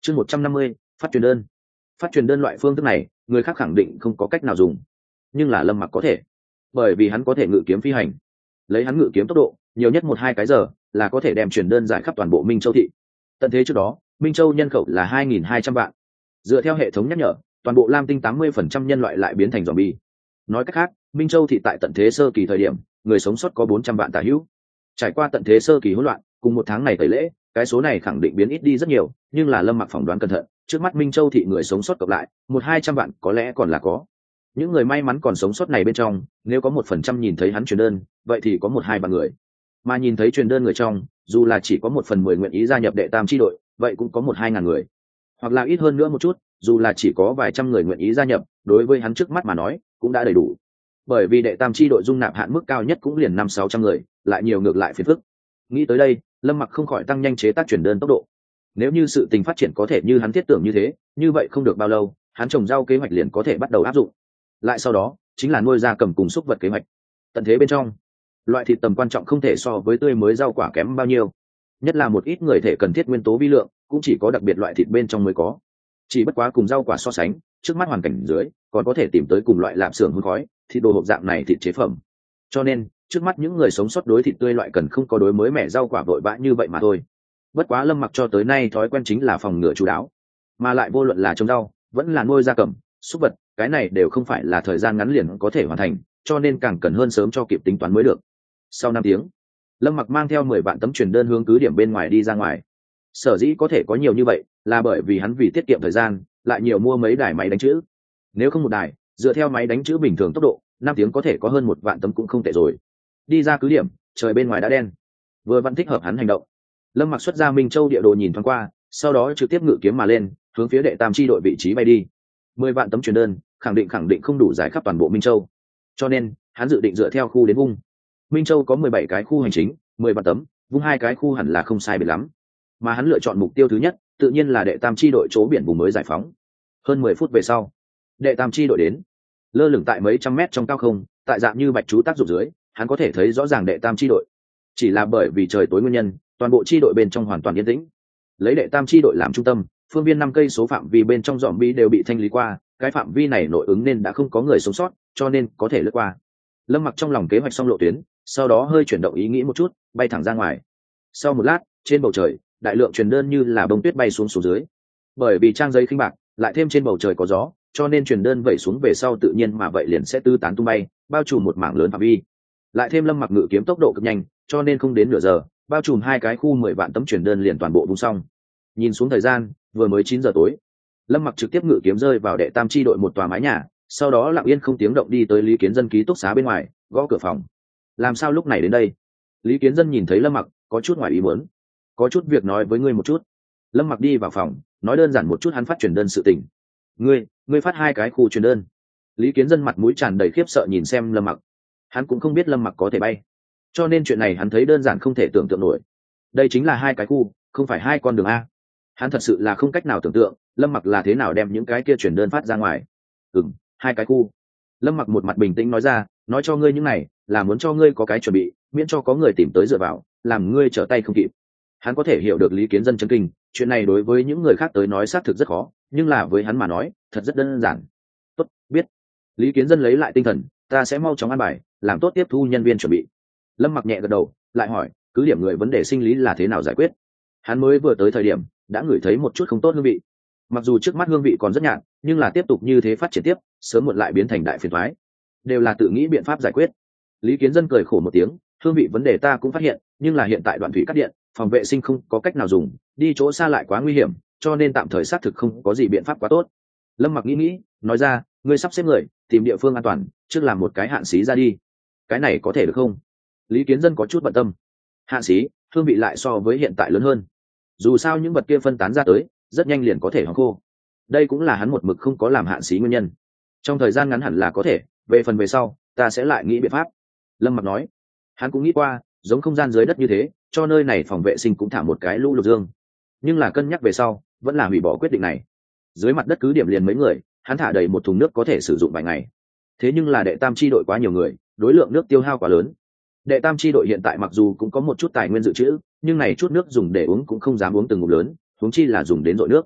Chương 150, phát truyền đơn. Phát truyền đơn loại phương thức này, người khác khẳng định không có cách nào dùng, nhưng là Lâm Mặc có thể, bởi vì hắn có thể ngự kiếm phi hành. Lấy hắn ngự kiếm tốc độ, nhiều nhất 1-2 cái giờ là có thể đem truyền đơn giải khắp toàn bộ Minh Châu thị. Tận thế trước đó, Minh Châu nhân khẩu là 2.200 vạn. Dựa theo hệ thống nhắc nhở, toàn bộ Lam Tinh 80% nhân loại lại biến thành zombie. Nói cách khác, Minh Châu thị tại tận thế sơ kỳ thời điểm, người sống sót có 400 vạn tả hữu. Trải qua tận thế sơ kỳ hỗn loạn, cùng một tháng này tẩy lễ, cái số này khẳng định biến ít đi rất nhiều, nhưng là Lâm Mặc phỏng đoán cẩn thận, trước mắt Minh Châu thị người sống sót cộng lại, 100-200 vạn có lẽ còn là có. Những người may mắn còn sống sót này bên trong, nếu có 1% nhìn thấy hắn truyền đơn, vậy thì có 1-2 vạn người. Mà nhìn thấy truyền đơn người trong, dù là chỉ có 1/10 nguyện ý gia nhập đệ tam chi đội, vậy cũng có 1-2 ngàn người. Hoặc là ít hơn nữa một chút, dù là chỉ có vài trăm người nguyện ý gia nhập, đối với hắn trước mắt mà nói, cũng đã đầy đủ. Bởi vì đệ tam chi đội dung nạp hạn mức cao nhất cũng liền 500-600 người, lại nhiều ngược lại phiền phức. Nghĩ tới đây, Lâm Mặc không khỏi tăng nhanh chế tác truyền đơn tốc độ. Nếu như sự tình phát triển có thể như hắn thiết tưởng như thế, như vậy không được bao lâu, hắn trồng rau kế hoạch liền có thể bắt đầu áp dụng. Lại sau đó, chính là nuôi gia cầm cùng súc vật kế hoạch. Tận thế bên trong, loại thịt tầm quan trọng không thể so với tươi mới rau quả kém bao nhiêu. Nhất là một ít người thể cần thiết nguyên tố vi lượng, cũng chỉ có đặc biệt loại thịt bên trong mới có. Chỉ bất quá cùng rau quả so sánh, trước mắt hoàn cảnh dưới, còn có thể tìm tới cùng loại lạp xưởng hun khói, thịt đồ hộp dạng này thịt chế phẩm. Cho nên, trước mắt những người sống sót đối thịt tươi loại cần không có đối mới mẻ rau quả vội vã như vậy mà thôi. Bất quá Lâm Mặc cho tới nay thói quen chính là phòng ngừa chú đáo, mà lại vô luận là trồng rau, vẫn là nuôi gia cầm, súc vật, cái này đều không phải là thời gian ngắn liền có thể hoàn thành, cho nên càng cần hơn sớm cho kịp tính toán mới được. Sau 5 tiếng, Lâm Mặc mang theo 10 vạn tấm truyền đơn hướng cứ điểm bên ngoài đi ra ngoài. Sở dĩ có thể có nhiều như vậy, là bởi vì hắn vì tiết kiệm thời gian, lại nhiều mua mấy đài máy đánh chữ. Nếu không một đài, dựa theo máy đánh chữ bình thường tốc độ, 5 tiếng có thể có hơn 1 vạn tấm cũng không tệ rồi. Đi ra cứ điểm, trời bên ngoài đã đen, vừa vặn thích hợp hắn hành động. Lâm Mặc xuất ra Minh Châu địa đồ nhìn thoáng qua, sau đó trực tiếp ngự kiếm mà lên, hướng phía đệ tam chi đội vị trí bay đi. 10 vạn tấm truyền đơn, khẳng định không đủ giải khắp toàn bộ Minh Châu, cho nên hắn dự định dựa theo khu đến vung. Minh Châu có 17 cái khu hành chính, 10 vạn tấm, vung 2 cái khu hẳn là không sai biệt lắm. Mà hắn lựa chọn mục tiêu thứ nhất, tự nhiên là đệ tam chi đội chỗ biển vùng mới giải phóng. Hơn 10 phút về sau, đệ tam chi đội đến, lơ lửng tại mấy trăm mét trong cao không, tại dạng như bạch chú tác dụng dưới, hắn có thể thấy rõ ràng đệ tam chi đội. Chỉ là bởi vì trời tối nguyên nhân, toàn bộ chi đội bên trong hoàn toàn yên tĩnh. Lấy đệ tam chi đội làm trung tâm, phương viên 5 cây số phạm vi bên trong zombie đều bị thanh lý qua, cái phạm vi này nội ứng nên đã không có người sống sót, cho nên có thể lướt qua. Lâm Mặc trong lòng kế hoạch xong lộ tuyến, sau đó hơi chuyển động ý nghĩ một chút, bay thẳng ra ngoài. Sau một lát, trên bầu trời, đại lượng truyền đơn như là bông tuyết bay xuống dưới. Bởi vì trang giấy khinh bạc, lại thêm trên bầu trời có gió, cho nên truyền đơn vẩy xuống về sau tự nhiên mà vậy liền sẽ tứ tán tung bay, bao trùm một mảng lớn phạm vi. Lại thêm Lâm Mặc ngự kiếm tốc độ cực nhanh, cho nên không đến nửa giờ, bao trùm 2 cái khu 10 vạn tấm truyền đơn liền toàn bộ vung xong. Nhìn xuống thời gian, vừa mới 9 giờ tối. Lâm Mặc trực tiếp ngự kiếm rơi vào đệ tam chi đội một tòa mái nhà, sau đó lặng yên không tiếng động đi tới Lý Kiến Dân ký túc xá bên ngoài, gõ cửa phòng. Làm sao lúc này đến đây? Lý Kiến Dân nhìn thấy Lâm Mặc, có chút ngoài ý muốn. Có chút việc nói với ngươi một chút. Lâm Mặc đi vào phòng, nói đơn giản một chút hắn phát truyền đơn sự tình. Ngươi phát 2 cái khu truyền đơn. Lý Kiến Dân mặt mũi tràn đầy khiếp sợ nhìn xem Lâm Mặc. Hắn cũng không biết Lâm Mặc có thể bay, cho nên chuyện này hắn thấy đơn giản không thể tưởng tượng nổi. Đây chính là 2 cái khu, không phải 2 con đường a. Hắn thật sự là không cách nào tưởng tượng Lâm Mặc là thế nào đem những cái kia truyền đơn phát ra ngoài. 2 cái khu. Lâm Mặc một mặt bình tĩnh nói ra, nói cho ngươi những này là muốn cho ngươi có cái chuẩn bị, miễn cho có người tìm tới dựa vào, làm ngươi trở tay không kịp. Hắn có thể hiểu được Lý Kiến Dân chấn kinh, chuyện này đối với những người khác tới nói xác thực rất khó, nhưng là với hắn mà nói thật rất đơn giản. Tốt, biết. Lý Kiến Dân lấy lại tinh thần, ta sẽ mau chóng an bài, làm tốt tiếp thu nhân viên chuẩn bị. Lâm Mặc nhẹ gật đầu, lại hỏi, cứ điểm người vấn đề sinh lý là thế nào giải quyết? Hắn mới vừa tới thời điểm đã ngửi thấy một chút không tốt hương vị. Mặc dù trước mắt hương vị còn rất nhạt, nhưng là tiếp tục như thế phát triển tiếp, sớm muộn lại biến thành đại phiền toái. Đều là tự nghĩ biện pháp giải quyết. Lý Kiến Dân cười khổ một tiếng, hương vị vấn đề ta cũng phát hiện, nhưng là hiện tại đoạn thủy cắt điện, phòng vệ sinh không có cách nào dùng, đi chỗ xa lại quá nguy hiểm, cho nên tạm thời xác thực không có gì biện pháp quá tốt. Lâm Mặc nghĩ, nói ra, ngươi sắp xếp người tìm địa phương an toàn, trước làm một cái hạn xí ra đi. Cái này có thể được không? Lý Kiến Dân có chút bận tâm. Hạn xí, hương vị lại so với hiện tại lớn hơn. Dù sao những vật kia phân tán ra tới, rất nhanh liền có thể hong khô. Đây cũng là hắn một mực không có làm hạn xí nguyên nhân. Trong thời gian ngắn hẳn là có thể, về phần về sau, ta sẽ lại nghĩ biện pháp. Lâm Mặc nói. Hắn cũng nghĩ qua, giống không gian dưới đất như thế, cho nơi này phòng vệ sinh cũng thả một cái lũ lụt dương. Nhưng là cân nhắc về sau, vẫn là hủy bỏ quyết định này. Dưới mặt đất cứ điểm liền mấy người, hắn thả đầy một thùng nước có thể sử dụng vài ngày. Thế nhưng là đệ tam chi đội quá nhiều người, đối lượng nước tiêu hao quá lớn. Đệ tam chi đội hiện tại mặc dù cũng có một chút tài nguyên dự trữ, nhưng này chút nước dùng để uống cũng không dám uống từng ngụm lớn, huống chi là dùng đến dội nước.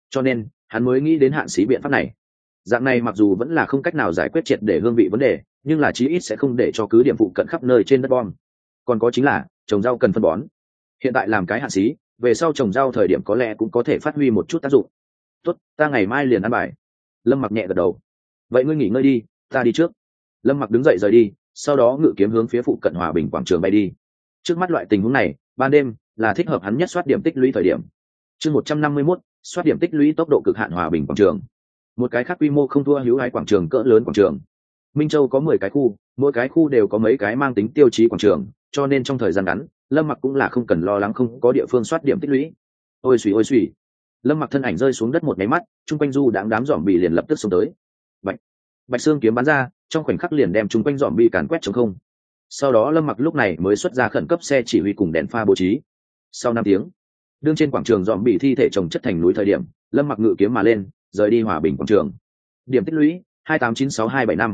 cho nên hắn mới nghĩ đến hạn xí biện pháp này. Dạng này mặc dù vẫn là không cách nào giải quyết triệt để hương vị vấn đề, nhưng là chí ít sẽ không để cho cứ điểm phụ cận khắp nơi trên đất bom. Còn có chính là trồng rau cần phân bón. Hiện tại làm cái hạn xí, về sau trồng rau thời điểm có lẽ cũng có thể phát huy một chút tác dụng. Tốt, ta ngày mai liền ăn bài. Lâm Mặc nhẹ gật đầu. Vậy ngươi nghỉ ngơi đi, ta đi trước. Lâm Mặc đứng dậy rời đi, sau đó ngự kiếm hướng phía phụ cận Hòa Bình quảng trường bay đi. Trước mắt loại tình huống này, ban đêm là thích hợp hắn nhất soát điểm tích lũy thời điểm. Chương 151, soát điểm tích lũy tốc độ cực hạn Hòa Bình quảng trường. Một cái khác quy mô không thua hữu hai quảng trường cỡ lớn quảng trường. Minh Châu có 10 cái khu, mỗi cái khu đều có mấy cái mang tính tiêu chí quảng trường, cho nên trong thời gian ngắn, Lâm Mặc cũng là không cần lo lắng không có địa phương soát điểm tích lũy. Ôi xùy. Lâm Mặc thân ảnh rơi xuống đất một cái mắt, chung quanh du đãng đám dòm bị liền lập tức xông tới. Bạch xương kiếm bắn ra, trong khoảnh khắc liền đem chung quanh dòm bị càn quét trống không. Sau đó Lâm Mặc lúc này mới xuất ra khẩn cấp xe chỉ huy cùng đèn pha bố trí. Sau 5 tiếng, đương trên quảng trường dòm bị thi thể chồng chất thành núi thời điểm, Lâm Mặc ngự kiếm mà lên, rời đi Hòa Bình quảng trường. Điểm tích lũy 2896275,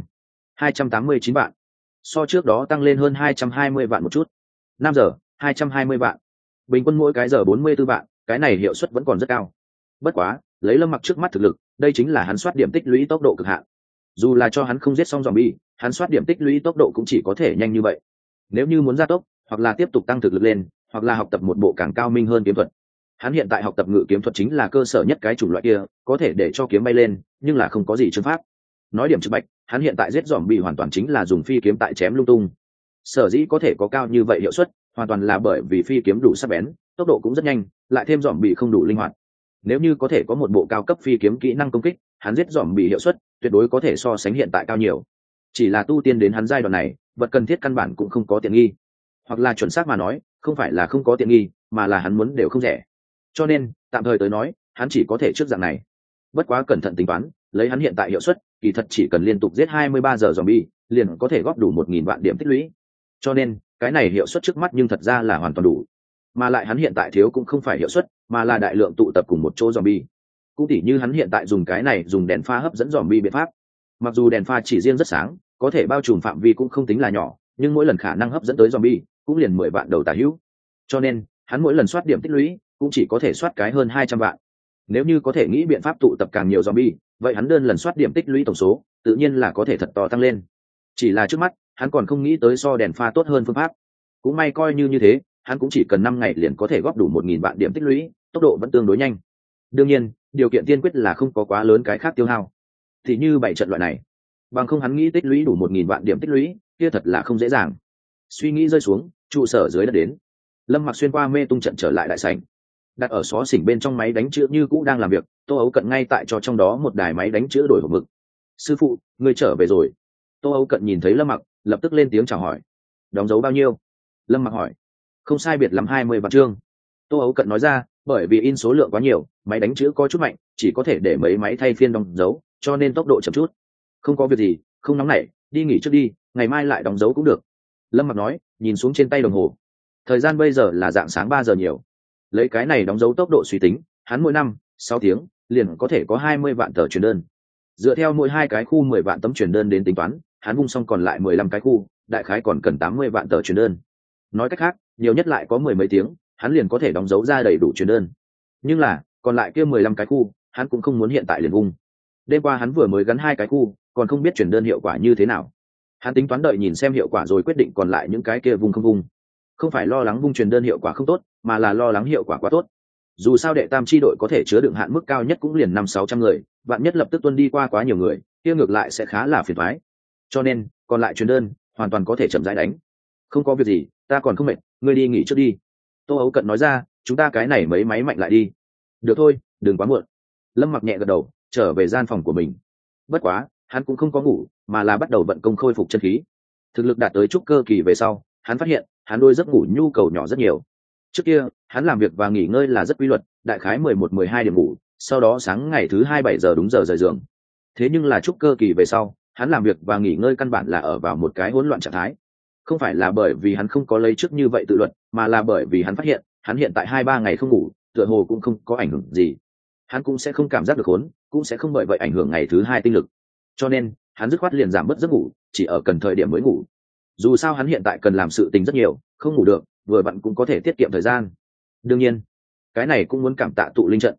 289 vạn. So trước đó tăng lên hơn 220 vạn một chút. 5 giờ, 220 vạn. Bình quân mỗi cái giờ 44 vạn, cái này hiệu suất vẫn còn rất cao. Bất quá, lấy Lâm Mặc trước mắt thực lực, đây chính là hắn soát điểm tích lũy tốc độ cực hạn. Dù là cho hắn không giết xong zombie, hắn soát điểm tích lũy tốc độ cũng chỉ có thể nhanh như vậy. Nếu như muốn gia tốc, hoặc là tiếp tục tăng thực lực lên, hoặc là học tập một bộ càng cao minh hơn kiếm thuật. Hắn hiện tại học tập ngự kiếm thuật chính là cơ sở nhất cái chủng loại kia, có thể để cho kiếm bay lên, nhưng là không có gì chương pháp. Nói điểm trực bạch, hắn hiện tại giết zombie hoàn toàn chính là dùng phi kiếm tại chém lung tung. Sở dĩ có thể có cao như vậy hiệu suất, hoàn toàn là bởi vì phi kiếm đủ sắc bén, tốc độ cũng rất nhanh, lại thêm zombie không đủ linh hoạt. Nếu như có thể có một bộ cao cấp phi kiếm kỹ năng công kích, hắn giết zombie hiệu suất tuyệt đối có thể so sánh hiện tại cao nhiều. Chỉ là tu tiên đến hắn giai đoạn này, vật cần thiết căn bản cũng không có tiện nghi, hoặc là chuẩn xác mà nói, không phải là không có tiện nghi, mà là hắn muốn đều không rẻ. Cho nên, tạm thời tới nói, hắn chỉ có thể trước dạng này. Bất quá cẩn thận tính toán, lấy hắn hiện tại hiệu suất, kỳ thật chỉ cần liên tục giết 23 giờ zombie, liền có thể góp đủ 1000 vạn điểm tích lũy. Cho nên, cái này hiệu suất trước mắt nhưng thật ra là hoàn toàn đủ. Mà lại hắn hiện tại thiếu cũng không phải hiệu suất, mà là đại lượng tụ tập cùng một chỗ zombie. Cũng tỉ như hắn hiện tại dùng cái này dùng đèn pha hấp dẫn zombie biện pháp. Mặc dù đèn pha chỉ riêng rất sáng, có thể bao trùm phạm vi cũng không tính là nhỏ, nhưng mỗi lần khả năng hấp dẫn tới zombie cũng liền 10 vạn đầu tà hữu. Cho nên, hắn mỗi lần soát điểm tích lũy cũng chỉ có thể soát cái hơn 200 vạn. Nếu như có thể nghĩ biện pháp tụ tập càng nhiều zombie, vậy hắn đơn lần soát điểm tích lũy tổng số, tự nhiên là có thể thật to tăng lên. Chỉ là trước mắt, hắn còn không nghĩ tới so đèn pha tốt hơn phương pháp. Cũng may coi như thế, hắn cũng chỉ cần 5 ngày liền có thể góp đủ 1000 vạn điểm tích lũy, tốc độ vẫn tương đối nhanh. Đương nhiên, điều kiện tiên quyết là không có quá lớn cái khác tiêu hao. Thì như 7 trận loại này, bằng không hắn nghĩ tích lũy đủ 1000 vạn điểm tích lũy, kia thật là không dễ dàng. Suy nghĩ rơi xuống, trụ sở dưới đất đến. Lâm Mặc xuyên qua mê tung trận trở lại đại sảnh. Đặt ở xó xỉnh bên trong máy đánh chữ như cũ đang làm việc, Tô Ấu Cận ngay tại cho trong đó một đài máy đánh chữ đổi hộp mực. "Sư phụ, ngươi trở về rồi." Tô Ấu Cận nhìn thấy Lâm Mặc, lập tức lên tiếng chào hỏi. "Đóng dấu bao nhiêu?" Lâm Mặc hỏi. "Không sai biệt lắm 20 vạn chương." Tô Ấu Cận nói ra, bởi vì in số lượng quá nhiều, máy đánh chữ có chút mạnh, chỉ có thể để mấy máy thay phiên đóng dấu, cho nên tốc độ chậm chút. "Không có việc gì, không nóng nảy, đi nghỉ trước đi, ngày mai lại đóng dấu cũng được." Lâm Mặc nói, nhìn xuống trên tay đồng hồ. Thời gian bây giờ là dạng sáng 3 giờ nhiều. Lấy cái này đóng dấu tốc độ suy tính, hắn mỗi năm 6 tiếng liền có thể có 20 vạn tờ truyền đơn. Dựa theo mỗi 2 cái khu 10 vạn tấm truyền đơn đến tính toán, hắn vung xong còn lại 15 cái khu, đại khái còn cần 80 vạn tờ truyền đơn. Nói cách khác, nhiều nhất lại có 10 mấy tiếng, hắn liền có thể đóng dấu ra đầy đủ truyền đơn. Nhưng là, còn lại kia 15 cái khu, hắn cũng không muốn hiện tại liền vung. Đêm qua hắn vừa mới gắn 2 cái khu, còn không biết truyền đơn hiệu quả như thế nào. Hắn tính toán đợi nhìn xem hiệu quả rồi quyết định còn lại những cái kia vung không vung. Không phải lo lắng vung truyền đơn hiệu quả không tốt, mà là lo lắng hiệu quả quá tốt. Dù sao đệ tam chi đội có thể chứa đựng hạn mức cao nhất cũng liền 500-600 người, vạn nhất lập tức tuân đi qua quá nhiều người, kia ngược lại sẽ khá là phiền toái. Cho nên, còn lại truyền đơn, hoàn toàn có thể chậm rãi đánh. "Không có việc gì, ta còn không mệt, ngươi đi nghỉ trước đi." Tô Ấu Cận nói ra, "Chúng ta cái này mấy máy mạnh lại đi." "Được thôi, đừng quá muộn." Lâm Mặc nhẹ gật đầu, trở về gian phòng của mình. Bất quá, hắn cũng không có ngủ, mà là bắt đầu vận công khôi phục chân khí. Thực lực đạt tới trúc cơ kỳ về sau, hắn phát hiện, hắn đôi giấc ngủ nhu cầu nhỏ rất nhiều. Trước kia, hắn làm việc và nghỉ ngơi là rất quy luật, đại khái 11-12 điểm ngủ, sau đó sáng ngày thứ 2 7 giờ đúng giờ rời giường. Thế nhưng là trúc cơ kỳ về sau, hắn làm việc và nghỉ ngơi căn bản là ở vào một cái hỗn loạn trạng thái. Không phải là bởi vì hắn không có lấy trước như vậy tự luật, mà là bởi vì hắn phát hiện, hắn hiện tại 2-3 ngày không ngủ, tựa hồ cũng không có ảnh hưởng gì. Hắn cũng sẽ không cảm giác được khốn, cũng sẽ không bởi vậy ảnh hưởng ngày thứ 2 tinh lực. Cho nên, hắn dứt khoát liền giảm bớt giấc ngủ, chỉ ở cần thời điểm mới ngủ. Dù sao hắn hiện tại cần làm sự tình rất nhiều, không ngủ được, vừa vặn cũng có thể tiết kiệm thời gian. Đương nhiên, cái này cũng muốn cảm tạ tụ linh trận.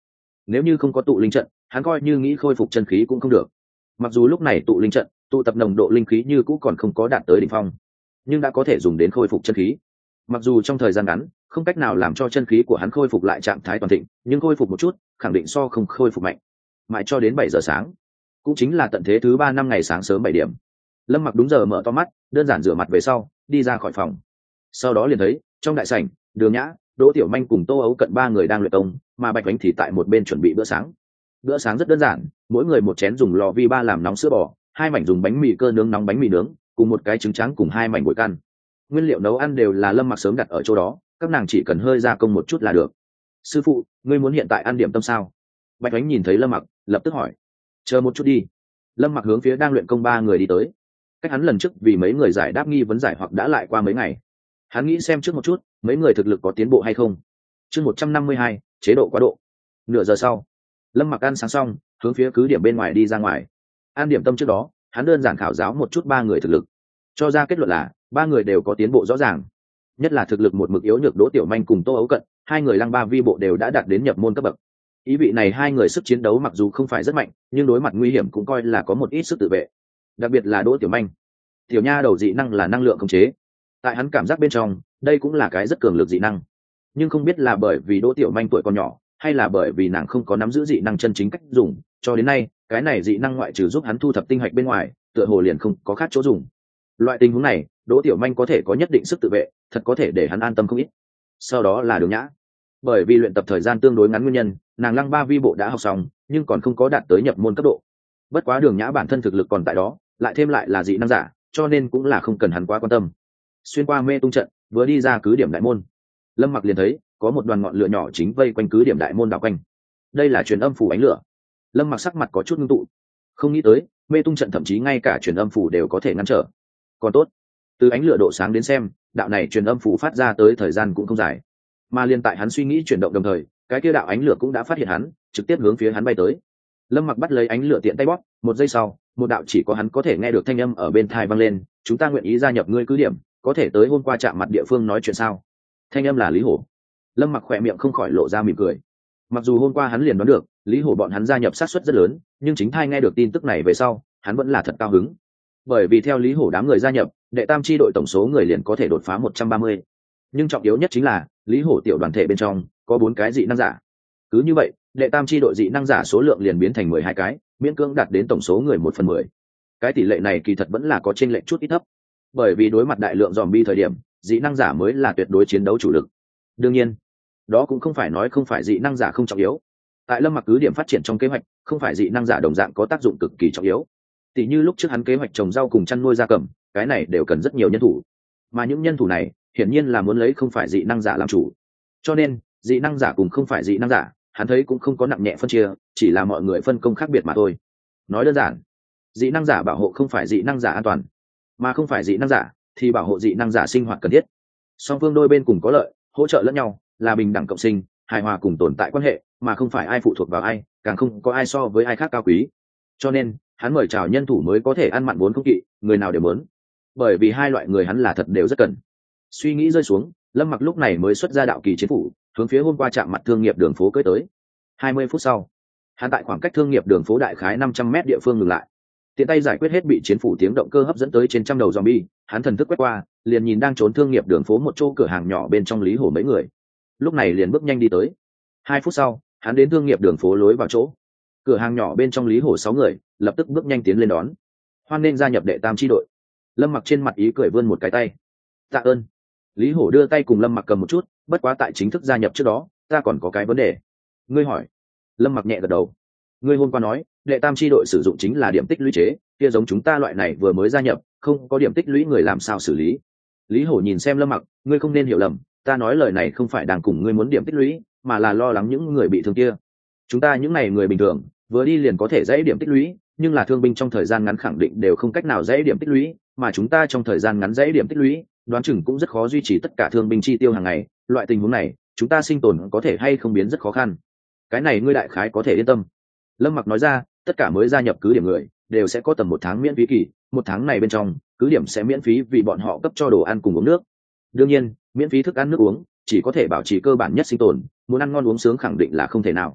nếu như không có tụ linh trận hắn coi như nghĩ khôi phục chân khí cũng không được. Mặc dù lúc này tụ linh trận tụ tập nồng độ linh khí như cũ còn không có đạt tới đỉnh phong, nhưng đã có thể dùng đến khôi phục chân khí. Mặc dù trong thời gian ngắn không cách nào làm cho chân khí của hắn khôi phục lại trạng thái toàn thịnh, nhưng khôi phục một chút khẳng định so không khôi phục mạnh. Mãi cho đến 7 giờ sáng, cũng chính là tận thế thứ 3 năm ngày sáng sớm 7 điểm, Lâm Mặc đúng giờ mở to mắt, đơn giản rửa mặt về sau đi ra khỏi phòng. Sau đó liền thấy trong đại sảnh, Đường Nhã, Đỗ Tiểu Manh cùng Tô Ấu Cận ba người đang luyện công, mà Bạch Oánh thì tại một bên chuẩn bị bữa sáng. Bữa sáng rất đơn giản, mỗi người một chén dùng lò vi ba làm nóng sữa bò, 2 mảnh dùng bánh mì cơ nướng nóng bánh mì nướng, cùng một cái trứng trắng cùng 2 mảnh bột căn. Nguyên liệu nấu ăn đều là Lâm Mặc sớm đặt ở chỗ đó, các nàng chỉ cần hơi gia công một chút là được. Sư phụ, ngươi muốn hiện tại ăn điểm tâm sao? Bạch Oánh nhìn thấy Lâm Mặc lập tức hỏi. Chờ một chút đi. Lâm Mặc hướng phía đang luyện công ba người đi tới. Cách hắn lần trước vì mấy người giải đáp nghi vấn giải hoặc đã lại qua mấy ngày, hắn nghĩ xem trước một chút mấy người thực lực có tiến bộ hay không. Chương 152, chế độ quá độ. Nửa giờ sau, Lâm Mặc ăn sáng xong, hướng phía cứ điểm bên ngoài đi ra ngoài. Ăn điểm tâm trước đó, hắn đơn giản khảo giáo một chút ba người thực lực, cho ra kết luận là ba người đều có tiến bộ rõ ràng. Nhất là thực lực một mực yếu nhược Đỗ Tiểu Manh cùng Tô Ấu Cận, hai người lăng ba vi bộ đều đã đạt đến nhập môn cấp bậc. Ý vị này hai người sức chiến đấu mặc dù không phải rất mạnh, nhưng đối mặt nguy hiểm cũng coi là có một ít sức tự vệ. Đặc biệt là Đỗ Tiểu Manh, tiểu nha đầu dị năng là năng lượng khống chế, tại hắn cảm giác bên trong đây cũng là cái rất cường lực dị năng. Nhưng không biết là bởi vì Đỗ Tiểu Manh tuổi còn nhỏ, hay là bởi vì nàng không có nắm giữ dị năng chân chính cách dùng, cho đến nay cái này dị năng ngoại trừ giúp hắn thu thập tinh hạch bên ngoài, tựa hồ liền không có khác chỗ dùng. Loại tình huống này, Đỗ Tiểu Manh có thể có nhất định sức tự vệ, thật có thể để hắn an tâm không ít. Sau đó là Đường Nhã, bởi vì luyện tập thời gian tương đối ngắn nguyên nhân, nàng lăng ba vi bộ đã học xong, nhưng còn không có đạt tới nhập môn cấp độ. Bất quá Đường Nhã bản thân thực lực còn tại đó, lại thêm lại là dị năng giả, cho nên cũng là không cần hắn quá quan tâm. Xuyên qua mê tung trận, vừa đi ra cứ điểm đại môn, Lâm Mặc liền thấy có một đoàn ngọn lửa nhỏ chính vây quanh cứ điểm đại môn đảo quanh. Đây là truyền âm phủ ánh lửa. Lâm Mặc sắc mặt có chút ngưng tụ, không nghĩ tới mê tung trận thậm chí ngay cả truyền âm phủ đều có thể ngăn trở. Còn tốt, từ ánh lửa độ sáng đến xem, đạo này truyền âm phủ phát ra tới thời gian cũng không dài, mà liên tại hắn suy nghĩ chuyển động đồng thời, cái kia đạo ánh lửa cũng đã phát hiện hắn, trực tiếp hướng phía hắn bay tới. Lâm Mặc bắt lấy ánh lửa tiện tay bóp, một giây sau, một đạo chỉ có hắn có thể nghe được thanh âm ở bên tai vang lên, "Chúng ta nguyện ý gia nhập ngươi cứ điểm, có thể tới hôm qua chạm mặt địa phương nói chuyện sao?" Thanh âm là Lý Hổ. Lâm Mặc khỏe miệng không khỏi lộ ra mỉm cười. Mặc dù hôm qua hắn liền đoán được Lý Hổ bọn hắn gia nhập xác suất rất lớn, nhưng chính thai nghe được tin tức này về sau, hắn vẫn là thật cao hứng. Bởi vì theo Lý Hổ đám người gia nhập, đệ tam chi đội tổng số người liền có thể đột phá 130. Nhưng trọng yếu nhất chính là Lý Hổ tiểu đoàn thể bên trong có 4 cái dị năng giả. Cứ như vậy, đệ tam chi đội dị năng giả số lượng liền biến thành 12 cái, miễn cưỡng đạt đến tổng số người 1/10. Cái tỷ lệ này kỳ thật vẫn là có chênh lệch chút ít thấp, bởi vì đối mặt đại lượng zombie thời điểm, dị năng giả mới là tuyệt đối chiến đấu chủ lực. Đương nhiên, đó cũng không phải nói không phải dị năng giả không trọng yếu. Tại Lâm Mặc cứ điểm phát triển trong kế hoạch, không phải dị năng giả đồng dạng có tác dụng cực kỳ trọng yếu. Tỷ như lúc trước hắn kế hoạch trồng rau cùng chăn nuôi gia cầm, cái này đều cần rất nhiều nhân thủ, mà những nhân thủ này hiển nhiên là muốn lấy không phải dị năng giả làm chủ. Cho nên dị năng giả cùng không phải dị năng giả, hắn thấy cũng không có nặng nhẹ phân chia, chỉ là mọi người phân công khác biệt mà thôi. Nói đơn giản, dị năng giả bảo hộ không phải dị năng giả an toàn, mà không phải dị năng giả thì bảo hộ dị năng giả sinh hoạt cần thiết. Song phương đôi bên cùng có lợi, hỗ trợ lẫn nhau, là bình đẳng cộng sinh, hài hòa cùng tồn tại quan hệ, mà không phải ai phụ thuộc vào ai, càng không có ai so với ai khác cao quý. Cho nên hắn mời chào nhân thủ mới có thể ăn mặn vốn không kỵ, người nào đều muốn, bởi vì hai loại người hắn là thật đều rất cần. Suy nghĩ rơi xuống, Lâm Mặc lúc này mới xuất ra đạo kỳ chiến phủ, hướng phía hôm qua chạm mặt thương nghiệp đường phố cưỡi tới. 20 phút sau, hắn tại khoảng cách thương nghiệp đường phố đại khái 500m địa phương ngừng lại, tiện tay giải quyết hết bị chiến phủ tiếng động cơ hấp dẫn tới trên trăm đầu zombie. Hắn thần thức quét qua, liền nhìn đang trốn thương nghiệp đường phố một chỗ cửa hàng nhỏ bên trong Lý Hổ mấy người. Lúc này liền bước nhanh đi tới. 2 phút sau, hắn đến thương nghiệp đường phố lối vào chỗ cửa hàng nhỏ bên trong Lý Hổ 6 người lập tức bước nhanh tiến lên đón. Hoan nên gia nhập đệ tam chi đội. Lâm Mặc trên mặt ý cười vươn một cái tay. Tạ ơn. Lý Hổ đưa tay cùng Lâm Mặc cầm một chút, bất quá tại chính thức gia nhập trước đó, ta còn có cái vấn đề. Ngươi hỏi. Lâm Mặc nhẹ gật đầu. Ngươi hôm qua nói đệ tam chi đội sử dụng chính là điểm tích lũy chế, kia giống chúng ta loại này vừa mới gia nhập, không có điểm tích lũy người làm sao xử lý? Lý Hổ nhìn xem Lâm Mặc, ngươi không nên hiểu lầm, ta nói lời này không phải đang cùng ngươi muốn điểm tích lũy, mà là lo lắng những người bị thương kia. Chúng ta những này người bình thường, vừa đi liền có thể dãy điểm tích lũy, nhưng là thương binh trong thời gian ngắn khẳng định đều không cách nào dãy điểm tích lũy, mà chúng ta trong thời gian ngắn dãy điểm tích lũy, đoán chừng cũng rất khó duy trì tất cả thương binh chi tiêu hàng ngày, loại tình huống này, chúng ta sinh tồn có thể hay không biến rất khó khăn. Cái này ngươi đại khái có thể yên tâm. Lâm Mặc nói ra, tất cả mới gia nhập cứ điểm người đều sẽ có tầm 1 tháng miễn phí kỳ, 1 tháng này bên trong cứ điểm sẽ miễn phí vì bọn họ cấp cho đồ ăn cùng uống nước. Đương nhiên, miễn phí thức ăn nước uống chỉ có thể bảo trì cơ bản nhất sinh tồn, muốn ăn ngon uống sướng khẳng định là không thể nào.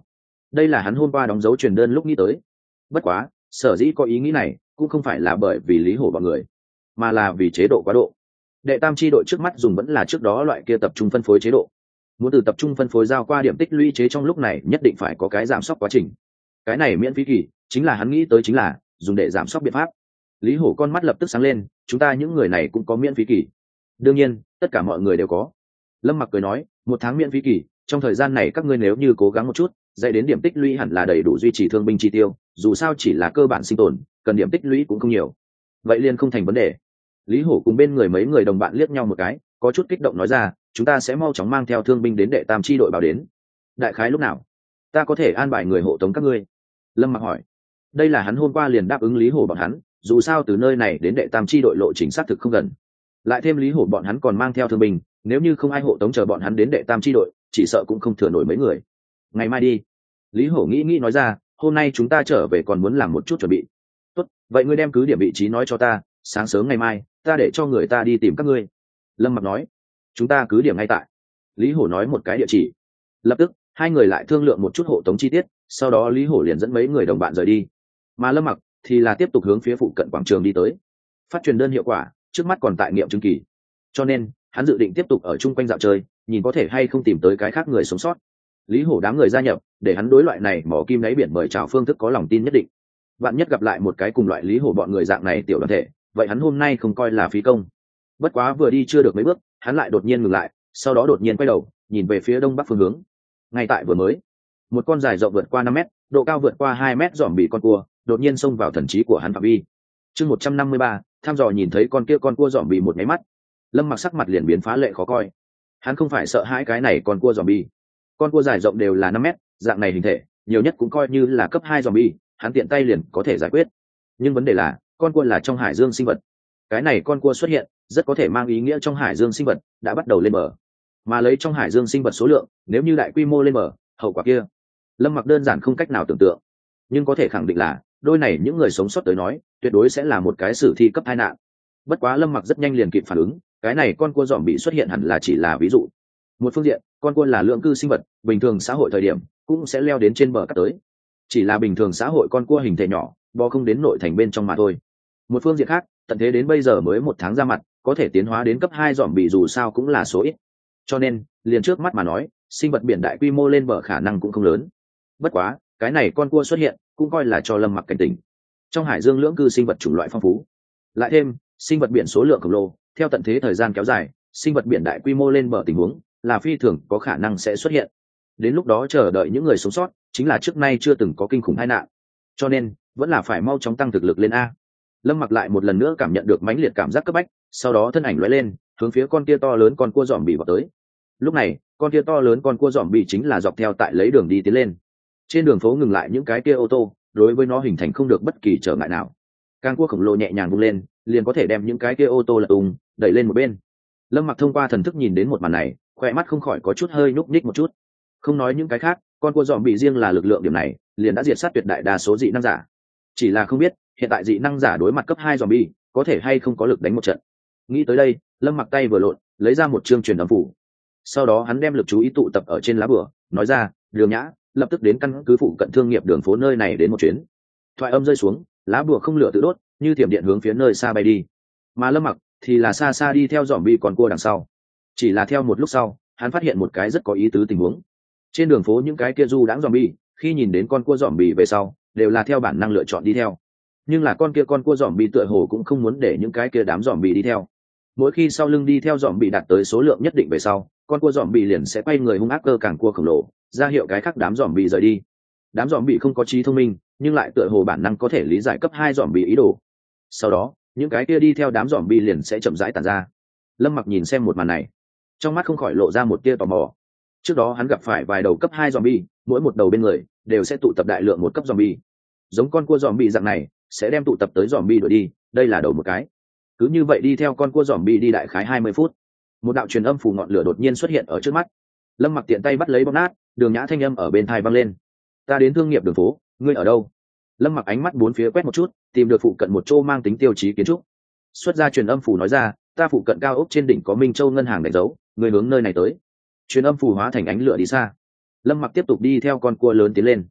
đây là hắn hôm qua đóng dấu truyền đơn lúc nghĩ tới. Bất quá sở dĩ có ý nghĩ này cũng không phải là bởi vì Lý Hổ bọn người, mà là vì chế độ quá độ. Đệ tam chi đội trước mắt dùng vẫn là trước đó loại kia tập trung phân phối chế độ. Muốn từ tập trung phân phối giao qua điểm tích lũy chế trong lúc này nhất định phải có cái giảm sóc quá trình. Cái này miễn phí kỳ chính là hắn nghĩ tới, chính là dùng để giảm sóc biện pháp. Lý Hổ con mắt lập tức sáng lên, chúng ta những người này cũng có miễn phí kỳ. Đương nhiên tất cả mọi người đều có. Lâm Mặc cười nói, 1 tháng miễn phí kỳ, trong thời gian này các ngươi nếu như cố gắng một chút, dạy đến điểm tích lũy hẳn là đầy đủ duy trì thương binh chi tiêu, dù sao chỉ là cơ bản sinh tồn, cần điểm tích lũy cũng không nhiều. Vậy liền không thành vấn đề. Lý Hổ cùng bên người mấy người đồng bạn liếc nhau một cái, có chút kích động nói ra, chúng ta sẽ mau chóng mang theo thương binh đến đệ tam chi đội báo đến. Đại khái lúc nào ta có thể an bài người hộ tống các ngươi? Lâm Mặc hỏi. Đây là hắn hôm qua liền đáp ứng Lý Hổ bọn hắn, dù sao từ nơi này đến đệ tam chi đội lộ trình xác thực không gần, lại thêm Lý Hổ bọn hắn còn mang theo thương binh, nếu như không ai hộ tống chờ bọn hắn đến đệ tam chi đội, chỉ sợ cũng không thừa nổi mấy người. Ngày mai đi. Lý Hổ nghĩ nói ra, hôm nay chúng ta trở về còn muốn làm một chút chuẩn bị. Tốt, vậy ngươi đem cứ điểm vị trí nói cho ta, sáng sớm ngày mai ta để cho người ta đi tìm các ngươi. Lâm Mặc nói. Chúng ta cứ điểm ngay tại. Lý Hổ nói một cái địa chỉ. Lập tức hai người lại thương lượng một chút hộ tống chi tiết, sau đó Lý Hổ liền dẫn mấy người đồng bạn rời đi, mà Lâm Mặc thì là tiếp tục hướng phía phụ cận quảng trường đi tới. Phát truyền đơn hiệu quả trước mắt còn tại nghiệm chứng kỳ, cho nên hắn dự định tiếp tục ở chung quanh dạo chơi, nhìn có thể hay không tìm tới cái khác người sống sót. Lý Hổ đám người gia nhập để hắn đối loại này mỏ kim đáy biển mời chào phương thức có lòng tin nhất định. Bạn nhất gặp lại một cái cùng loại Lý Hổ bọn người dạng này tiểu đoàn thể, vậy hắn hôm nay không coi là phí công. Bất quá vừa đi chưa được mấy bước, hắn lại đột nhiên ngừng lại, sau đó đột nhiên quay đầu nhìn về phía đông bắc phương hướng. Ngay tại vừa mới, một con dài rộng vượt qua 5 mét, độ cao vượt qua 2 mét giòm bị con cua đột nhiên xông vào thần trí của hắn phạm vi. Chương 153, thăm dò nhìn thấy con kia con cua giòm bị một máy mắt, Lâm Mặc sắc mặt liền biến phá lệ khó coi. Hắn không phải sợ hãi cái này con cua giòm bị, con cua dài rộng đều là 5 mét, dạng này hình thể nhiều nhất cũng coi như là cấp 2 giòm bị, hắn tiện tay liền có thể giải quyết. Nhưng vấn đề là con cua là trong hải dương sinh vật, cái này con cua xuất hiện rất có thể mang ý nghĩa trong hải dương sinh vật đã bắt đầu lên bờ, mà lấy trong hải dương sinh vật số lượng, nếu như đại quy mô lên bờ, hậu quả kia Lâm Mặc đơn giản không cách nào tưởng tượng. Nhưng có thể khẳng định là đôi này những người sống sót tới nói tuyệt đối sẽ là một cái sử thi cấp tai nạn. Bất quá Lâm Mặc rất nhanh liền kịp phản ứng, cái này con cua giòm bị xuất hiện hẳn là chỉ là ví dụ. Một phương diện, con cua là lượng cư sinh vật, bình thường xã hội thời điểm cũng sẽ leo đến trên bờ cát tới, chỉ là bình thường xã hội con cua hình thể nhỏ, bò không đến nội thành bên trong mà thôi. Một phương diện khác, tận thế đến bây giờ mới 1 tháng ra mặt, có thể tiến hóa đến cấp 2 giòm bị dù sao cũng là số ít, cho nên liền trước mắt mà nói, sinh vật biển đại quy mô lên bờ khả năng cũng không lớn. Bất quá cái này con cua xuất hiện cũng coi là cho Lâm Mặc cảnh tỉnh. Trong hải dương lưỡng cư sinh vật chủng loại phong phú, lại thêm sinh vật biển số lượng khổng lồ, theo tận thế thời gian kéo dài, sinh vật biển đại quy mô lên bờ tình huống là phi thường có khả năng sẽ xuất hiện. Đến lúc đó chờ đợi những người sống sót chính là trước nay chưa từng có kinh khủng tai nạn, cho nên vẫn là phải mau chóng tăng thực lực lên a. Lâm Mặc lại một lần nữa cảm nhận được mãnh liệt cảm giác cấp bách, sau đó thân ảnh lóe lên hướng phía con kia to lớn con cua giòm bị vào tới. Lúc này con kia to lớn con cua giòm bị chính là dọc theo tại lấy đường đi tiến lên. Trên đường phố ngừng lại những cái kia ô tô, đối với nó hình thành không được bất kỳ trở ngại nào. Càng cua khổng lồ nhẹ nhàng vung lên, liền có thể đem những cái kia ô tô lật tung, đẩy lên một bên. Lâm Mặc thông qua thần thức nhìn đến một màn này, khoe mắt không khỏi có chút hơi nhúc nhích một chút. Không nói những cái khác, con cua giòm bị riêng là lực lượng điểm này, liền đã diệt sát tuyệt đại đa số dị năng giả. Chỉ là không biết, hiện tại dị năng giả đối mặt cấp 2 giòm bị, có thể hay không có lực đánh một trận. Nghĩ tới đây, Lâm Mặc tay vừa lộn, lấy ra một chương truyền âm phủ. Sau đó hắn đem lực chú ý tụ tập ở trên lá bửa, nói ra, Đường Nhã, lập tức đến căn cứ phụ cận thương nghiệp đường phố nơi này đến một chuyến. Thoại âm rơi xuống, lá bùa không lửa tự đốt, như thiểm điện hướng phía nơi xa bay đi. Mà Lâm Mặc thì là xa xa đi theo giòm bị con cua đằng sau. Chỉ là theo một lúc sau, hắn phát hiện một cái rất có ý tứ tình huống. Trên đường phố những cái kia du đãng giòm bị, khi nhìn đến con cua giòm bị về sau, đều là theo bản năng lựa chọn đi theo. Nhưng là con kia con cua giòm bị tựa hồ cũng không muốn để những cái kia đám giòm bị đi theo. Mỗi khi sau lưng đi theo giòm bị đạt tới số lượng nhất định về sau, con cua giòm bị liền sẽ quay người hung ác cơ càng cua khổng lồ, ra hiệu cái khác đám giòm bị rời đi. Đám giòm bị không có trí thông minh, nhưng lại tựa hồ bản năng có thể lý giải cấp 2 giòm bị ý đồ. Sau đó những cái kia đi theo đám giòm bị liền sẽ chậm rãi tản ra. Lâm Mặc nhìn xem một màn này, trong mắt không khỏi lộ ra một tia tò mò. Trước đó hắn gặp phải vài đầu cấp 2 giòm bị, mỗi một đầu bên người đều sẽ tụ tập đại lượng một cấp giòm bị. Giống con cua giòm bị dạng này sẽ đem tụ tập tới giòm bị đuổi đi, đây là đầu một cái. Cứ như vậy đi theo con cua giòm bị đi đại khái 20 phút, một đạo truyền âm phù ngọn lửa đột nhiên xuất hiện ở trước mắt. Lâm Mặc tiện tay bắt lấy bóp nát, Đường Nhã thanh âm ở bên tai vang lên, ta đến thương nghiệp đường phố, ngươi ở đâu? Lâm Mặc ánh mắt bốn phía quét một chút, tìm được phụ cận một chỗ mang tính tiêu chí kiến trúc, xuất ra truyền âm phù nói ra, ta phụ cận cao ốc trên đỉnh có Minh Châu ngân hàng đánh dấu, ngươi hướng nơi này tới. Truyền âm phù hóa thành ánh lửa đi xa. Lâm Mặc tiếp tục đi theo con cua lớn tiến lên.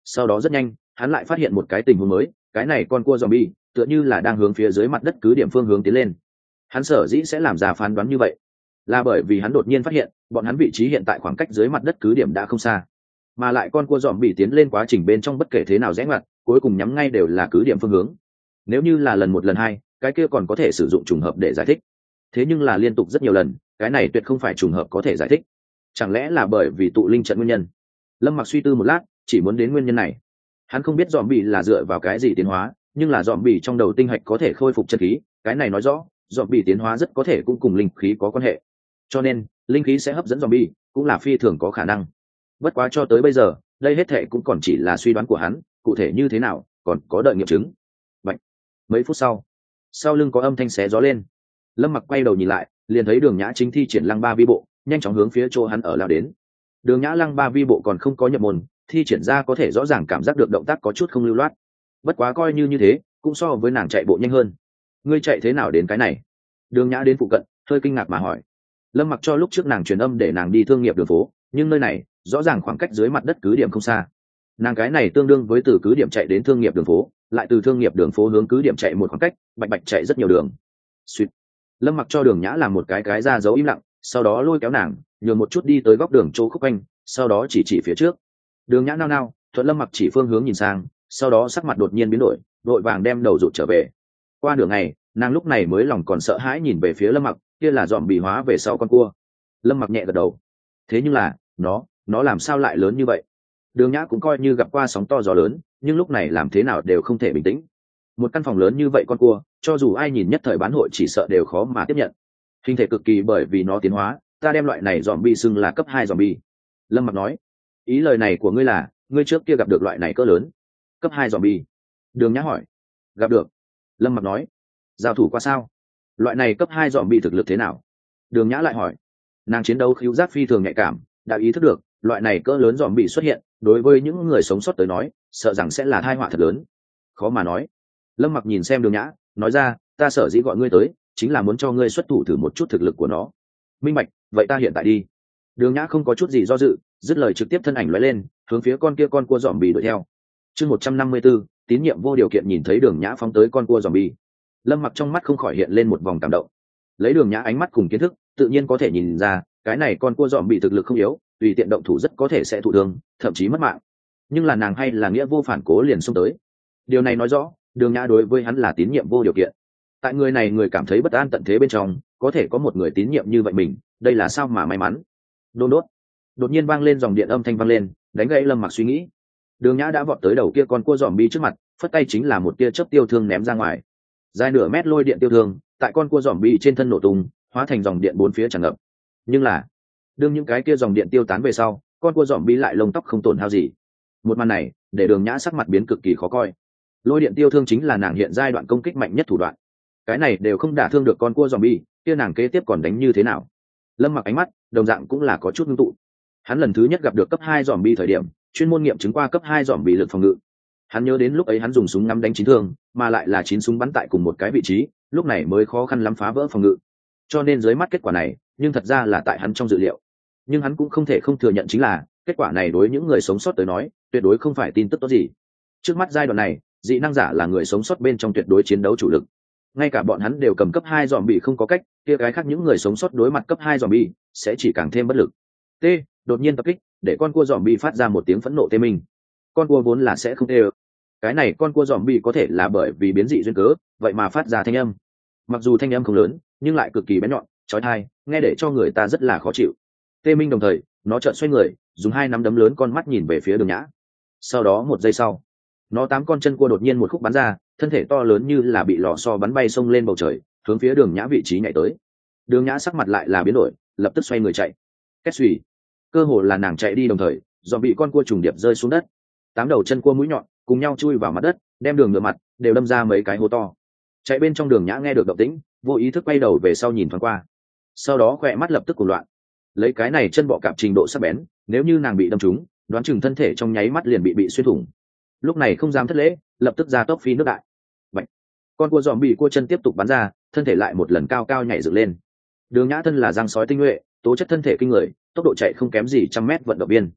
Sau đó rất nhanh hắn lại phát hiện một cái tình huống mới, cái này con cua zombie tựa như là đang hướng phía dưới mặt đất cứ điểm phương hướng tiến lên. Hắn sở dĩ sẽ làm ra phán đoán như vậy là bởi vì hắn đột nhiên phát hiện bọn hắn vị trí hiện tại khoảng cách dưới mặt đất cứ điểm đã không xa, mà lại con cua dòm bị tiến lên quá trình bên trong bất kể thế nào rẽ ngoặt cuối cùng nhắm ngay đều là cứ điểm phương hướng. Nếu như là lần một lần hai cái kia còn có thể sử dụng trùng hợp để giải thích, thế nhưng là liên tục rất nhiều lần, cái này tuyệt không phải trùng hợp có thể giải thích. Chẳng lẽ là bởi vì tụ linh trận nguyên nhân? Lâm Mặc suy tư một lát, chỉ muốn đến nguyên nhân này. Hắn không biết dòm bị là dựa vào cái gì tiến hóa, nhưng là dòm bị trong đầu tinh hạch có thể khôi phục chân khí, cái này nói rõ dòm bị tiến hóa rất có thể cũng cùng linh khí có quan hệ, cho nên linh khí sẽ hấp dẫn dòm bị cũng là phi thường có khả năng. Bất quá cho tới bây giờ đây hết thệ cũng còn chỉ là suy đoán của hắn, cụ thể như thế nào còn có đợi nghiệm chứng. Bạch. Mấy phút sau lưng có âm thanh xé gió lên. Lâm Mặc quay đầu nhìn lại, liền thấy Đường Nhã chính thi triển lăng ba vi bộ, nhanh chóng hướng phía chỗ hắn ở lao đến. Đường Nhã lăng ba vi bộ còn không có nhập môn, thi triển ra có thể rõ ràng cảm giác được động tác có chút không lưu loát. Bất quá coi như thế cũng so với nàng chạy bộ nhanh hơn. Ngươi chạy thế nào đến cái này? Đường Nhã đến phụ cận hơi kinh ngạc mà hỏi. Lâm Mặc cho lúc trước nàng truyền âm để nàng đi thương nghiệp đường phố, nhưng nơi này rõ ràng khoảng cách dưới mặt đất cứ điểm không xa. Nàng cái này tương đương với từ cứ điểm chạy đến thương nghiệp đường phố, lại từ thương nghiệp đường phố hướng cứ điểm chạy một khoảng cách, bạch bạch chạy rất nhiều đường. Sweet. Lâm Mặc cho Đường Nhã làm một cái ra dấu im lặng, sau đó lôi kéo nàng nhường một chút đi tới góc đường chỗ khúc quanh, sau đó chỉ phía trước. Đường Nhã nao nao thuận Lâm Mặc chỉ phương hướng nhìn sang, sau đó sắc mặt đột nhiên biến đổi, đội vàng đem đầu rụt trở về. Qua nửa ngày nàng lúc này mới lòng còn sợ hãi nhìn về phía Lâm Mặc, kia là dòm bị hóa về sau con cua. Lâm Mặc nhẹ gật đầu. Thế nhưng là nó làm sao lại lớn như vậy? Đường Nhã cũng coi như gặp qua sóng to gió lớn, nhưng lúc này làm thế nào đều không thể bình tĩnh. Một căn phòng lớn như vậy con cua, cho dù ai nhìn nhất thời bán hội chỉ sợ đều khó mà tiếp nhận. Hình thể cực kỳ bởi vì nó tiến hóa, ta đem loại này zombie xưng là cấp 2 zombie. Lâm Mặc nói, ý lời này của ngươi là, ngươi trước kia gặp được loại này cỡ lớn, cấp 2 zombie? Đường Nhã hỏi. Gặp được. Lâm Mặc nói. Giao thủ qua sao? Loại này cấp 2 zombie thực lực thế nào? Đường Nhã lại hỏi. Nàng chiến đấu khứu giác phi thường nhạy cảm, đã ý thức được loại này cỡ lớn zombie xuất hiện, đối với những người sống sót tới nói, sợ rằng sẽ là tai họa thật lớn. Khó mà nói. Lâm Mặc nhìn xem Đường Nhã, nói ra, ta sở dĩ gọi ngươi tới chính là muốn cho ngươi xuất thủ thử một chút thực lực của nó. Minh bạch, vậy ta hiện tại đi. Đường Nhã không có chút gì do dự, dứt lời trực tiếp thân ảnh lóe lên, hướng phía con cua zombie đuổi theo. Chương 154, tín nhiệm vô điều kiện. Nhìn thấy Đường Nhã phóng tới con cua zombie, Lâm Mặc trong mắt không khỏi hiện lên một vòng cảm động. Lấy Đường Nhã ánh mắt cùng kiến thức, tự nhiên có thể nhìn ra, cái này con cua zombie thực lực không yếu, tùy tiện động thủ rất có thể sẽ thụ thương, thậm chí mất mạng. Nhưng là nàng hay là nghĩa vô phản cố liền xông tới. Điều này nói rõ, Đường Nhã đối với hắn là tín nhiệm vô điều kiện. Tại người này người cảm thấy bất an tận thế bên trong, có thể có một người tín nhiệm như vậy mình, đây là sao mà may mắn. Đôn đốt. Đột nhiên vang lên dòng điện âm thanh vang lên, đánh gãy Lâm Mặc suy nghĩ. Đường Nhã đã vọt tới đầu kia con cua zombie trước mặt, phất tay chính là một tia chớp tiêu thương ném ra ngoài. Dài nửa mét lôi điện tiêu thương, tại con cua zombie trên thân nổ tung, hóa thành dòng điện bốn phía tràn ngập. Nhưng là, đương những cái kia dòng điện tiêu tán về sau, con cua zombie lại lông tóc không tổn hao gì. Một màn này, để Đường Nhã sắc mặt biến cực kỳ khó coi. Lôi điện tiêu thương chính là nàng hiện giai đoạn công kích mạnh nhất thủ đoạn. Cái này đều không đả thương được con cua zombie, kia nàng kế tiếp còn đánh như thế nào? Lâm Mặc ánh mắt đồng dạng cũng là có chút ngưng tụ. Hắn lần thứ nhất gặp được cấp 2 zombie thời điểm, chuyên môn nghiệm chứng qua cấp 2 zombie lực phòng ngự. Hắn nhớ đến lúc ấy hắn dùng súng ngắm đánh 9 thương, mà lại là 9 súng bắn tại cùng một cái vị trí, lúc này mới khó khăn lắm phá vỡ phòng ngự. Cho nên dưới mắt kết quả này, nhưng thật ra là tại hắn trong dự liệu. Nhưng hắn cũng không thể không thừa nhận chính là, kết quả này đối những người sống sót tới nói, tuyệt đối không phải tin tức tốt gì. Trước mắt giai đoạn này, dị năng giả là người sống sót bên trong tuyệt đối chiến đấu chủ lực. Ngay cả bọn hắn đều cầm cấp 2 zombie không có cách, kia cái khác những người sống sót đối mặt cấp 2 zombie sẽ chỉ càng thêm bất lực. T, đột nhiên tập kích, để con cua zombie phát ra một tiếng phẫn nộ tê minh. Con cua vốn là sẽ không tê. Cái này con cua zombie có thể là bởi vì biến dị duyên cớ, vậy mà phát ra thanh âm. Mặc dù thanh âm không lớn, nhưng lại cực kỳ bén nhọn, chói tai, nghe để cho người ta rất là khó chịu. Tê minh đồng thời, nó chợt xoay người, dùng 2 nắm đấm lớn con mắt nhìn về phía Đường Nhã. Sau đó một giây sau, nó 8 con chân cua đột nhiên một khúc bắn ra, thân thể to lớn như là bị lò xo bắn bay xông lên bầu trời, hướng phía Đường Nhã vị trí nhảy tới. Đường Nhã sắc mặt lại là biến đổi, lập tức xoay người chạy. Két xùy, cơ hồ là nàng chạy đi đồng thời, dòm bị con cua trùng điệp rơi xuống đất. 8 đầu chân cua mũi nhọn cùng nhau chui vào mặt đất, đem đường ngựa mặt đều đâm ra mấy cái hố to. Chạy bên trong Đường Nhã nghe được động tĩnh, vô ý thức quay đầu về sau nhìn thoáng qua, sau đó khỏe mắt lập tức cuồng loạn. Lấy cái này chân bọ cạp trình độ sắc bén, nếu như nàng bị đâm trúng, đoán chừng thân thể trong nháy mắt liền bị xuyên thủng. Lúc này không dám thất lễ, lập tức ra tốc phi nước đại. Bạch. Con cua dòm bị cua chân tiếp tục bắn ra, thân thể lại một lần cao cao nhảy dựng lên. Đường Nhã thân là giang sói tinh nhuệ, tố chất thân thể kinh người, tốc độ chạy không kém gì 100 mét vận động viên.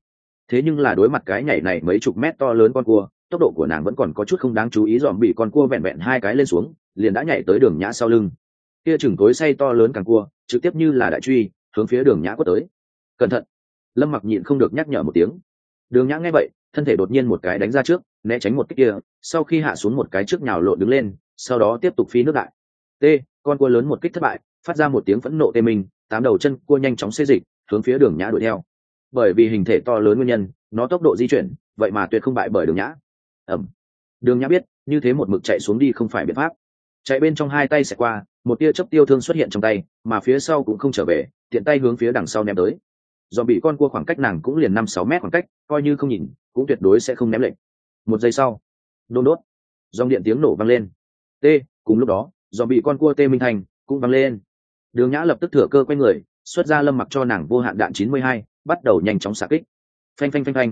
thế nhưng là đối mặt cái nhảy này mấy chục mét to lớn con cua, tốc độ của nàng vẫn còn có chút không đáng chú ý. Dòm bị con cua vẹn vẹn hai cái lên xuống liền đã nhảy tới đường nhã sau lưng. Kia chừng tối say to lớn càng cua trực tiếp như là đại truy hướng phía đường nhã quất tới. Cẩn thận! Lâm Mặc nhịn không được nhắc nhở một tiếng. Đường nhã nghe vậy, thân thể đột nhiên một cái đánh ra trước, né tránh một cái kia, sau khi hạ xuống một cái trước nhào lộn đứng lên, sau đó tiếp tục phi nước đại. T, con cua lớn một kích thất bại, phát ra một tiếng phẫn nộ tê mình, tám đầu chân cua nhanh chóng xê dịch hướng phía đường nhã đuổi theo. Bởi vì hình thể to lớn nguyên nhân, nó tốc độ di chuyển vậy mà tuyệt không bại bởi đường nhã. Đường nhã biết như thế một mực chạy xuống đi không phải biện pháp, chạy bên trong hai tay sẽ qua, một tia chớp tiêu thương xuất hiện trong tay, mà phía sau cũng không trở về, tiện tay hướng phía đằng sau ném tới. Do bị con cua khoảng cách nàng cũng liền 5-6 mét khoảng cách, coi như không nhìn cũng tuyệt đối sẽ không ném lệnh. Một giây sau, đôn đốt, dòng điện tiếng nổ vang lên. T, cùng lúc đó do bị con cua tê minh thành cũng vang lên. Đường nhã lập tức thừa cơ quay người, xuất ra Lâm Mặc cho nàng vô hạn đạn 92, bắt đầu nhanh chóng xạ kích. Phanh phanh phanh phanh,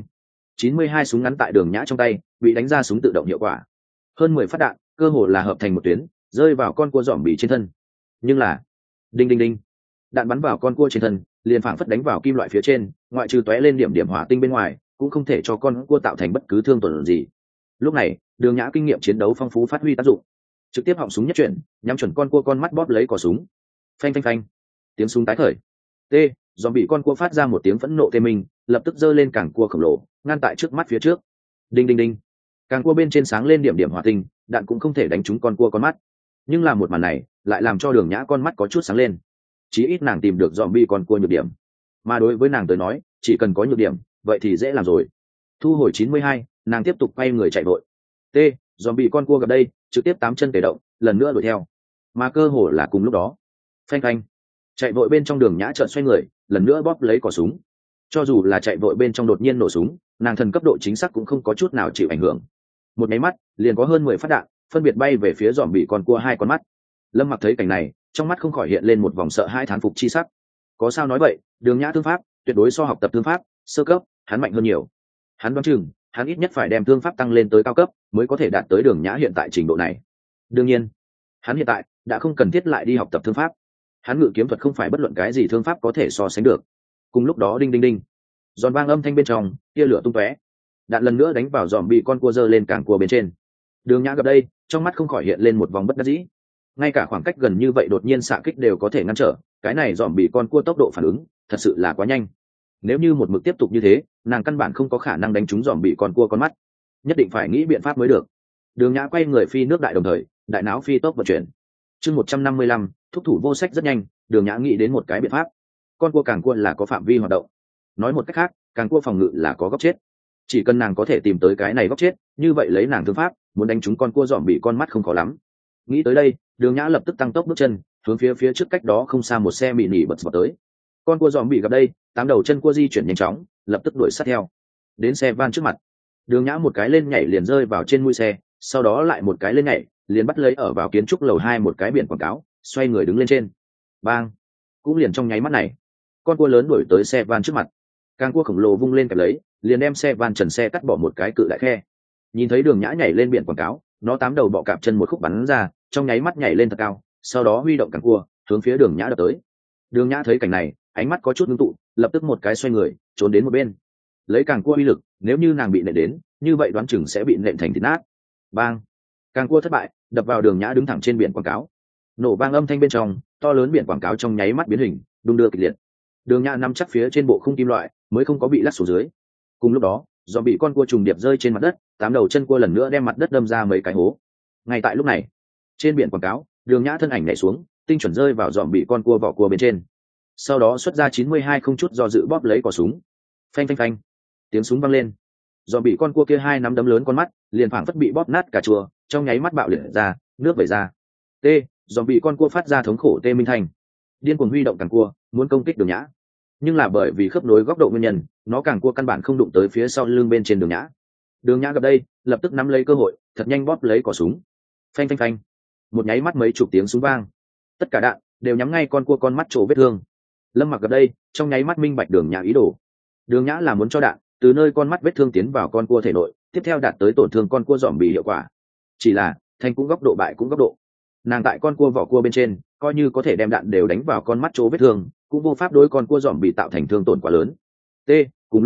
92 súng ngắn tại đường nhã trong tay bị đánh ra súng tự động hiệu quả, hơn 10 phát đạn cơ hồ là hợp thành một tuyến rơi vào con cua dòm bị trên thân. Nhưng là đinh đinh đinh, đạn bắn vào con cua trên thân liền phảng phất đánh vào kim loại phía trên, ngoại trừ tóe lên điểm điểm hỏa tinh bên ngoài cũng không thể cho con cua tạo thành bất cứ thương tổn gì. Lúc này đường nhã kinh nghiệm chiến đấu phong phú phát huy tác dụng, trực tiếp họng súng nhất chuyển nhắm chuẩn con cua, con mắt bóp lấy cò súng. Phanh phanh phanh, tiếng súng tái khởi. T, dòm bị con cua phát ra một tiếng phẫn nộ tê minh, lập tức giơ lên càng cua khổng lồ ngăn tại trước mắt phía trước. Đinh đinh đinh, càng cua bên trên sáng lên điểm điểm hỏa tinh, đạn cũng không thể đánh trúng con cua con mắt. Nhưng là một màn này lại làm cho đường nhã con mắt có chút sáng lên, chí ít nàng tìm được dòm bị con cua nhược điểm, mà đối với nàng tới nói chỉ cần có nhược điểm vậy thì dễ làm rồi. Thu hồi 92, nàng tiếp tục quay người chạy vội. T, dòm bị con cua gặp đây trực tiếp 8 chân tề động lần nữa đuổi theo, mà cơ hồ là cùng lúc đó, phanh phanh, chạy vội bên trong đường nhã trợn xoay người lần nữa bóp lấy cò súng. Cho dù là chạy vội bên trong đột nhiên nổ súng, nàng thần cấp độ chính xác cũng không có chút nào chịu ảnh hưởng. Một máy mắt liền có hơn 10 phát đạn phân biệt bay về phía dòm bị con cua hai con mắt. Lâm Mặc thấy cảnh này, trong mắt không khỏi hiện lên một vòng sợ hãi thán phục chi sắc. Có sao nói vậy, đường nhã thương pháp tuyệt đối so học tập thương pháp sơ cấp hắn mạnh hơn nhiều. Hắn đoán chừng hắn ít nhất phải đem thương pháp tăng lên tới cao cấp mới có thể đạt tới đường nhã hiện tại trình độ này. Đương nhiên hắn hiện tại đã không cần thiết lại đi học tập thương pháp, hắn ngự kiếm thuật không phải bất luận cái gì thương pháp có thể so sánh được. Cùng lúc đó đinh đinh đinh, giòn vang âm thanh bên trong, tia lửa tung tóe, đạn lần nữa đánh vào dòm bị con cua giơ lên càng cua bên trên. Đường nhã gặp đây, trong mắt không khỏi hiện lên một vòng bất đắc dĩ. Ngay cả khoảng cách gần như vậy đột nhiên xạ kích đều có thể ngăn trở, cái này dòm bị con cua tốc độ phản ứng thật sự là quá nhanh. Nếu như một mực tiếp tục như thế, nàng căn bản không có khả năng đánh trúng dòm bị con cua con mắt, nhất định phải nghĩ biện pháp mới được. Đường nhã quay người phi nước đại, đồng thời đại não phi tốc vận chuyển. Chương 155, thúc thủ vô sách rất nhanh, đường nhã nghĩ đến một cái biện pháp. Con cua càng cua là có phạm vi hoạt động, nói một cách khác càng cua phòng ngự là có góc chết. Chỉ cần nàng có thể tìm tới cái này góc chết, như vậy lấy nàng thương pháp muốn đánh trúng con cua dòm bị con mắt không khó lắm. Nghĩ tới đây, đường nhã lập tức tăng tốc bước chân hướng phía trước cách đó không xa một xe mị nỉ bật vào tới. Con cua dòm bị gặp đây, 8 đầu chân cua di chuyển nhanh chóng lập tức đuổi sát theo. Đến xe van trước mặt, đường nhã một cái lên nhảy liền rơi vào trên mũi xe, sau đó lại một cái lên nhảy liền bắt lấy ở vào kiến trúc lầu 2 một cái biển quảng cáo, xoay người đứng lên trên. Bang! Cũng liền trong nháy mắt này, con cua lớn đuổi tới xe van trước mặt, càng cua khổng lồ vung lên kẹp lấy liền đem xe van trần xe cắt bỏ một cái cự đại khe. Nhìn thấy đường nhã nhảy lên biển quảng cáo, nó 8 đầu bọ cạp chân một khúc bắn ra, trong nháy mắt nhảy lên thật cao, sau đó huy động càng cua hướng phía đường nhã đập tới. Đường nhã thấy cảnh này, ánh mắt có chút ngưng tụ, lập tức một cái xoay người trốn đến một bên. Lấy càng cua uy lực, nếu như nàng bị nện đến, như vậy đoán chừng sẽ bị nện thành thịt nát. Bang! Càng cua thất bại, đập vào đường nhã đứng thẳng trên biển quảng cáo. Nổ vang âm thanh bên trong, to lớn biển quảng cáo trong nháy mắt biến hình, đung đưa kịch liệt. Đường nhã nắm chắc phía trên bộ khung kim loại mới không có bị lắc xuống dưới. Cùng lúc đó, do bị con cua trùng điệp rơi trên mặt đất, 8 đầu chân cua lần nữa đem mặt đất đâm ra mấy cái hố. Ngay tại lúc này, trên biển quảng cáo, đường nhã thân ảnh nhảy xuống, tinh chuẩn rơi vào dòm bị con cua vỏ cua bên trên. Sau đó xuất ra 92 không chút do dự bóp lấy cò súng. Phanh phanh phanh, tiếng súng vang lên. Dòm bị con cua kia hai nắm đấm lớn con mắt liền phảng phất bị bóp nát cả chùa, trong nháy mắt bạo liệt ra, nước vẩy ra. T, dòm bị con cua phát ra thống khổ tê minh thành, điên cuồng huy động càng cua muốn công kích đường nhã, nhưng là bởi vì khớp nối góc độ nguyên nhân, nó càng cua căn bản không đụng tới phía sau lưng bên trên đường nhã. Đường nhã gặp đây, lập tức nắm lấy cơ hội thật nhanh bóp lấy cò súng. Phanh phanh phanh, một nháy mắt mấy chục tiếng súng vang, tất cả đạn đều nhắm ngay con cua con mắt chỗ vết thương. Lâm Mặc gặp đây, trong nháy mắt minh bạch đường nhã ý đồ. Đường nhã là muốn cho đạn từ nơi con mắt vết thương tiến vào con cua thể nội, tiếp theo đạt tới tổn thương con cua dòm bị hiệu quả. Chỉ là thành cũng góc độ, bại cũng góc độ. Nàng tại con cua vỏ cua bên trên coi như có thể đem đạn đều đánh vào con mắt chỗ vết thương, cũng vô pháp đối con cua dòm bị tạo thành thương tổn quá lớn. T, cùng lúc đó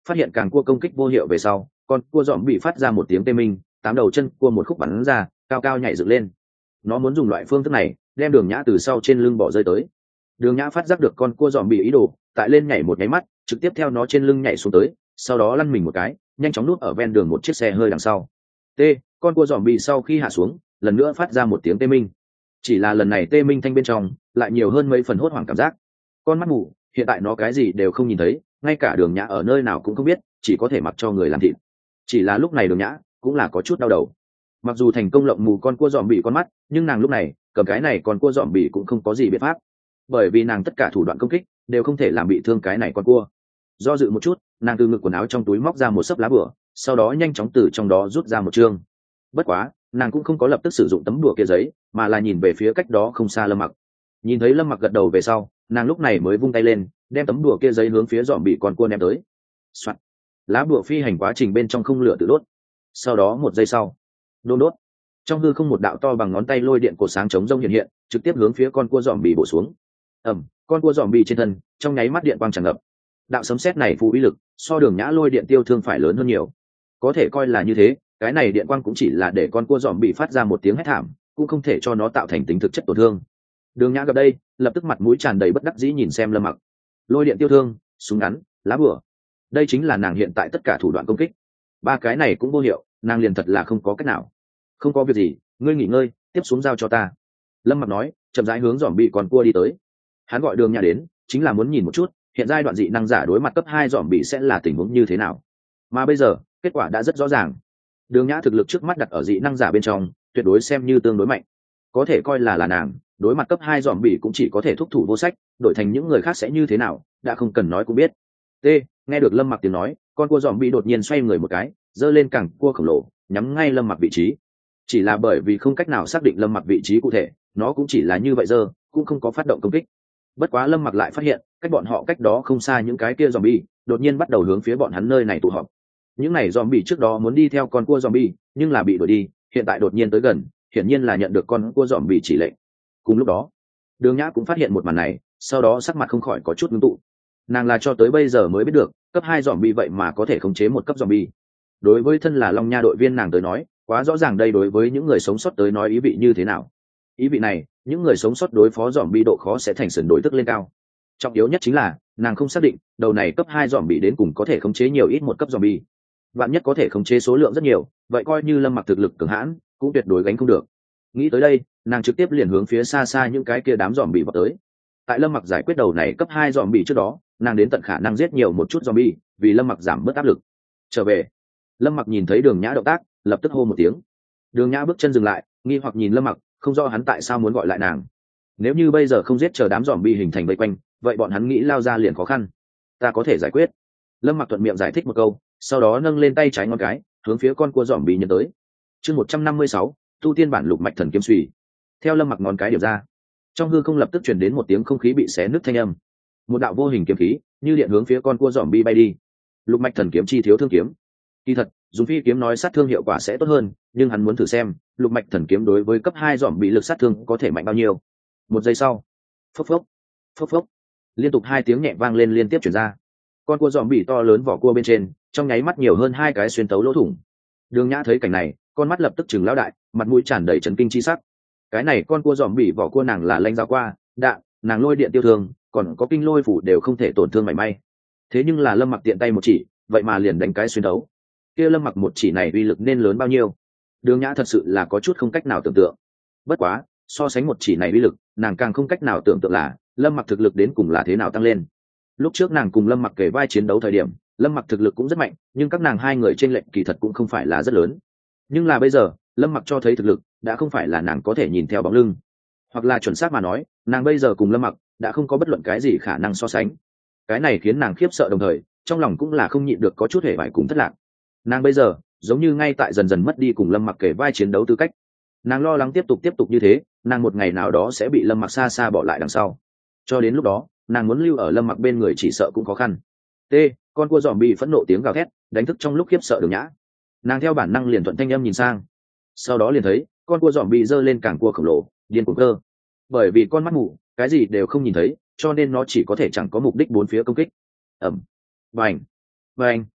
Phát hiện càng cua công kích vô hiệu về sau, con cua dòm bị phát ra một tiếng tê minh, 8 đầu chân cua một khúc bắn ra, cao cao nhảy dựng lên. Nó muốn dùng loại phương thức này đem Đường Nhã từ sau trên lưng bỏ rơi tới. Đường Nhã phát giác được con cua dòm bị ý đồ, tại lên nhảy một nháy mắt, trực tiếp theo nó trên lưng nhảy xuống tới, sau đó lăn mình một cái, nhanh chóng núp ở ven đường một chiếc xe hơi đằng sau. T, con cua dòm bị sau khi hạ xuống, lần nữa phát ra một tiếng tê minh. Chỉ là lần này tê minh thanh bên trong lại nhiều hơn mấy phần hốt hoảng cảm giác. Con mắt mù, hiện tại nó cái gì đều không nhìn thấy, ngay cả Đường Nhã ở nơi nào cũng không biết, chỉ có thể mặc cho người làm thịt. Chỉ là lúc này Đường Nhã cũng là có chút đau đầu. Mặc dù thành công lộng mù con cua dòm bị con mắt, nhưng nàng lúc này cầm cái này con cua dòm bị cũng không có gì biện pháp, bởi vì nàng tất cả thủ đoạn công kích đều không thể làm bị thương cái này con cua. Do dự một chút, nàng từ ngực quần áo trong túi móc ra một xấp lá bửa, sau đó nhanh chóng từ trong đó rút ra một chương. Bất quá nàng cũng không có lập tức sử dụng tấm đùa kia giấy, mà là nhìn về phía cách đó không xa Lâm Mặc. Nhìn thấy Lâm Mặc gật đầu về sau, nàng lúc này mới vung tay lên, đem tấm đùa kia giấy hướng phía dòm bị con cua ném tới. Soạn. Lá bùa phi hành quá trình bên trong không lửa tự đốt. Sau đó một giây sau, đôn đốt, trong hư không một đạo to bằng ngón tay lôi điện cột sáng chống rông hiện hiện, trực tiếp hướng phía con cua dòm bị bổ xuống. Con cua dòm bị trên thân trong nháy mắt điện quang tràn ngập. Đạo sấm sét này phù uy lực so Đường Nhã lôi điện tiêu thương phải lớn hơn nhiều. Có thể coi là như thế, cái này điện quang cũng chỉ là để con cua dòm bị phát ra một tiếng hét thảm, cũng không thể cho nó tạo thành tính thực chất tổn thương. Đường Nhã gặp đây, lập tức mặt mũi tràn đầy bất đắc dĩ nhìn xem Lâm Mặc. Lôi điện tiêu thương, súng ngắn, lá bùa, đây chính là nàng hiện tại tất cả thủ đoạn công kích. Ba cái này cũng vô hiệu, nàng liền thật là không có cách nào. Không có việc gì, ngươi nghỉ ngơi, tiếp xuống giao cho ta. Lâm Mặc nói, chậm rãi hướng dòm bị con cua đi tới. Hắn gọi Đường Nhã đến chính là muốn nhìn một chút hiện giai đoạn dị năng giả đối mặt cấp 2 dòm bị sẽ là tình huống như thế nào. Mà bây giờ kết quả đã rất rõ ràng. Đường Nhã thực lực trước mắt đặt ở dị năng giả bên trong tuyệt đối xem như tương đối mạnh, có thể coi là nàng đối mặt cấp 2 dòm bị cũng chỉ có thể thúc thủ vô sách, đổi thành những người khác sẽ như thế nào đã không cần nói cũng biết. T, nghe được Lâm Mặc tiếng nói, con cua dòm bị đột nhiên xoay người một cái, giơ lên cẳng cua khổng lồ nhắm ngay Lâm Mặc vị trí. Chỉ là bởi vì không cách nào xác định Lâm Mặc vị trí cụ thể, nó cũng chỉ là như vậy giờ cũng không có phát động công kích. Bất quá Lâm Mặc lại phát hiện cách bọn họ cách đó không xa những cái kia zombie đột nhiên bắt đầu hướng phía bọn hắn nơi này tụ họp. Những này zombie trước đó muốn đi theo con cua zombie nhưng là bị đuổi đi, hiện tại đột nhiên tới gần, hiển nhiên là nhận được con cua zombie chỉ lệnh. Cùng lúc đó, Đường Nhã cũng phát hiện một màn này, sau đó sắc mặt không khỏi có chút ngưng tụ. Nàng là cho tới bây giờ mới biết được cấp 2 zombie vậy mà có thể khống chế một cấp zombie. Đối với thân là Long Nha đội viên nàng tới nói, quá rõ ràng đây đối với những người sống sót tới nói ý vị như thế nào. Ý vị này, những người sống sót đối phó zombie độ khó sẽ thành sườn đổi tức lên cao. Trọng yếu nhất chính là nàng không xác định đầu này cấp 2 zombie đến cùng có thể khống chế nhiều ít một cấp zombie. Vạn nhất có thể khống chế số lượng rất nhiều, vậy coi như Lâm Mặc thực lực cường hãn cũng tuyệt đối gánh không được. Nghĩ tới đây, nàng trực tiếp liền hướng phía xa xa những cái kia đám zombie vọt tới. Tại Lâm Mặc giải quyết đầu này cấp 2 zombie trước đó, nàng đến tận khả năng giết nhiều một chút zombie, vì Lâm Mặc giảm bớt áp lực. Trở về. Lâm Mặc nhìn thấy Đường Nhã động tác, lập tức hô một tiếng. Đường Nhã bước chân dừng lại, nghi hoặc nhìn Lâm Mặc, không rõ hắn tại sao muốn gọi lại nàng. Nếu như bây giờ không giết chờ đám zombie hình thành vây quanh, vậy bọn hắn nghĩ lao ra liền khó khăn. Ta có thể giải quyết. Lâm Mặc thuận miệng giải thích một câu, sau đó nâng lên tay trái ngón cái, hướng phía con cua zombie nhấn tới. Chương 156, tu tiên bản lục mạch thần kiếm xùy. Theo Lâm Mặc ngón cái điểm ra, trong hư không lập tức truyền đến một tiếng không khí bị xé nứt thanh âm. Một đạo vô hình kiếm khí như điện hướng phía con cua zombie bay đi. Lục mạch thần kiếm chi thiếu thương kiếm. Kỳ thật, dùng phi kiếm nói sát thương hiệu quả sẽ tốt hơn, nhưng hắn muốn thử xem lục mạch thần kiếm đối với cấp 2 dòm bị lực sát thương có thể mạnh bao nhiêu. Một giây sau, phốc phốc phốc phốc, liên tục 2 tiếng nhẹ vang lên liên tiếp truyền ra. Con cua dòm bị to lớn vỏ cua bên trên trong nháy mắt nhiều hơn 2 cái xuyên tấu lỗ thủng. Đường Nhã thấy cảnh này, con mắt lập tức chừng lão đại, mặt mũi tràn đầy chấn kinh chi sắc. Cái này con cua dòm bị vỏ cua nàng là lanh giáo qua, đạn, nàng lôi điện tiêu thương, còn có kinh lôi phủ đều không thể tổn thương mảy may. Thế nhưng là Lâm Mặc tiện tay một chỉ, vậy mà liền đánh cái xuyên tấu. Kia Lâm Mặc một chỉ này uy lực nên lớn bao nhiêu? Đường Nhã thật sự là có chút không cách nào tưởng tượng. Bất quá, so sánh một chỉ này uy lực, nàng càng không cách nào tưởng tượng là Lâm Mặc thực lực đến cùng là thế nào tăng lên. Lúc trước nàng cùng Lâm Mặc kể vai chiến đấu thời điểm, Lâm Mặc thực lực cũng rất mạnh, nhưng các nàng hai người trên lệnh kỳ thật cũng không phải là rất lớn. Nhưng là bây giờ, Lâm Mặc cho thấy thực lực đã không phải là nàng có thể nhìn theo bóng lưng, hoặc là chuẩn xác mà nói, nàng bây giờ cùng Lâm Mặc đã không có bất luận cái gì khả năng so sánh. Cái này khiến nàng khiếp sợ, đồng thời trong lòng cũng là không nhịn được có chút hề bại cùng thất lạc. Nàng bây giờ giống như ngay tại dần dần mất đi cùng Lâm Mặc kể vai chiến đấu tư cách. Nàng lo lắng tiếp tục như thế, nàng một ngày nào đó sẽ bị Lâm Mặc xa xa bỏ lại đằng sau. Cho đến lúc đó, nàng muốn lưu ở Lâm Mặc bên người chỉ sợ cũng khó khăn. T, con cua giòm bị phẫn nộ tiếng gào thét đánh thức trong lúc khiếp sợ Đường Nhã. Nàng theo bản năng liền thuận thanh âm nhìn sang, sau đó liền thấy con cua giòm bị giơ lên cảng cua khổng lồ điên cuồng cơ. Bởi vì con mắt mù, cái gì đều không nhìn thấy, cho nên nó chỉ có thể chẳng có mục đích bốn phía công kích. Ầm, bành, bành.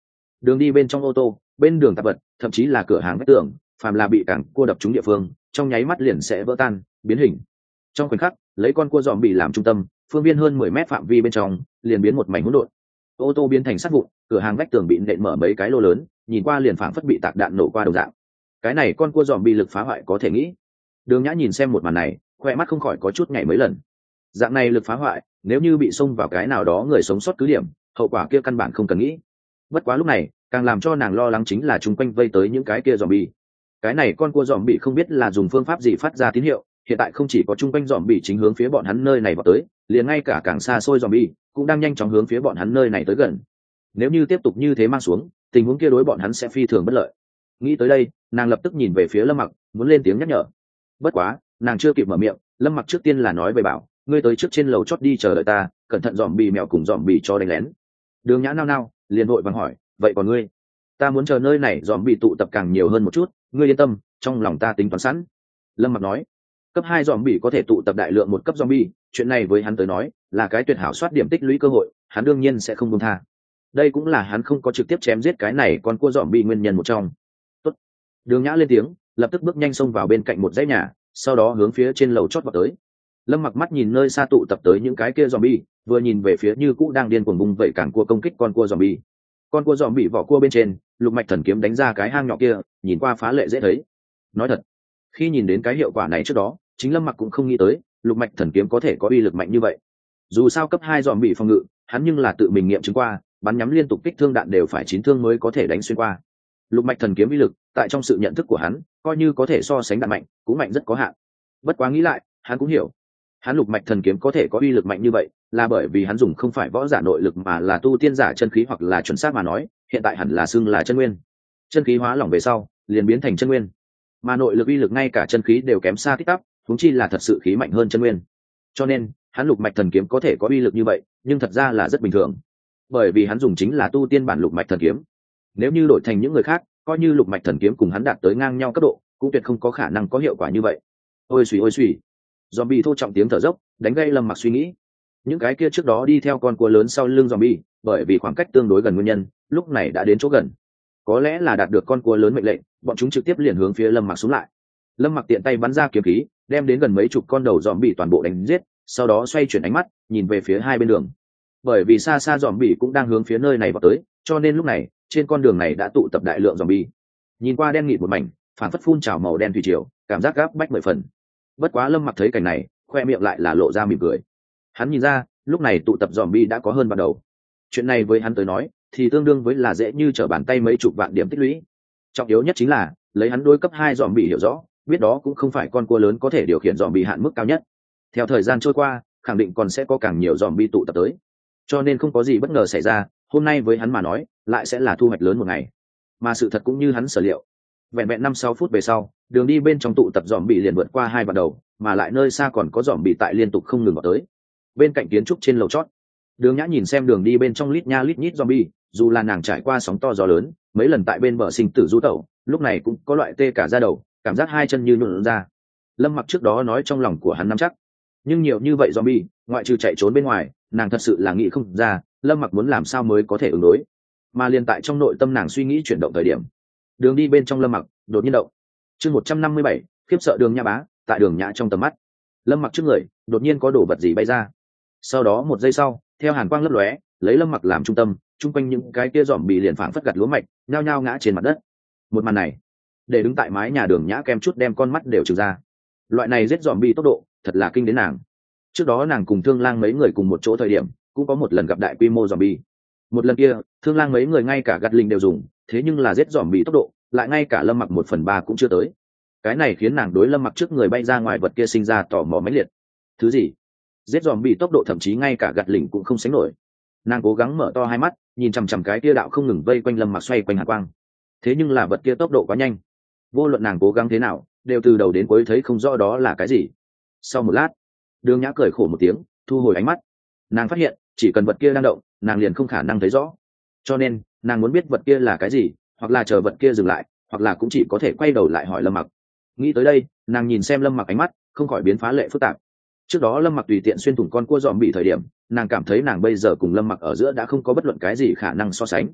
Đường đi bên trong ô tô, bên đường tạp vật, thậm chí là cửa hàng vách tường, phàm là bị cảng cua đập trúng địa phương, trong nháy mắt liền sẽ vỡ tan, biến hình. Trong khoảnh khắc, lấy con cua dòm bị làm trung tâm, phương viên hơn 10 mét phạm vi bên trong liền biến một mảnh hỗn độn. Ô tô biến thành sắt vụn, cửa hàng vách tường bị nện mở mấy cái lô lớn, nhìn qua liền phảng phất bị tạc đạn nổ qua đồng dạng. Cái này con cua dòm bị lực phá hoại có thể nghĩ. Đường Nhã nhìn xem một màn này, khoe mắt không khỏi có chút nhảy mấy lần. Dạng này lực phá hoại, nếu như bị xông vào cái nào đó người sống sót cứ điểm, hậu quả kia căn bản không cần nghĩ. Bất quá lúc này, càng làm cho nàng lo lắng chính là chung quanh vây tới những cái kia zombie. Cái này con cua zombie không biết là dùng phương pháp gì phát ra tín hiệu, hiện tại không chỉ có chung quanh zombie chính hướng phía bọn hắn nơi này vào tới, liền ngay cả càng xa xôi zombie cũng đang nhanh chóng hướng phía bọn hắn nơi này tới gần. Nếu như tiếp tục như thế mang xuống, tình huống kia đối bọn hắn sẽ phi thường bất lợi. Nghĩ tới đây, nàng lập tức nhìn về phía Lâm Mặc, muốn lên tiếng nhắc nhở. Bất quá, nàng chưa kịp mở miệng, Lâm Mặc trước tiên là nói về bảo, ngươi tới trước trên lầu chót đi chờ đợi ta, cẩn thận zombie mèo cùng zombie cho đánh lén. Đường Nhã nao nao, liền vội vàng hỏi, vậy còn ngươi? Ta muốn chờ nơi này zombie tụ tập càng nhiều hơn một chút, ngươi yên tâm, trong lòng ta tính toán sẵn. Lâm Mặc nói, cấp 2 zombie có thể tụ tập đại lượng một cấp zombie, chuyện này với hắn tới nói là cái tuyệt hảo soát điểm tích lũy cơ hội, hắn đương nhiên sẽ không buông tha. Đây cũng là hắn không có trực tiếp chém giết cái này con cua zombie nguyên nhân một trong. Tốt. Đường Nhã lên tiếng, lập tức bước nhanh xông vào bên cạnh một dãy nhà, sau đó hướng phía trên lầu chót vào tới. Lâm Mặc mắt nhìn nơi xa tụ tập tới những cái kia zombie, vừa nhìn về phía như cũ đang điên cuồng bung vẩy cản cua công kích con cua zombie. Con cua zombie vỏ cua bên trên, lục mạch thần kiếm đánh ra cái hang nhỏ kia, nhìn qua phá lệ dễ thấy. Nói thật, khi nhìn đến cái hiệu quả này trước đó, chính Lâm Mặc cũng không nghĩ tới, lục mạch thần kiếm có thể có uy lực mạnh như vậy. Dù sao cấp 2 zombie phòng ngự, hắn nhưng là tự mình nghiệm chứng qua, bắn nhắm liên tục kích thương đạn đều phải 9 thương mới có thể đánh xuyên qua. Lục mạch thần kiếm uy lực, tại trong sự nhận thức của hắn, coi như có thể so sánh đạn mạnh, cũng mạnh rất có hạn. Bất quá nghĩ lại, hắn cũng hiểu, hắn lục mạch thần kiếm có thể có uy lực mạnh như vậy là bởi vì hắn dùng không phải võ giả nội lực mà là tu tiên giả chân khí, hoặc là chuẩn xác mà nói hiện tại hẳn là xưng là chân nguyên. Chân khí hóa lỏng về sau liền biến thành chân nguyên, mà nội lực uy lực ngay cả chân khí đều kém xa tích tắp, huống chi là thật sự khí mạnh hơn chân nguyên. Cho nên hắn lục mạch thần kiếm có thể có uy lực như vậy, nhưng thật ra là rất bình thường, bởi vì hắn dùng chính là tu tiên bản lục mạch thần kiếm. Nếu như đổi thành những người khác, coi như lục mạch thần kiếm cùng hắn đạt tới ngang nhau cấp độ, cũng tuyệt không có khả năng có hiệu quả như vậy. Ôi xùy zombie thô trọng tiếng thở dốc đánh gây Lâm Mặc suy nghĩ. Những cái kia trước đó đi theo con cua lớn sau lưng zombie, bởi vì khoảng cách tương đối gần nguyên nhân, lúc này đã đến chỗ gần. Có lẽ là đạt được con cua lớn mệnh lệnh, bọn chúng trực tiếp liền hướng phía Lâm Mặc xuống lại. Lâm Mặc tiện tay bắn ra kiếm khí, đem đến gần mấy chục con đầu zombie toàn bộ đánh giết, sau đó xoay chuyển ánh mắt, nhìn về phía hai bên đường. Bởi vì xa xa zombie cũng đang hướng phía nơi này vào tới, cho nên lúc này trên con đường này đã tụ tập đại lượng zombie. Nhìn qua đen nghịt một mảnh, phản phất phun trào màu đen thủy triều, cảm giác gáp bách 10 phần. Bất quá Lâm Mặc thấy cảnh này, khoe miệng lại là lộ ra mỉm cười. Hắn nhìn ra, lúc này tụ tập zombie đã có hơn ban đầu. Chuyện này với hắn tới nói, thì tương đương với là dễ như trở bàn tay mấy chục vạn điểm tích lũy. Trọng yếu nhất chính là, lấy hắn đối cấp 2 zombie hiểu rõ, biết đó cũng không phải con cua lớn có thể điều khiển zombie hạn mức cao nhất. Theo thời gian trôi qua, khẳng định còn sẽ có càng nhiều zombie tụ tập tới. Cho nên không có gì bất ngờ xảy ra, hôm nay với hắn mà nói, lại sẽ là thu hoạch lớn một ngày. Mà sự thật cũng như hắn sở liệu. Vẹn vẹn 5-6 phút về sau, đường đi bên trong tụ tập zombie liền vượt qua 2 vạn đầu, mà lại nơi xa còn có zombie tại liên tục không ngừng vào tới. Bên cạnh kiến trúc trên lầu chót, Đường Nhã nhìn xem đường đi bên trong lít nha lít nhít zombie, dù là nàng trải qua sóng to gió lớn, mấy lần tại bên bờ sinh tử du tẩu, lúc này cũng có loại tê cả da đầu, cảm giác hai chân như nhũn ra. Lâm Mặc trước đó nói trong lòng của hắn nắm chắc, nhưng nhiều như vậy zombie, ngoại trừ chạy trốn bên ngoài, nàng thật sự là nghĩ không ra, Lâm Mặc muốn làm sao mới có thể ứng đối. Mà liền tại trong nội tâm nàng suy nghĩ chuyển động thời điểm, đường đi bên trong Lâm Mặc đột nhiên động. Chương 157, khiếp sợ Đường Nhã bá, tại Đường Nhã trong tầm mắt. Lâm Mặc trước người, đột nhiên có đồ vật gì bay ra. Sau đó một giây sau, theo hàn quang lấp lóe, lấy Lâm Mặc làm trung tâm, chung quanh những cái kia zombie liền phảng phất gặt lúa mạch, nhao nhao ngã trên mặt đất. Một màn này, để đứng tại mái nhà Đường Nhã kem chút đem con mắt đều trừng ra. Loại này giết zombie tốc độ, thật là kinh đến nàng. Trước đó nàng cùng Thương Lang mấy người cùng một chỗ thời điểm, cũng có một lần gặp đại quy mô zombie. Một lần kia, Thương Lang mấy người ngay cả gặt linh đều dùng, thế nhưng là giết zombie tốc độ, lại ngay cả Lâm Mặc 1/3 cũng chưa tới. Cái này khiến nàng đối Lâm Mặc trước người bay ra ngoài vật kia sinh ra tò mò mãnh liệt. Thứ gì? Giết zombie tốc độ thậm chí ngay cả gặt lỉnh cũng không sánh nổi. Nàng cố gắng mở to hai mắt, nhìn chằm chằm cái kia đạo không ngừng vây quanh Lâm Mặc xoay quanh hàn quang. Thế nhưng là vật kia tốc độ quá nhanh, vô luận nàng cố gắng thế nào, đều từ đầu đến cuối thấy không rõ đó là cái gì. Sau một lát, Đường Nhã cười khổ một tiếng, thu hồi ánh mắt. Nàng phát hiện, chỉ cần vật kia đang động, nàng liền không khả năng thấy rõ. Cho nên, nàng muốn biết vật kia là cái gì, hoặc là chờ vật kia dừng lại, hoặc là cũng chỉ có thể quay đầu lại hỏi Lâm Mặc. Nghĩ tới đây, nàng nhìn xem Lâm Mặc ánh mắt, không khỏi biến phá lệ phức tạp. Trước đó Lâm Mặc tùy tiện xuyên thủng con cua dòm bị thời điểm, nàng cảm thấy nàng bây giờ cùng Lâm Mặc ở giữa đã không có bất luận cái gì khả năng so sánh.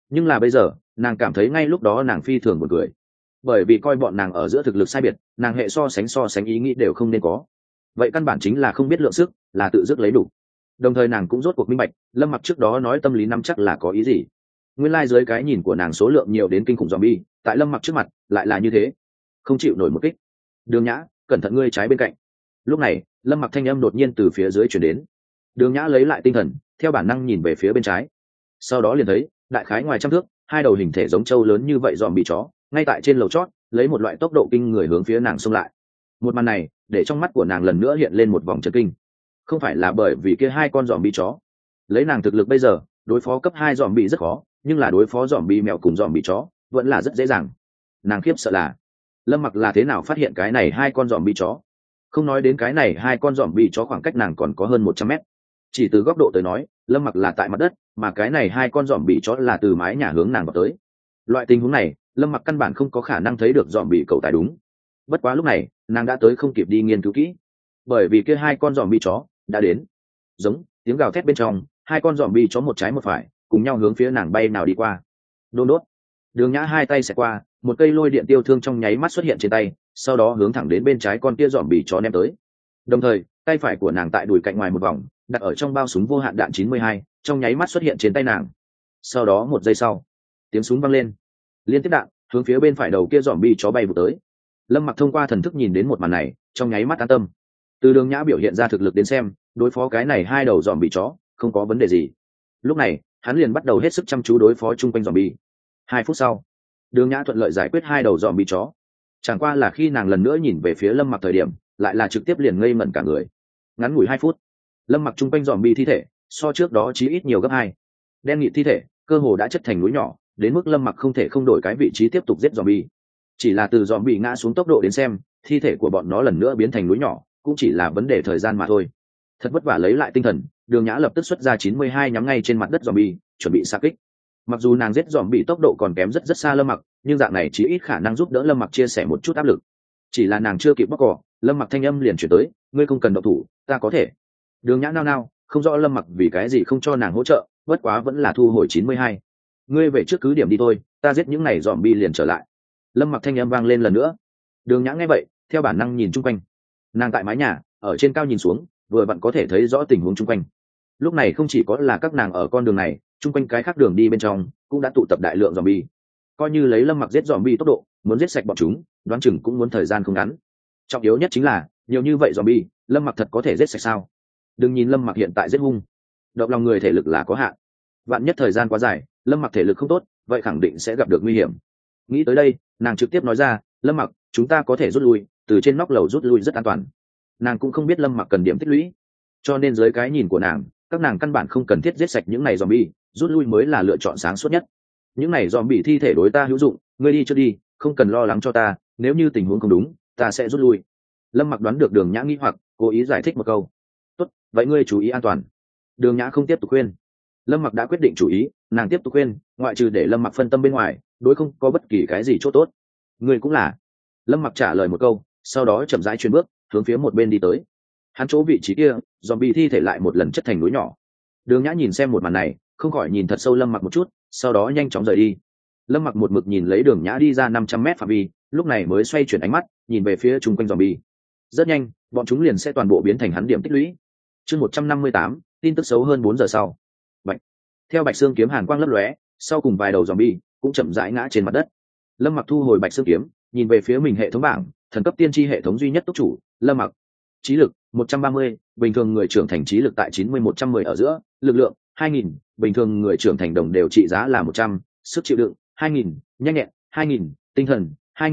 Nhưng là bây giờ nàng cảm thấy ngay lúc đó nàng phi thường buồn cười, bởi vì coi bọn nàng ở giữa thực lực sai biệt, nàng hệ so sánh ý nghĩ đều không nên có. Vậy căn bản chính là không biết lượng sức, là tự dứt lấy đủ. Đồng thời nàng cũng rốt cuộc minh bạch Lâm Mặc trước đó nói tâm lý nắm chắc là có ý gì. Nguyên lai dưới cái nhìn của nàng số lượng nhiều đến kinh khủng zombie, tại Lâm Mặc trước mặt lại là như thế, không chịu nổi một kích. Đường Nhã, cẩn thận ngươi trái bên cạnh. Lúc này Lâm Mặc thanh âm đột nhiên từ phía dưới chuyển đến. Đường Nhã lấy lại tinh thần, theo bản năng nhìn về phía bên trái, sau đó liền thấy đại khái ngoài trăm thước, hai đầu hình thể giống trâu lớn như vậy zombie chó ngay tại trên lầu chót, lấy một loại tốc độ kinh người hướng phía nàng xông lại. Một màn này để trong mắt của nàng lần nữa hiện lên một vòng chấn kinh. Không phải là bởi vì kia hai con zombie chó, lấy nàng thực lực bây giờ đối phó cấp 2 zombie rất khó, nhưng là đối phó zombie mèo cùng zombie chó vẫn là rất dễ dàng. Nàng khiếp sợ là Lâm Mặc là thế nào phát hiện cái này hai con zombie chó. Không nói đến cái này hai con zombie chó khoảng cách nàng còn có hơn 100 mét, chỉ từ góc độ tới nói Lâm Mặc là tại mặt đất, mà cái này hai con zombie chó là từ mái nhà hướng nàng vào tới. Loại tình huống này Lâm Mặc căn bản không có khả năng thấy được zombie cầu tài đúng. Bất quá lúc này nàng đã tới không kịp đi nghiên cứu kỹ, bởi vì kia hai con zombie chó đã đến. Giống tiếng gào thét bên trong, hai con zombie chó một trái một phải cùng nhau hướng phía nàng bay nào đi qua. Đôn đốt, Đường Nhã hai tay xẹt qua, một cây lôi điện tiêu thương trong nháy mắt xuất hiện trên tay, sau đó hướng thẳng đến bên trái con kia zombie chó ném tới. Đồng thời tay phải của nàng tại đùi cạnh ngoài một vòng đặt ở trong bao súng vô hạn đạn 92, trong nháy mắt xuất hiện trên tay nàng. Sau đó một giây sau, tiếng súng vang lên, liên tiếp đạn hướng phía bên phải đầu kia zombie chó bay vụt tới. Lâm Mặc thông qua thần thức nhìn đến một màn này, trong nháy mắt an tâm. Từ Đường Nhã biểu hiện ra thực lực đến xem, đối phó cái này hai đầu zombie chó không có vấn đề gì. Lúc này hắn liền bắt đầu hết sức chăm chú đối phó chung quanh zombie. 2 phút sau, Đường Nhã thuận lợi giải quyết hai đầu zombie chó. Chẳng qua là khi nàng lần nữa nhìn về phía Lâm Mặc thời điểm, lại là trực tiếp liền ngây ngẩn cả người. Ngắn ngủi 2 phút, Lâm Mặc chung quanh zombie thi thể so trước đó chí ít nhiều gấp 2. Đen nghịt thi thể cơ hồ đã chất thành núi nhỏ, đến mức Lâm Mặc không thể không đổi cái vị trí tiếp tục giết zombie. Chỉ là từ zombie ngã xuống tốc độ đến xem, thi thể của bọn nó lần nữa biến thành núi nhỏ cũng chỉ là vấn đề thời gian mà thôi. Thật vất vả lấy lại tinh thần, Đường Nhã lập tức xuất ra 92 nhắm ngay trên mặt đất zombie, chuẩn bị xạ kích. Mặc dù nàng giết zombie tốc độ còn kém rất xa Lâm Mặc, nhưng dạng này chỉ ít khả năng giúp đỡ Lâm Mặc chia sẻ một chút áp lực. Chỉ là nàng chưa kịp bóc cỏ, Lâm Mặc thanh âm liền chuyển tới, ngươi không cần động thủ, ta có thể. Đường Nhã nao nao, không rõ Lâm Mặc vì cái gì không cho nàng hỗ trợ, bất quá vẫn là thu hồi 92. Ngươi về trước cứ điểm đi thôi, ta giết những này zombie liền trở lại. Lâm Mặc thanh âm vang lên lần nữa. Đường Nhã nghe vậy, theo bản năng nhìn chung quanh. Nàng tại mái nhà, ở trên cao nhìn xuống, vừa vặn có thể thấy rõ tình huống chung quanh. Lúc này không chỉ có là các nàng ở con đường này, chung quanh cái khác đường đi bên trong cũng đã tụ tập đại lượng zombie. Coi như lấy Lâm Mặc giết zombie tốc độ, muốn giết sạch bọn chúng, đoán chừng cũng muốn thời gian không ngắn. Trọng yếu nhất chính là, nhiều như vậy zombie, Lâm Mặc thật có thể giết sạch sao? Đừng nhìn Lâm Mặc hiện tại giết hung, động lòng người thể lực là có hạn. Vạn nhất thời gian quá dài, Lâm Mặc thể lực không tốt, vậy khẳng định sẽ gặp được nguy hiểm. Nghĩ tới đây, nàng trực tiếp nói ra, Lâm Mặc, chúng ta có thể rút lui, từ trên nóc lầu rút lui rất an toàn. Nàng cũng không biết Lâm Mặc cần điểm tích lũy, cho nên dưới cái nhìn của nàng, các nàng căn bản không cần thiết giết sạch những này zombie, rút lui mới là lựa chọn sáng suốt nhất. Những này zombie thi thể đối ta hữu dụng, ngươi đi trước đi, không cần lo lắng cho ta, nếu như tình huống không đúng, ta sẽ rút lui. Lâm Mặc đoán được Đường Nhã nghi hoặc, cố ý giải thích một câu. Tốt, vậy ngươi chú ý an toàn. Đường Nhã không tiếp tục khuyên. Lâm Mặc đã quyết định chủ ý, nàng tiếp tục khuyên, ngoại trừ để Lâm Mặc phân tâm bên ngoài, đối không có bất kỳ cái gì chỗ tốt. Ngươi cũng là. Lâm Mặc trả lời một câu, sau đó chậm rãi chuyển bước, hướng phía một bên đi tới. Hắn chỗ vị trí kia, zombie thi thể lại một lần chất thành núi nhỏ. Đường Nhã nhìn xem một màn này, không khỏi nhìn thật sâu Lâm Mặc một chút, sau đó nhanh chóng rời đi. Lâm Mặc một mực nhìn lấy Đường Nhã đi ra 500 mét phạm vi, lúc này mới xoay chuyển ánh mắt, nhìn về phía chung quanh zombie. Rất nhanh, bọn chúng liền sẽ toàn bộ biến thành hắn điểm tích lũy. Chương 158, tin tức xấu hơn 4 giờ sau. Bạch. Theo Bạch Xương kiếm hàn quang lấp lóe, sau cùng vài đầu zombie cũng chậm rãi ngã trên mặt đất. Lâm Mặc thu hồi Bạch Xương kiếm, nhìn về phía mình hệ thống bảng, thần cấp tiên tri hệ thống duy nhất túc chủ, Lâm Mặc. Trí lực 130, bình thường người trưởng thành trí lực tại 90-110 ở giữa, lực lượng 2000, bình thường người trưởng thành đồng đều trị giá là 100, sức chịu đựng 2000, nhanh nhẹn 2000, tinh thần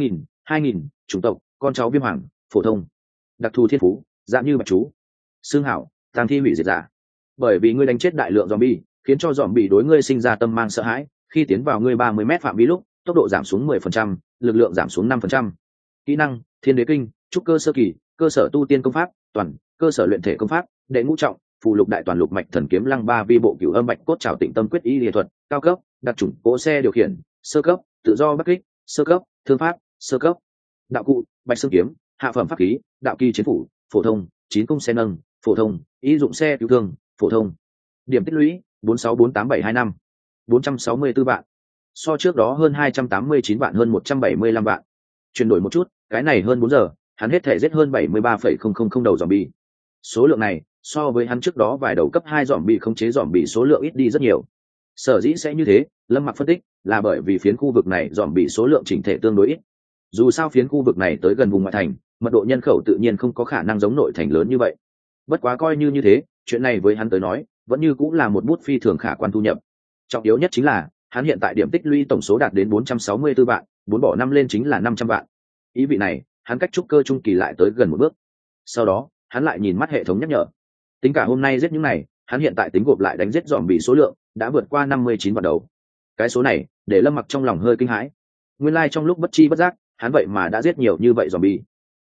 2000, chủng tộc con cháu viêm hoàng, phổ thông. Đặc thù thiên phú, dạng như bạch chú. Xương hảo, tàng thi hủy diệt giả. Bởi vì ngươi đánh chết đại lượng zombie, khiến cho zombie đối ngươi sinh ra tâm mang sợ hãi, khi tiến vào ngươi 30 mét phạm vi lúc, tốc độ giảm xuống 10%, lực lượng giảm xuống 5%. Kỹ năng, Thiên Đế Kinh, trúc cơ sơ kỳ, cơ sở tu tiên công pháp, toàn, cơ sở luyện thể công pháp, đệ ngũ trọng, phù lục đại toàn lục mạch thần kiếm lăng ba vi bộ cửu âm bạch cốt trảo tịnh tâm quyết y lý thuật, cao cấp, đặc chủng cỗ xe điều khiển, sơ cấp, tự do bắc kích, sơ cấp, thương pháp, sơ cấp. Đạo cụ, Bạch Xương kiếm, hạ phẩm pháp khí, đạo kỳ chiến phủ, phổ thông, 9 cung xe nâng, phổ thông, ý dụng xe cứu thương, phổ thông. Điểm tích lũy 4648725, 464 vạn. so trước đó hơn 289 vạn hơn 175 vạn. Chuyển đổi một chút, cái này hơn 4 giờ, hắn hết thể giết hơn 73,000 đầu zombie. Số lượng này, so với hắn trước đó vài đầu cấp 2 zombie khống chế zombie số lượng ít đi rất nhiều. Sở dĩ sẽ như thế, Lâm Mặc phân tích, là bởi vì phiến khu vực này zombie số lượng chỉnh thể tương đối ít. Dù sao phiến khu vực này tới gần vùng ngoại thành, mật độ nhân khẩu tự nhiên không có khả năng giống nội thành lớn như vậy. Bất quá coi như thế, chuyện này với hắn tới nói, vẫn như cũng là một bút phi thường khả quan thu nhập. Trọng yếu nhất chính là, hắn hiện tại điểm tích lũy tổng số đạt đến 464 vạn, 4 bỏ 5 lên chính là 500 vạn. Ý vị này, hắn cách trúc cơ trung kỳ lại tới gần một bước. Sau đó, hắn lại nhìn mắt hệ thống nhắc nhở. Tính cả hôm nay giết những này, hắn hiện tại tính gộp lại đánh giết zombie số lượng đã vượt qua 59 vạn đầu. Cái số này, để Lâm Mặc trong lòng hơi kinh hãi. Nguyên lai trong lúc bất chi bất giác, hắn vậy mà đã giết nhiều như vậy zombie.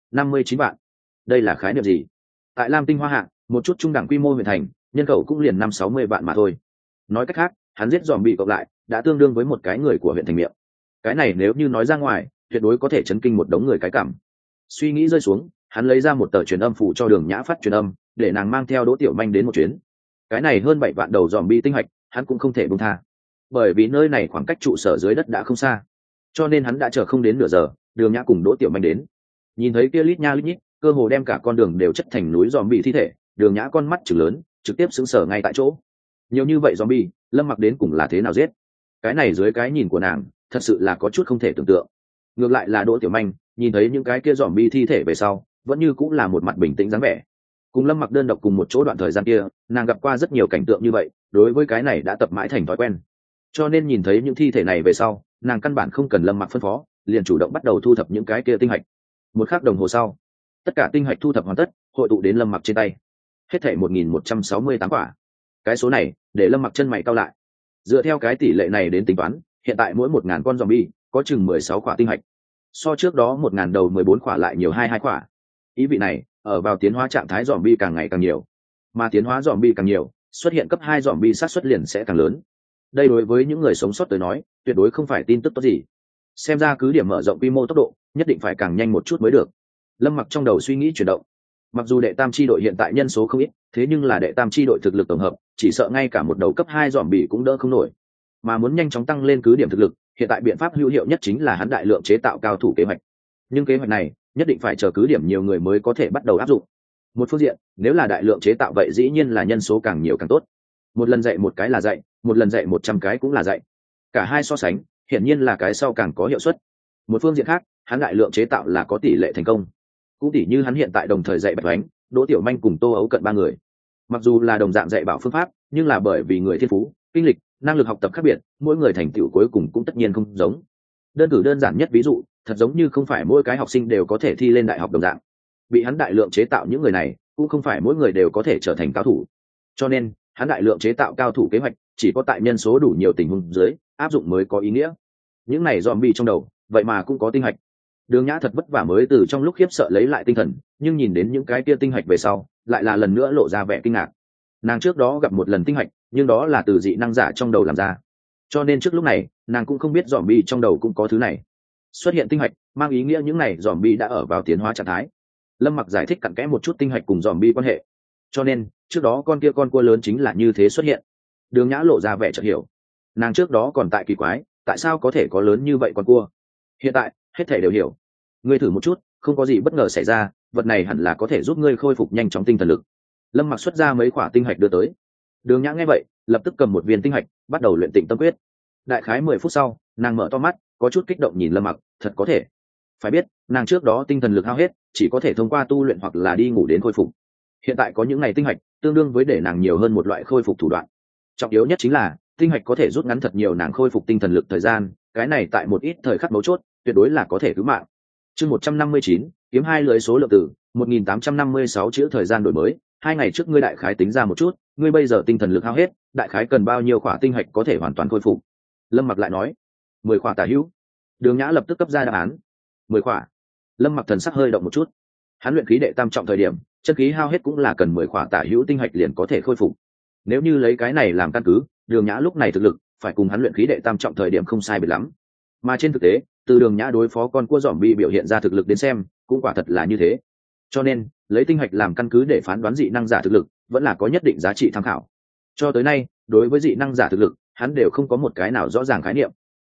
59 vạn. Đây là khái niệm gì? Tại Lam Tinh Hoa Hạ, một chút trung đẳng quy mô huyện thành, nhân khẩu cũng liền 560 vạn mà thôi. Nói cách khác, hắn giết zombie cộng lại, đã tương đương với một cái người của huyện thành miệng. Cái này nếu như nói ra ngoài, tuyệt đối có thể chấn kinh một đống người cái cảm. Suy nghĩ rơi xuống, hắn lấy ra một tờ truyền âm phụ cho Đường Nhã phát truyền âm, để nàng mang theo Đỗ Tiểu Manh đến một chuyến. Cái này hơn 7 vạn đầu zombie tinh hạch, hắn cũng không thể buông tha. Bởi vì nơi này khoảng cách trụ sở dưới đất đã không xa, cho nên hắn đã chờ không đến nửa giờ, Đường Nhã cùng Đỗ Tiểu Manh đến. Nhìn thấy kia lít nha lít nhít, cơ hồ đem cả con đường đều chất thành núi zombie thi thể, Đường Nhã con mắt trừng lớn, trực tiếp sững sờ ngay tại chỗ. Nhiều như vậy zombie, Lâm Mặc đến cùng là thế nào giết? Cái này dưới cái nhìn của nàng, thật sự là có chút không thể tưởng tượng. Ngược lại là Đỗ Tiểu Manh, nhìn thấy những cái kia zombie thi thể về sau, vẫn như cũng là một mặt bình tĩnh dáng vẻ. Cùng Lâm Mặc đơn độc cùng một chỗ đoạn thời gian kia, nàng gặp qua rất nhiều cảnh tượng như vậy, đối với cái này đã tập mãi thành thói quen. Cho nên nhìn thấy những thi thể này về sau, nàng căn bản không cần Lâm Mặc phân phó, liền chủ động bắt đầu thu thập những cái kia tinh hạch. Một khắc đồng hồ sau, tất cả tinh hạch thu thập hoàn tất, hội tụ đến Lâm Mặc trên tay. Hết thảy 1168 quả. Cái số này, để Lâm Mặc chân mày cau lại. Dựa theo cái tỷ lệ này đến tính toán, hiện tại mỗi 1000 con zombie có chừng 16 quả tinh hạch. So trước đó 1000 đầu 14 quả lại nhiều 22 quả. Ý vị này, ở vào tiến hóa trạng thái zombie càng ngày càng nhiều. Mà tiến hóa zombie càng nhiều, xuất hiện cấp 2 zombie xác suất liền sẽ càng lớn. Đây đối với những người sống sót tới nói, tuyệt đối không phải tin tức tốt gì. Xem ra cứ điểm mở rộng quy mô tốc độ, nhất định phải càng nhanh một chút mới được. Lâm Mặc trong đầu suy nghĩ chuyển động. Mặc dù đệ tam chi đội hiện tại nhân số không ít, thế nhưng là đệ tam chi đội thực lực tổng hợp, chỉ sợ ngay cả một đầu cấp 2 zombie cũng đỡ không nổi. Mà muốn nhanh chóng tăng lên cứ điểm thực lực, hiện tại biện pháp hữu hiệu nhất chính là hắn đại lượng chế tạo cao thủ kế hoạch. Nhưng kế hoạch này, nhất định phải chờ cứ điểm nhiều người mới có thể bắt đầu áp dụng. Một phương diện, nếu là đại lượng chế tạo vậy dĩ nhiên là nhân số càng nhiều càng tốt. Một lần dạy một cái là dạy, một lần dạy 100 cái cũng là dạy. Cả hai so sánh, hiển nhiên là cái sau càng có hiệu suất. Một phương diện khác, hắn đại lượng chế tạo là có tỷ lệ thành công. Cũng tỷ như hắn hiện tại đồng thời dạy Bạch Oánh, Đỗ Tiểu Manh cùng Tô Ấu Cận 3 người. Mặc dù là đồng dạng dạy bảo phương pháp, nhưng là bởi vì người thiên phú, kinh lịch, năng lực học tập khác biệt, mỗi người thành tựu cuối cùng cũng tất nhiên không giống. Đơn cử đơn giản nhất ví dụ, thật giống như không phải mỗi cái học sinh đều có thể thi lên đại học đồng dạng. Bị hắn đại lượng chế tạo những người này, cũng không phải mỗi người đều có thể trở thành cao thủ. Cho nên, hắn đại lượng chế tạo cao thủ kế hoạch, chỉ có tại nhân số đủ nhiều tình huống dưới, áp dụng mới có ý nghĩa. Những này zombie trong đầu, vậy mà cũng có tinh hạch. Đường Nhã thật vất vả mới từ trong lúc khiếp sợ lấy lại tinh thần, nhưng nhìn đến những cái kia tinh hạch về sau, lại là lần nữa lộ ra vẻ kinh ngạc. Nàng trước đó gặp một lần tinh hạch, nhưng đó là từ dị năng giả trong đầu làm ra. Cho nên trước lúc này, nàng cũng không biết zombie trong đầu cũng có thứ này. Xuất hiện tinh hạch, mang ý nghĩa những này zombie đã ở vào tiến hóa trạng thái. Lâm Mặc giải thích cặn kẽ một chút tinh hạch cùng zombie quan hệ. Cho nên, trước đó con kia con cua lớn chính là như thế xuất hiện. Đường Nhã lộ ra vẻ chợt hiểu. Nàng trước đó còn tại kỳ quái, tại sao có thể có lớn như vậy con cua. Hiện tại, hết thảy đều hiểu. Ngươi thử một chút, không có gì bất ngờ xảy ra, vật này hẳn là có thể giúp ngươi khôi phục nhanh chóng tinh thần lực. Lâm Mặc xuất ra mấy quả tinh hạch đưa tới. Đường Nhã nghe vậy, lập tức cầm một viên tinh hạch, bắt đầu luyện Tịnh Tâm Quyết. Đại khái 10 phút sau, nàng mở to mắt, có chút kích động nhìn Lâm Mặc, thật có thể. Phải biết, nàng trước đó tinh thần lực hao hết, chỉ có thể thông qua tu luyện hoặc là đi ngủ đến khôi phục. Hiện tại có những này tinh hạch, tương đương với để nàng nhiều hơn một loại khôi phục thủ đoạn. Trọng yếu nhất chính là, tinh hạch có thể rút ngắn thật nhiều nàng khôi phục tinh thần lực thời gian, cái này tại một ít thời khắc mấu chốt, tuyệt đối là có thể cứu mạng. Chương 159, kiếm hai lưới số lượng tử, 1856 chữ thời gian đổi mới, 2 ngày trước ngươi đại khái tính ra một chút, ngươi bây giờ tinh thần lực hao hết, đại khái cần bao nhiêu khỏa tinh hạch có thể hoàn toàn khôi phục. Lâm Mặc lại nói, 10 khỏa tả hữu. Đường Nhã lập tức cấp ra đáp án. 10 khỏa. Lâm Mặc thần sắc hơi động một chút. Hắn luyện khí đệ tam trọng thời điểm, chân khí hao hết cũng là cần 10 khỏa tả hữu tinh hạch liền có thể khôi phục. Nếu như lấy cái này làm căn cứ, Đường Nhã lúc này thực lực phải cùng hắn luyện khí đệ tam trọng thời điểm không sai biệt lắm. Mà trên thực tế, từ Đường Nhã đối phó con cua zombie biểu hiện ra thực lực đến xem, cũng quả thật là như thế. Cho nên, lấy tinh hạch làm căn cứ để phán đoán dị năng giả thực lực, vẫn là có nhất định giá trị tham khảo. Cho tới nay, đối với dị năng giả thực lực, hắn đều không có một cái nào rõ ràng khái niệm.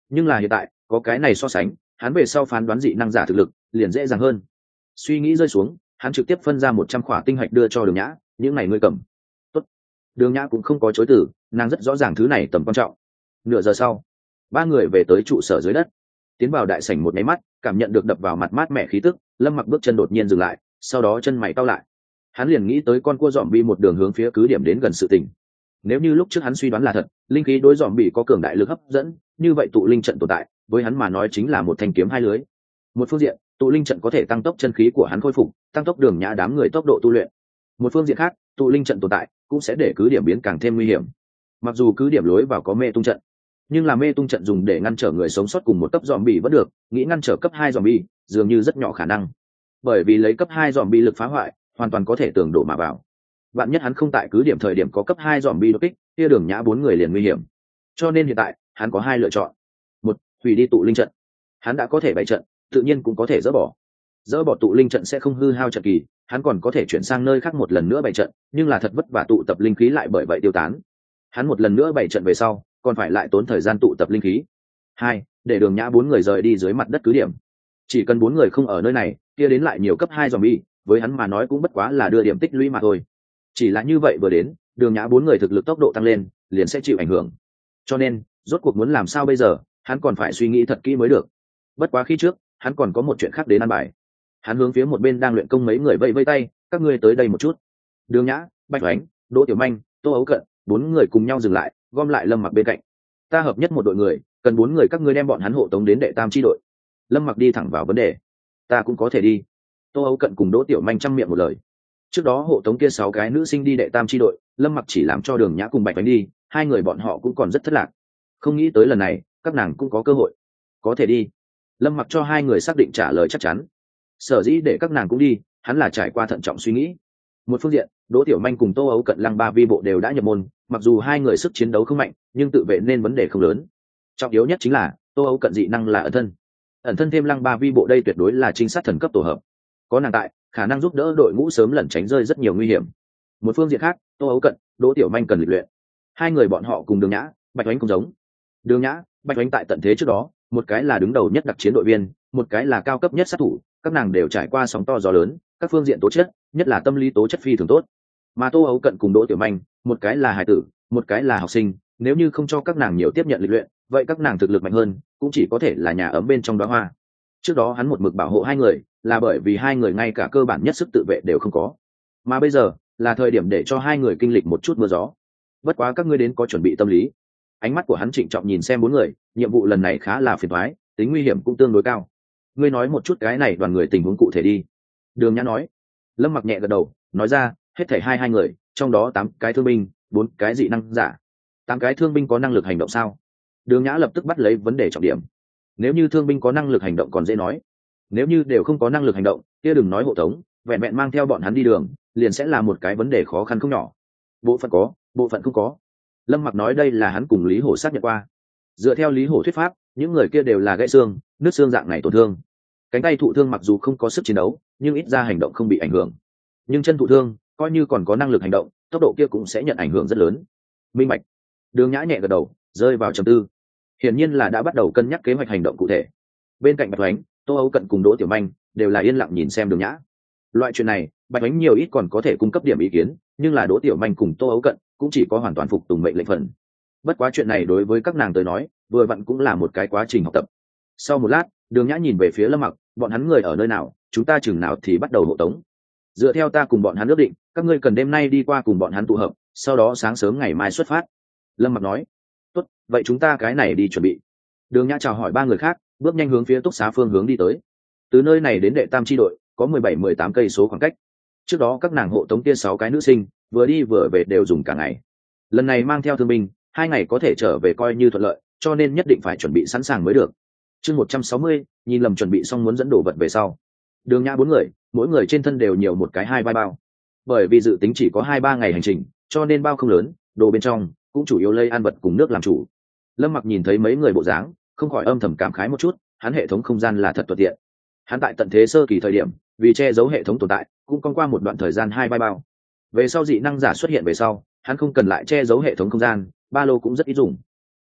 Nhưng là hiện tại có cái này so sánh, hắn về sau phán đoán dị năng giả thực lực liền dễ dàng hơn. Suy nghĩ rơi xuống, hắn trực tiếp phân ra 100 khỏa tinh hạch đưa cho Đường Nhã, những này ngươi cầm. Tốt. Đường Nhã cũng không có chối từ, nàng rất rõ ràng thứ này tầm quan trọng. Nửa giờ sau, ba người về tới trụ sở dưới đất. Tiến vào đại sảnh một máy mắt, cảm nhận được đập vào mặt mát mẻ khí tức, Lâm Mặc bước chân đột nhiên dừng lại, sau đó chân mày cau lại. Hắn liền nghĩ tới con cua dòm bi một đường hướng phía cứ điểm đến gần sự tình. Nếu như lúc trước hắn suy đoán là thật, linh khí đối dòm bi có cường đại lực hấp dẫn, như vậy tụ linh trận tồn tại, với hắn mà nói chính là một thanh kiếm hai lưới. Một phương diện, tụ linh trận có thể tăng tốc chân khí của hắn khôi phục, tăng tốc Đường Nhã đám người tốc độ tu luyện. Một phương diện khác, tụ linh trận tồn tại cũng sẽ để cứ điểm biến càng thêm nguy hiểm. Mặc dù cứ điểm lối vào có mê tung trận, nhưng là mê tung trận dùng để ngăn trở người sống sót cùng một cấp dòm bi vẫn được, nghĩ ngăn trở cấp 2 dòm bi dường như rất nhỏ khả năng. Bởi vì lấy cấp 2 dòm bi lực phá hoại, hoàn toàn có thể tường đổ mà vào. Bạn nhất hắn không tại cứ điểm thời điểm có cấp 2 dòm bi đột kích, kia Đường Nhã 4 người liền nguy hiểm. Cho nên hiện tại, hắn có hai lựa chọn. Một, hủy đi tụ linh trận. Hắn đã có thể bày trận, tự nhiên cũng có thể dỡ bỏ. Dỡ bỏ tụ linh trận sẽ không hư hao trận kỳ, hắn còn có thể chuyển sang nơi khác một lần nữa bày trận, nhưng là thật vất vả tụ tập linh khí lại bởi vậy tiêu tán. Hắn một lần nữa bày trận về sau, còn phải lại tốn thời gian tụ tập linh khí. Hai, để Đường Nhã 4 người rời đi dưới mặt đất cứ điểm. Chỉ cần 4 người không ở nơi này, kia đến lại nhiều cấp 2 zombie, với hắn mà nói cũng bất quá là đưa điểm tích lũy mà thôi. Chỉ là như vậy vừa đến, Đường Nhã 4 người thực lực tốc độ tăng lên, liền sẽ chịu ảnh hưởng. Cho nên, rốt cuộc muốn làm sao bây giờ, hắn còn phải suy nghĩ thật kỹ mới được. Bất quá khi trước, hắn còn có một chuyện khác đến ăn bài. Hắn hướng phía một bên đang luyện công mấy người vẫy vẫy tay, các ngươi tới đây một chút. Đường Nhã, Bạch Oánh, Đỗ Tiểu Manh, Tô Ấu Cận, 4 người cùng nhau dừng lại, gom lại Lâm Mặc bên cạnh. Ta hợp nhất một đội người, cần 4 người các ngươi đem bọn hắn hộ tống đến đệ tam chi đội. Lâm Mặc đi thẳng vào vấn đề. Ta cũng có thể đi. Tô Ấu Cận cùng Đỗ Tiểu Manh chăm miệng một lời. Trước đó hộ tống kia 6 cái nữ sinh đi đệ tam chi đội, Lâm Mặc chỉ làm cho Đường Nhã cùng Bạch Oánh đi, hai người bọn họ cũng còn rất thất lạc. Không nghĩ tới lần này, các nàng cũng có cơ hội. Có thể đi. Lâm Mặc cho hai người xác định trả lời chắc chắn. Sở dĩ để các nàng cũng đi, hắn là trải qua thận trọng suy nghĩ. Một phương diện, Đỗ Tiểu Manh cùng Tô Ấu Cận Lăng Ba Vi bộ đều đã nhập môn, mặc dù hai người sức chiến đấu không mạnh, nhưng tự vệ nên vấn đề không lớn. Trọng yếu nhất chính là Tô Ấu Cận dị năng là ẩn thân thêm Lăng Ba Vi bộ đây tuyệt đối là trinh sát thần cấp tổ hợp. Có nàng tại, khả năng giúp đỡ đội ngũ sớm lẩn tránh rơi rất nhiều nguy hiểm. Một phương diện khác, Tô Ấu Cận, Đỗ Tiểu Manh cần lịch luyện. Hai người bọn họ cùng Đường Nhã, Bạch Oánh không giống. Đường Nhã, Bạch Oánh tại tận thế trước đó, một cái là đứng đầu nhất đặc chiến đội viên, một cái là cao cấp nhất sát thủ, các nàng đều trải qua sóng to gió lớn, các phương diện tố chất, nhất là tâm lý tố chất phi thường tốt. Mà Tô Ấu Cận cùng Đỗ Tiểu Manh, một cái là hài tử, một cái là học sinh, nếu như không cho các nàng nhiều tiếp nhận lịch luyện, vậy các nàng thực lực mạnh hơn, cũng chỉ có thể là nhà ấm bên trong đóa hoa. Trước đó hắn một mực bảo hộ hai người, là bởi vì hai người ngay cả cơ bản nhất sức tự vệ đều không có. Mà bây giờ, là thời điểm để cho hai người kinh lịch một chút mưa gió. Bất quá các ngươi đến có chuẩn bị tâm lý. Ánh mắt của hắn trịnh trọng nhìn xem 4 người, nhiệm vụ lần này khá là phiền toái, tính nguy hiểm cũng tương đối cao. Ngươi nói một chút cái này đoàn người tình huống cụ thể đi. Đường Nhã nói. Lâm Mặc nhẹ gật đầu, nói ra, hết thảy hai người, trong đó 8 cái thương binh, 4 cái dị năng giả. 8 cái thương binh có năng lực hành động sao? Đường Nhã lập tức bắt lấy vấn đề trọng điểm. Nếu như thương binh có năng lực hành động còn dễ nói. Nếu như đều không có năng lực hành động, kia đừng nói hộ tống, vẹn vẹn mang theo bọn hắn đi đường, liền sẽ là một cái vấn đề khó khăn không nhỏ. Bộ phận có, bộ phận không có. Lâm Mặc nói đây là hắn cùng Lý Hổ xác nhận qua. Dựa theo Lý Hổ thuyết pháp, những người kia đều là gãy xương, nứt xương dạng này tổn thương. Cánh tay thụ thương mặc dù không có sức chiến đấu, nhưng ít ra hành động không bị ảnh hưởng. Nhưng chân thụ thương, coi như còn có năng lực hành động, tốc độ kia cũng sẽ nhận ảnh hưởng rất lớn. Minh bạch. Đường Nhã nhẹ gật đầu, rơi vào trầm tư. Hiển nhiên là đã bắt đầu cân nhắc kế hoạch hành động cụ thể. Bên cạnh Bạch Oánh, Tô Ấu Cận cùng Đỗ Tiểu Manh đều là yên lặng nhìn xem Đường Nhã. Loại chuyện này, Bạch Oánh nhiều ít còn có thể cung cấp điểm ý kiến, nhưng là Đỗ Tiểu Manh cùng Tô Ấu Cận cũng chỉ có hoàn toàn phục tùng mệnh lệnh phần. Bất quá chuyện này đối với các nàng tới nói, vừa vặn cũng là một cái quá trình học tập. Sau một lát, Đường Nhã nhìn về phía Lâm Mặc, bọn hắn người ở nơi nào, chúng ta chừng nào thì bắt đầu hộ tống. Dựa theo ta cùng bọn hắn ước định, các ngươi cần đêm nay đi qua cùng bọn hắn tụ hợp, sau đó sáng sớm ngày mai xuất phát. Lâm Mặc nói. Tốt, vậy chúng ta cái này đi chuẩn bị. Đường Nhã chào hỏi 3 người khác, bước nhanh hướng phía túc xá phương hướng đi tới. Từ nơi này đến đệ tam chi đội có 17-18 cây số khoảng cách. Trước đó các nàng hộ tống kia 6 cái nữ sinh, vừa đi vừa về đều dùng cả ngày. Lần này mang theo thương binh, 2 ngày có thể trở về coi như thuận lợi, cho nên nhất định phải chuẩn bị sẵn sàng mới được. Chương 160, nhìn lầm chuẩn bị xong muốn dẫn đồ vật về sau. Đường Nhã 4 người, mỗi người trên thân đều nhiều một cái 2 vai bao. Bởi vì dự tính chỉ có 2-3 ngày hành trình, cho nên bao không lớn, đồ bên trong cũng chủ yếu lấy ăn vật cùng nước làm chủ. Lâm Mặc nhìn thấy mấy người bộ dáng, không khỏi âm thầm cảm khái một chút, hắn hệ thống không gian là thật thuận tiện. Hắn tại tận thế sơ kỳ thời điểm, vì che giấu hệ thống tồn tại, cũng con qua một đoạn thời gian 2 vai bao. Về sau dị năng giả xuất hiện về sau, hắn không cần lại che giấu hệ thống không gian, ba lô cũng rất ít dùng.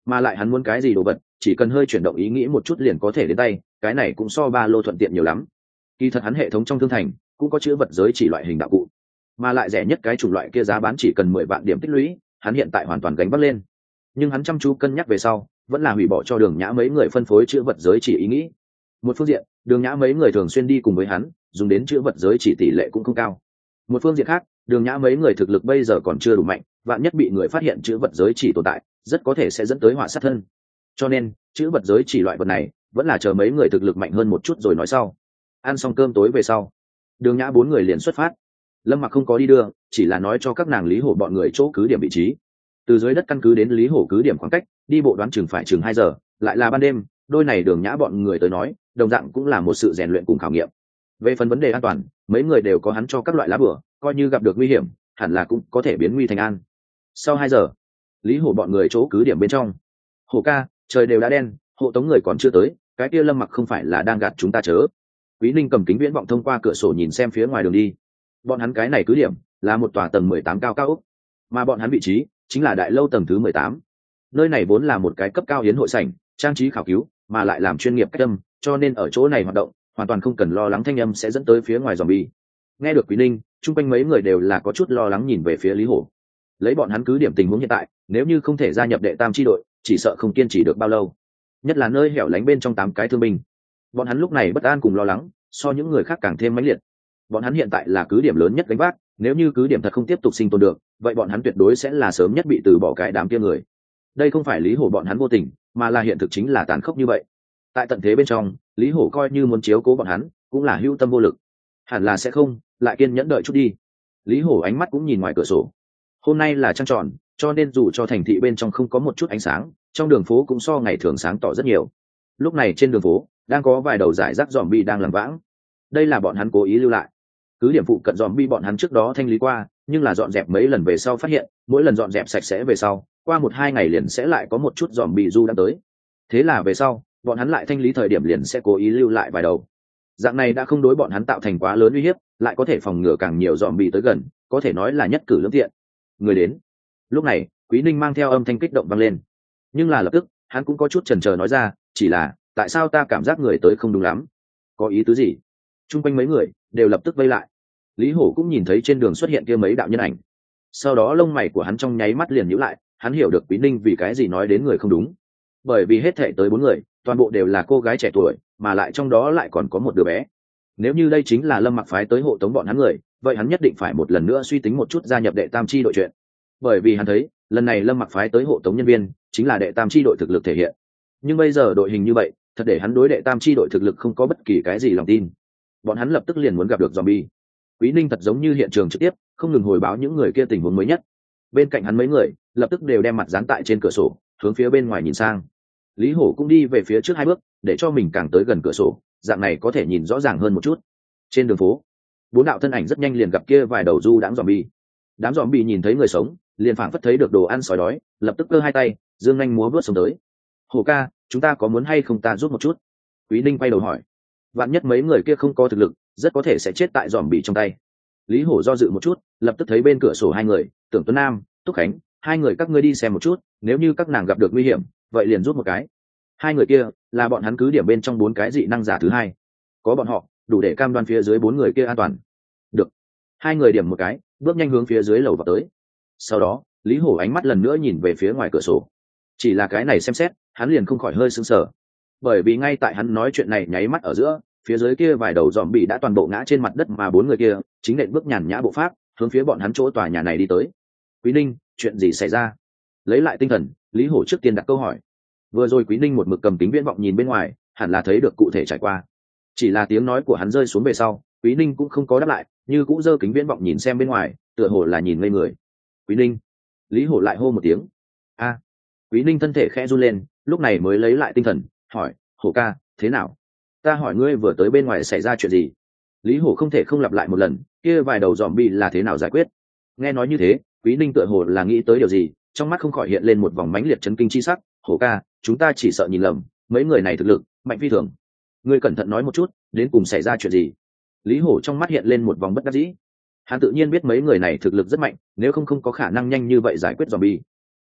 mà lại hắn muốn cái gì đồ vật chỉ cần hơi chuyển động ý nghĩ một chút liền có thể đến tay, cái này cũng so ba lô thuận tiện nhiều lắm. Kỳ thật hắn hệ thống trong thương thành cũng có chữ vật giới chỉ loại hình đạo cụ, mà lại rẻ nhất cái chủng loại kia giá bán chỉ cần 10 vạn điểm tích lũy, hắn hiện tại hoàn toàn gánh vác lên. Nhưng hắn chăm chú cân nhắc về sau vẫn là hủy bỏ cho Đường Nhã mấy người phân phối chữ vật giới chỉ ý nghĩ. Một phương diện, Đường Nhã mấy người thường xuyên đi cùng với hắn, dùng đến chữ vật giới chỉ tỷ lệ cũng không cao. Một phương diện khác, Đường Nhã mấy người thực lực bây giờ còn chưa đủ mạnh, vạn nhất bị người phát hiện chữ vật giới chỉ tồn tại, rất có thể sẽ dẫn tới họa sát thân. Cho nên chữ vật giới chỉ loại vật này vẫn là chờ mấy người thực lực mạnh hơn một chút rồi nói sau. Ăn xong cơm tối về sau, Đường Nhã bốn người liền xuất phát. Lâm Mặc không có đi đưa, chỉ là nói cho các nàng Lý Hổ bọn người chỗ cứ điểm vị trí. Từ dưới đất căn cứ đến Lý Hổ cứ điểm khoảng cách đi bộ đoán chừng phải chừng 2 giờ, lại là ban đêm, đôi này Đường Nhã bọn người tới nói đồng dạng cũng là một sự rèn luyện cùng khảo nghiệm. Về phần vấn đề an toàn, mấy người đều có hắn cho các loại lá bùa, coi như gặp được nguy hiểm hẳn là cũng có thể biến nguy thành an. Sau 2 giờ, Lý Hổ bọn người chỗ cứ điểm bên trong. Hổ ca, trời đều đã đen, hộ tống người còn chưa tới, cái kia Lâm Mặc không phải là đang gạt chúng ta chớ? Quý Ninh cầm kính viễn vọng thông qua cửa sổ nhìn xem phía ngoài đường đi. Bọn hắn cái này cứ điểm là một tòa tầng 18 cao ốc, mà bọn hắn vị trí chính là đại lâu tầng thứ 18. Nơi này vốn là một cái cấp cao hiến hội sảnh, trang trí khảo cứu, mà lại làm chuyên nghiệp cách âm, cho nên ở chỗ này hoạt động hoàn toàn không cần lo lắng thanh âm sẽ dẫn tới phía ngoài zombie. Nghe được Quý Ninh, chung quanh mấy người đều là có chút lo lắng nhìn về phía Lý Hổ. Lấy bọn hắn cứ điểm tình huống hiện tại, nếu như không thể gia nhập đệ tam chi đội, chỉ sợ không kiên trì được bao lâu. Nhất là nơi hẻo lánh bên trong 8 cái thương binh, bọn hắn lúc này bất an cùng lo lắng, so những người khác càng thêm mãnh liệt. Bọn hắn hiện tại là cứ điểm lớn nhất gánh vác, nếu như cứ điểm thật không tiếp tục sinh tồn được, vậy bọn hắn tuyệt đối sẽ là sớm nhất bị từ bỏ cái đám kia người. Đây không phải Lý Hổ bọn hắn vô tình, mà là hiện thực chính là tàn khốc như vậy. Tại tận thế bên trong, Lý Hổ coi như muốn chiếu cố bọn hắn, cũng là hữu tâm vô lực. Hẳn là sẽ không, lại kiên nhẫn đợi chút đi. Lý Hổ ánh mắt cũng nhìn ngoài cửa sổ. Hôm nay là trăng tròn, cho nên dù cho thành thị bên trong không có một chút ánh sáng, trong đường phố cũng so ngày thường sáng tỏ rất nhiều. Lúc này trên đường phố đang có vài đầu rải rác zombie đang làm vãng. Đây là bọn hắn cố ý lưu lại. Cứ điểm phụ cận zombie bọn hắn trước đó thanh lý qua, nhưng là dọn dẹp mấy lần về sau phát hiện, mỗi lần dọn dẹp sạch sẽ về sau, qua 1-2 ngày liền sẽ lại có một chút zombie du đang tới. Thế là về sau, bọn hắn lại thanh lý thời điểm liền sẽ cố ý lưu lại vài đầu. Dạng này đã không đối bọn hắn tạo thành quá lớn uy hiếp, lại có thể phòng ngừa càng nhiều zombie tới gần, có thể nói là nhất cử lưỡng tiện. Người đến. Lúc này, Quý Ninh mang theo âm thanh kích động vang lên. Nhưng là lập tức, hắn cũng có chút chần chờ nói ra, chỉ là, tại sao ta cảm giác người tới không đúng lắm? Có ý tứ gì? Chung quanh mấy người đều lập tức vây lại. Lý Hổ cũng nhìn thấy trên đường xuất hiện kia mấy đạo nhân ảnh. Sau đó lông mày của hắn trong nháy mắt liền nhíu lại, hắn hiểu được Quý Ninh vì cái gì nói đến người không đúng. Bởi vì hết thảy tới 4 người, toàn bộ đều là cô gái trẻ tuổi, mà lại trong đó lại còn có một đứa bé. Nếu như đây chính là Lâm Mặc phái tới hộ tống bọn hắn người, vậy hắn nhất định phải một lần nữa suy tính một chút gia nhập đệ tam chi đội chuyện. Bởi vì hắn thấy, lần này Lâm Mặc phái tới hộ tống nhân viên, chính là đệ tam chi đội thực lực thể hiện. Nhưng bây giờ đội hình như vậy, thật để hắn đối đệ tam chi đội thực lực không có bất kỳ cái gì lòng tin. Bọn hắn lập tức liền muốn gặp được zombie. Quý Ninh thật giống như hiện trường trực tiếp, không ngừng hồi báo những người kia tình huống mới nhất. Bên cạnh hắn mấy người, lập tức đều đem mặt dán tại trên cửa sổ, hướng phía bên ngoài nhìn sang. Lý Hổ cũng đi về phía trước 2 bước, để cho mình càng tới gần cửa sổ, dạng này có thể nhìn rõ ràng hơn một chút. Trên đường phố, 4 đạo thân ảnh rất nhanh liền gặp kia vài đầu du đãng zombie. Đám zombie nhìn thấy người sống, liền phảng phất thấy được đồ ăn sói đói, lập tức cơ 2 tay, dương nhanh múa vớt sống tới. Hổ ca, chúng ta có muốn hay không ta giúp một chút? Quý Ninh quay đầu hỏi. Vạn nhất mấy người kia không có thực lực, rất có thể sẽ chết tại zombie trong tay. Lý Hổ do dự một chút, lập tức thấy bên cửa sổ 2 người, Tưởng Tuấn Nam, Túc Khánh, 2 người các ngươi đi xem một chút, nếu như các nàng gặp được nguy hiểm, vậy liền giúp một cái. 2 người kia là bọn hắn cứ điểm bên trong 4 cái dị năng giả thứ 2. Có bọn họ, đủ để cam đoan phía dưới 4 người kia an toàn. Được. 2 người điểm một cái, bước nhanh hướng phía dưới lầu vào tới. Sau đó, Lý Hổ ánh mắt lần nữa nhìn về phía ngoài cửa sổ. Chỉ là cái này xem xét, hắn liền không khỏi hơi sững sờ. Bởi vì ngay tại hắn nói chuyện này nháy mắt ở giữa, phía dưới kia vài đầu zombie đã toàn bộ ngã trên mặt đất mà 4 người kia chính nện bước nhàn nhã bộ pháp, hướng phía bọn hắn chỗ tòa nhà này đi tới. Quý Ninh, chuyện gì xảy ra? Lấy lại tinh thần, Lý Hổ trước tiên đặt câu hỏi. Vừa rồi Quý Ninh một mực cầm kính viễn vọng nhìn bên ngoài, hẳn là thấy được cụ thể trải qua. Chỉ là tiếng nói của hắn rơi xuống về sau, Quý Ninh cũng không có đáp lại, như cũng giơ kính viễn vọng nhìn xem bên ngoài, tựa hồ là nhìn ngây người. Quý Ninh. Lý Hổ lại hô một tiếng. A. Quý Ninh thân thể khẽ run lên, lúc này mới lấy lại tinh thần, hỏi, Hổ ca, thế nào? Ta hỏi ngươi vừa tới bên ngoài xảy ra chuyện gì? Lý Hổ không thể không lặp lại một lần, kia vài đầu zombie là thế nào giải quyết? Nghe nói như thế, Quý Ninh tựa hồ là nghĩ tới điều gì, trong mắt không khỏi hiện lên một vòng mãnh liệt chấn kinh chi sắc. Hổ ca, chúng ta chỉ sợ nhìn lầm, mấy người này thực lực mạnh phi thường. Ngươi cẩn thận nói một chút, đến cùng xảy ra chuyện gì? Lý Hổ trong mắt hiện lên một vòng bất đắc dĩ. Hắn tự nhiên biết mấy người này thực lực rất mạnh, nếu không có khả năng nhanh như vậy giải quyết zombie.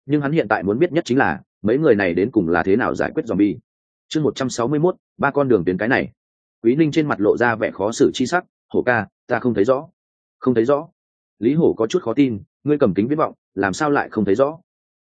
nhưng hắn hiện tại muốn biết nhất chính là mấy người này đến cùng là thế nào giải quyết zombie. Chương 161, ba con đường tuyến cái này. Quý Ninh trên mặt lộ ra vẻ khó xử chi sắc, "Hổ ca, ta không thấy rõ." "Không thấy rõ?" Lý Hổ có chút khó tin, "Ngươi cầm kính viễn vọng, làm sao lại không thấy rõ?"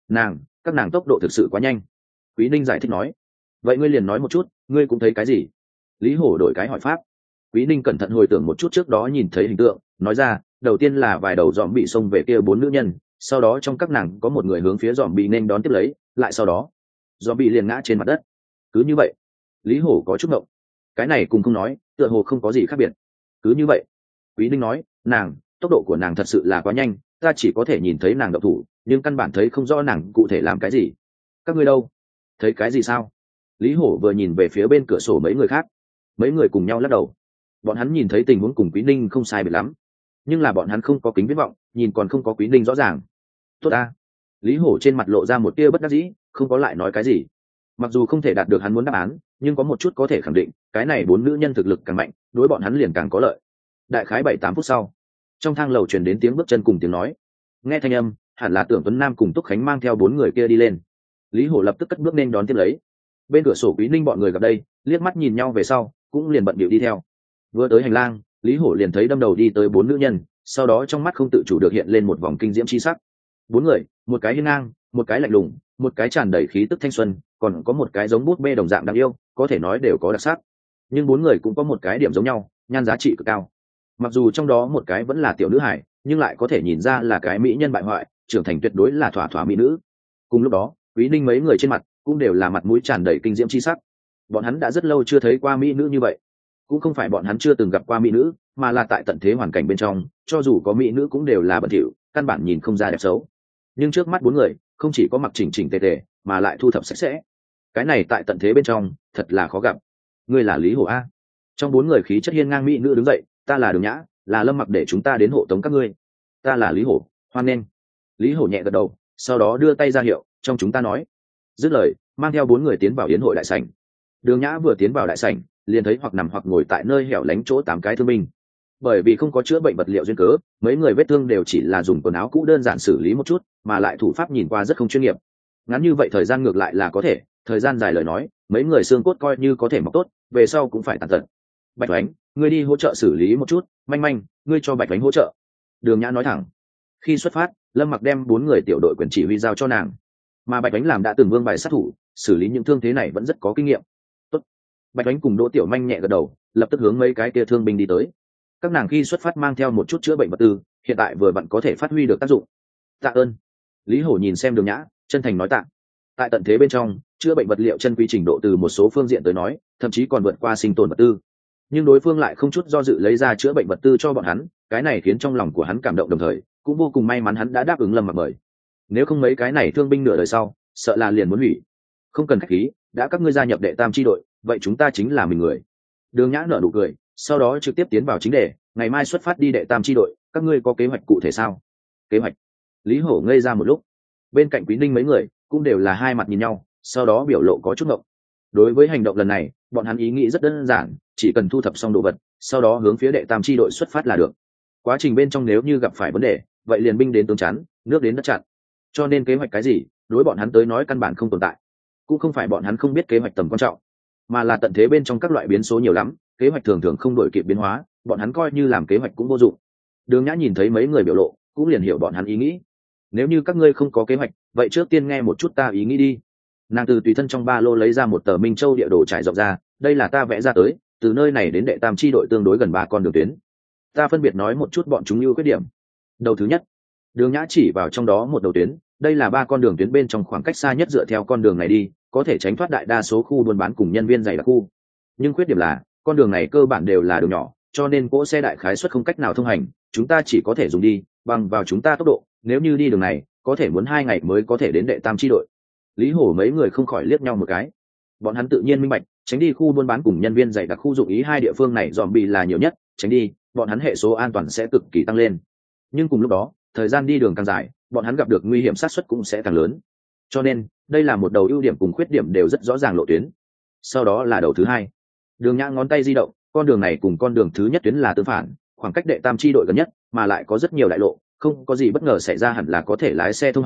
Các nàng tốc độ thực sự quá nhanh." Quý Ninh giải thích nói. "Vậy ngươi liền nói một chút, ngươi cũng thấy cái gì?" Lý Hổ đổi cái hỏi pháp. Quý Ninh cẩn thận hồi tưởng một chút trước đó nhìn thấy hình tượng, nói ra, đầu tiên là vài đầu dòm bị xông về kia bốn nữ nhân, sau đó trong các nàng có một người hướng phía dòm bị nên đón tiếp lấy, lại sau đó dòm bị liền ngã trên mặt đất. Cứ như vậy. Lý Hổ có chút ngộng. Cái này cùng không nói, tựa hồ không có gì khác biệt. Cứ như vậy. Quý Ninh nói, tốc độ của nàng thật sự là quá nhanh, ta chỉ có thể nhìn thấy nàng động thủ, nhưng căn bản thấy không rõ nàng cụ thể làm cái gì. Các ngươi đâu? Thấy cái gì sao? Lý Hổ vừa nhìn về phía bên cửa sổ mấy người khác. Mấy người cùng nhau lắc đầu. Bọn hắn nhìn thấy tình huống cùng Quý Ninh không sai biệt lắm, nhưng là bọn hắn không có kính viễn vọng, nhìn còn không có Quý Ninh rõ ràng. Tốt ta. Lý Hổ trên mặt lộ ra một tia bất đắc dĩ, không có lại nói cái gì. Mặc dù không thể đạt được hắn muốn đáp án, nhưng có một chút có thể khẳng định, cái này bốn nữ nhân thực lực càng mạnh, đối bọn hắn liền càng có lợi. Đại khái 7-8 phút sau, trong thang lầu truyền đến tiếng bước chân cùng tiếng nói. Nghe thanh âm, hẳn là Tưởng Tuấn Nam cùng Túc Khánh mang theo bốn người kia đi lên. Lý Hổ lập tức cất bước nên đón tiếp lấy. Bên cửa sổ Quý Ninh bọn người gặp đây, liếc mắt nhìn nhau về sau, cũng liền bận bịu đi theo. Vừa tới hành lang, Lý Hổ liền thấy đâm đầu đi tới bốn nữ nhân, sau đó trong mắt không tự chủ được hiện lên một vòng kinh diễm chi sắc. Bốn người, một cái hiên ngang, một cái lạnh lùng, một cái tràn đầy khí tức thanh xuân, còn có một cái giống bút bê đồng dạng đáng yêu, có thể nói đều có đặc sắc. Nhưng bốn người cũng có một cái điểm giống nhau, nhan giá trị cực cao. Mặc dù trong đó một cái vẫn là tiểu nữ hải, nhưng lại có thể nhìn ra là cái mỹ nhân bại hoại, trưởng thành tuyệt đối là thỏa thỏa mỹ nữ. Cùng lúc đó, Quý Ninh mấy người trên mặt cũng đều là mặt mũi tràn đầy kinh diễm chi sắc. Bọn hắn đã rất lâu chưa thấy qua mỹ nữ như vậy. Cũng không phải bọn hắn chưa từng gặp qua mỹ nữ, mà là tại tận thế hoàn cảnh bên trong, cho dù có mỹ nữ cũng đều là bẩn thỉu, căn bản nhìn không ra đẹp xấu. Nhưng trước mắt bốn người, không chỉ có mặc chỉnh chỉnh tề tề, mà lại thu thập sạch sẽ. Cái này tại tận thế bên trong, thật là khó gặp. Ngươi là Lý Hổ a? Trong bốn người khí chất hiên ngang mỹ nữ đứng dậy, ta là Đường Nhã, là Lâm Mặc để chúng ta đến hộ tống các ngươi. Ta là Lý Hổ, hoan nghênh. Lý Hổ nhẹ gật đầu, sau đó đưa tay ra hiệu, trong chúng ta nói. Dứt lời, mang theo bốn người tiến vào yến hội đại sảnh. Đường Nhã vừa tiến vào đại sảnh, liền thấy hoặc nằm hoặc ngồi tại nơi hẻo lánh chỗ 8 cái thương binh. Bởi vì không có chữa bệnh vật liệu duyên cớ, mấy người vết thương đều chỉ là dùng quần áo cũ đơn giản xử lý một chút, mà lại thủ pháp nhìn qua rất không chuyên nghiệp. Ngắn như vậy thời gian ngược lại là có thể, thời gian dài lời nói, mấy người xương cốt coi như có thể mọc tốt, về sau cũng phải tàn tật. Bạch Oánh, ngươi đi hỗ trợ xử lý một chút, Manh Manh, ngươi cho Bạch Oánh hỗ trợ. Đường Nhã nói thẳng. Khi xuất phát, Lâm Mặc đem 4 người tiểu đội quyền chỉ huy giao cho nàng, mà Bạch Oánh làm đã từng vương bài sát thủ, xử lý những thương thế này vẫn rất có kinh nghiệm. Tốt. Bạch Oánh cùng Đỗ Tiểu Manh nhẹ gật đầu, lập tức hướng mấy cái kia thương binh đi tới. Các nàng khi xuất phát mang theo một chút chữa bệnh vật tư, hiện tại vừa vặn có thể phát huy được tác dụng. Tạ ơn. Lý Hổ nhìn xem Đường Nhã, chân thành nói tạ. Tại tận thế bên trong, chữa bệnh vật liệu chân quý trình độ từ một số phương diện tới nói, thậm chí còn vượt qua sinh tồn vật tư. Nhưng đối phương lại không chút do dự lấy ra chữa bệnh vật tư cho bọn hắn, cái này khiến trong lòng của hắn cảm động, đồng thời cũng vô cùng may mắn hắn đã đáp ứng Lâm Mặc mời. Nếu không mấy cái này thương binh nửa đời sau, sợ là liền muốn hủy. Không cần khách khí, đã các ngươi gia nhập đệ tam chi đội, vậy chúng ta chính là mình người. Đường Nhã nở nụ cười, sau đó trực tiếp tiến vào chính đề, ngày mai xuất phát đi đệ tam chi đội, các ngươi có kế hoạch cụ thể sao? Kế hoạch? Lý Hổ ngây ra một lúc. Bên cạnh Quý Ninh mấy người cũng đều là hai mặt nhìn nhau, sau đó biểu lộ có chút ngộng. Đối với hành động lần này, bọn hắn ý nghĩ rất đơn giản, chỉ cần thu thập xong đồ vật, sau đó hướng phía đệ tam chi đội xuất phát là được. Quá trình bên trong nếu như gặp phải vấn đề, vậy liền binh đến tướng chắn, nước đến đất chặn. Cho nên kế hoạch cái gì, đối bọn hắn tới nói căn bản không tồn tại. Cũng không phải bọn hắn không biết kế hoạch tầm quan trọng, mà là tận thế bên trong các loại biến số nhiều lắm, kế hoạch thường thường không đổi kịp biến hóa, bọn hắn coi như làm kế hoạch cũng vô dụng. Đường Nhã nhìn thấy mấy người biểu lộ, cũng liền hiểu bọn hắn ý nghĩ. Nếu như các ngươi không có kế hoạch, vậy trước tiên nghe một chút ta ý nghĩ đi. Nàng từ tùy thân trong ba lô lấy ra một tờ Minh Châu địa đồ trải rộng ra, đây là ta vẽ ra tới, từ nơi này đến đệ tam chi đội tương đối gần 3 con đường tuyến. Ta phân biệt nói một chút bọn chúng ưu khuyết điểm. Đầu thứ nhất, Đường Nhã chỉ vào trong đó một đầu tuyến, đây là 3 con đường tuyến bên trong khoảng cách xa nhất, dựa theo con đường này đi, có thể tránh thoát đại đa số khu buôn bán cùng nhân viên dày đặc khu. Nhưng khuyết điểm là, con đường này cơ bản đều là đường nhỏ, cho nên cỗ xe đại khái suất không cách nào thông hành, chúng ta chỉ có thể dùng đi bằng vào chúng ta tốc độ, nếu như đi đường này, có thể muốn 2 ngày mới có thể đến đệ tam chi đội. Lý Hổ mấy người không khỏi liếc nhau một cái. Bọn hắn tự nhiên minh bạch, tránh đi khu buôn bán cùng nhân viên dày đặc khu, dụng ý hai địa phương này zombie là nhiều nhất, tránh đi, bọn hắn hệ số an toàn sẽ cực kỳ tăng lên. Nhưng cùng lúc đó, thời gian đi đường càng dài, bọn hắn gặp được nguy hiểm xác suất cũng sẽ càng lớn. Cho nên, đây là một đầu ưu điểm cùng khuyết điểm đều rất rõ ràng lộ tuyến. Sau đó là đầu thứ hai. Đường Nhã ngón tay di động, con đường này cùng con đường thứ nhất tuyến là tương phản, khoảng cách đệ tam chi đội gần nhất, mà lại có rất nhiều đại lộ, không có gì bất ngờ xảy ra hẳn là có thể lái xe thông hành,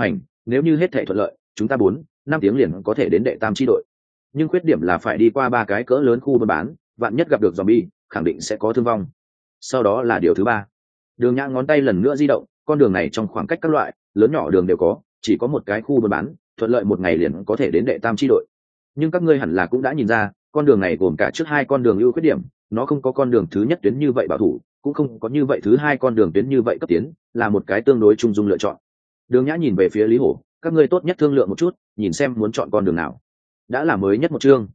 nếu như hết thể thuận lợi chúng ta 4-5 tiếng liền có thể đến đệ tam chi đội, nhưng khuyết điểm là phải đi qua 3 cái cỡ lớn khu buôn bán, vạn nhất gặp được zombie khẳng định sẽ có thương vong. Sau đó là điều thứ 3. Đường Nhã ngón tay lần nữa di động, con đường này trong khoảng cách các loại lớn nhỏ đường đều có, chỉ có một cái khu buôn bán, thuận lợi một ngày liền có thể đến đệ tam chi đội. Nhưng các ngươi hẳn là cũng đã nhìn ra, con đường này gồm cả trước 2 con đường ưu khuyết điểm, nó không có con đường thứ nhất tuyến như vậy bảo thủ, cũng không có như vậy thứ 2 con đường tuyến như vậy cấp tiến, là một cái tương đối trung dung lựa chọn. Đường Nhã nhìn về phía Lý Hổ, các ngươi tốt nhất thương lượng một chút, nhìn xem muốn chọn con đường nào. Đã là mới nhất một chương